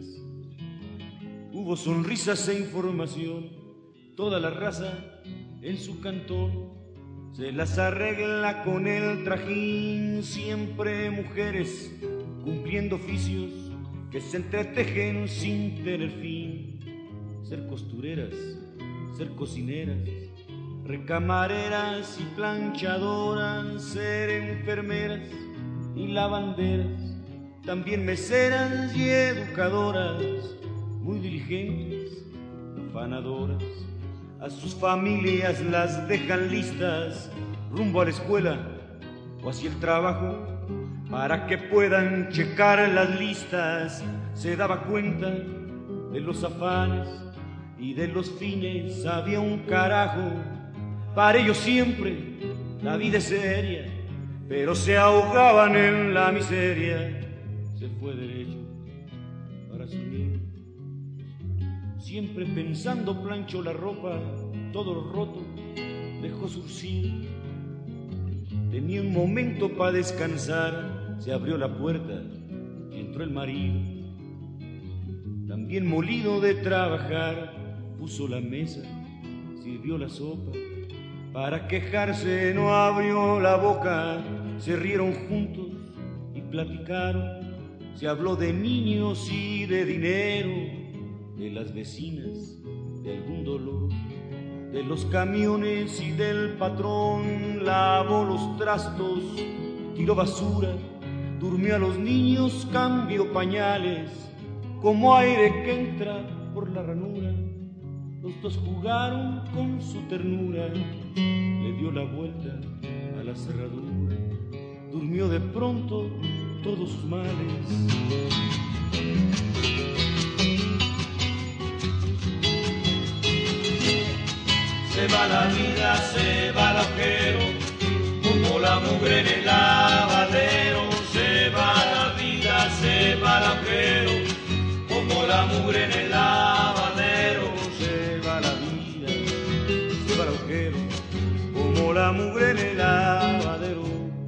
Speaker 10: hubo sonrisas e información, toda la raza en su cantón se las arregla con el trajín, siempre mujeres cumpliendo oficios que se entretejen sin tener fin, ser costureras, ser cocineras, recamareras y planchadoras, ser enfermeras y lavanderas, también meseras y educadoras, muy diligentes, afanadoras, a sus familias las dejan listas rumbo a la escuela o hacia el trabajo para que puedan checar las listas. Se daba cuenta de los afanes y de los fines, había un carajo, para ellos siempre la vida es seria, pero se ahogaban en la miseria. Se fue derecho para su niño, siempre pensando planchó la ropa, todo lo roto dejó surcir. Tenía un momento para descansar, se abrió la puerta y entró el marido, también molido de trabajar, puso la mesa, sirvió la sopa, para quejarse no abrió la boca, se rieron juntos y platicaron, se habló de niños y de dinero, de las vecinas, de algún dolor, de los camiones y del patrón. Lavó los trastos, tiró basura, durmió a los niños, cambió pañales, como aire que entra por la ranura. Los dos jugaron con su ternura, le dio la vuelta a la cerradura. durmió de pronto todos sus males.
Speaker 11: Se va la vida, se va el agujero, como la mugre en el lavadero. Se va la vida, se va el agujero, como la mugre en el lavadero.
Speaker 10: Se va la vida, se va el agujero, como la mugre en el lavadero.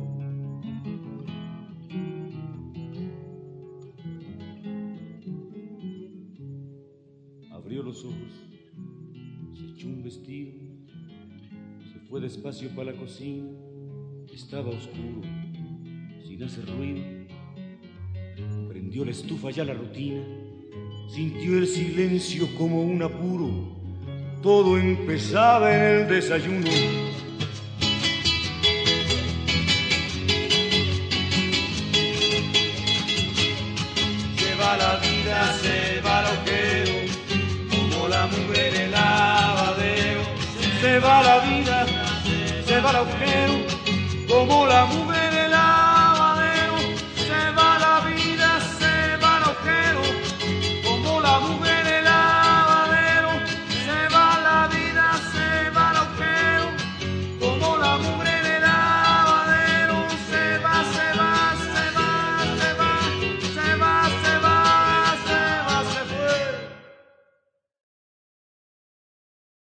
Speaker 10: Abrió los ojos, se echó un vestido, se fue despacio para la cocina. Estaba oscuro, sin hacer ruido. Prendió la estufa ya la rutina. Sintió el silencio como un apuro. Todo empezaba en el desayuno.
Speaker 11: Se va la vida, se va el agujero, como la mugre en el lavadero.
Speaker 10: Se va la vida, se va el agujero, como la mugre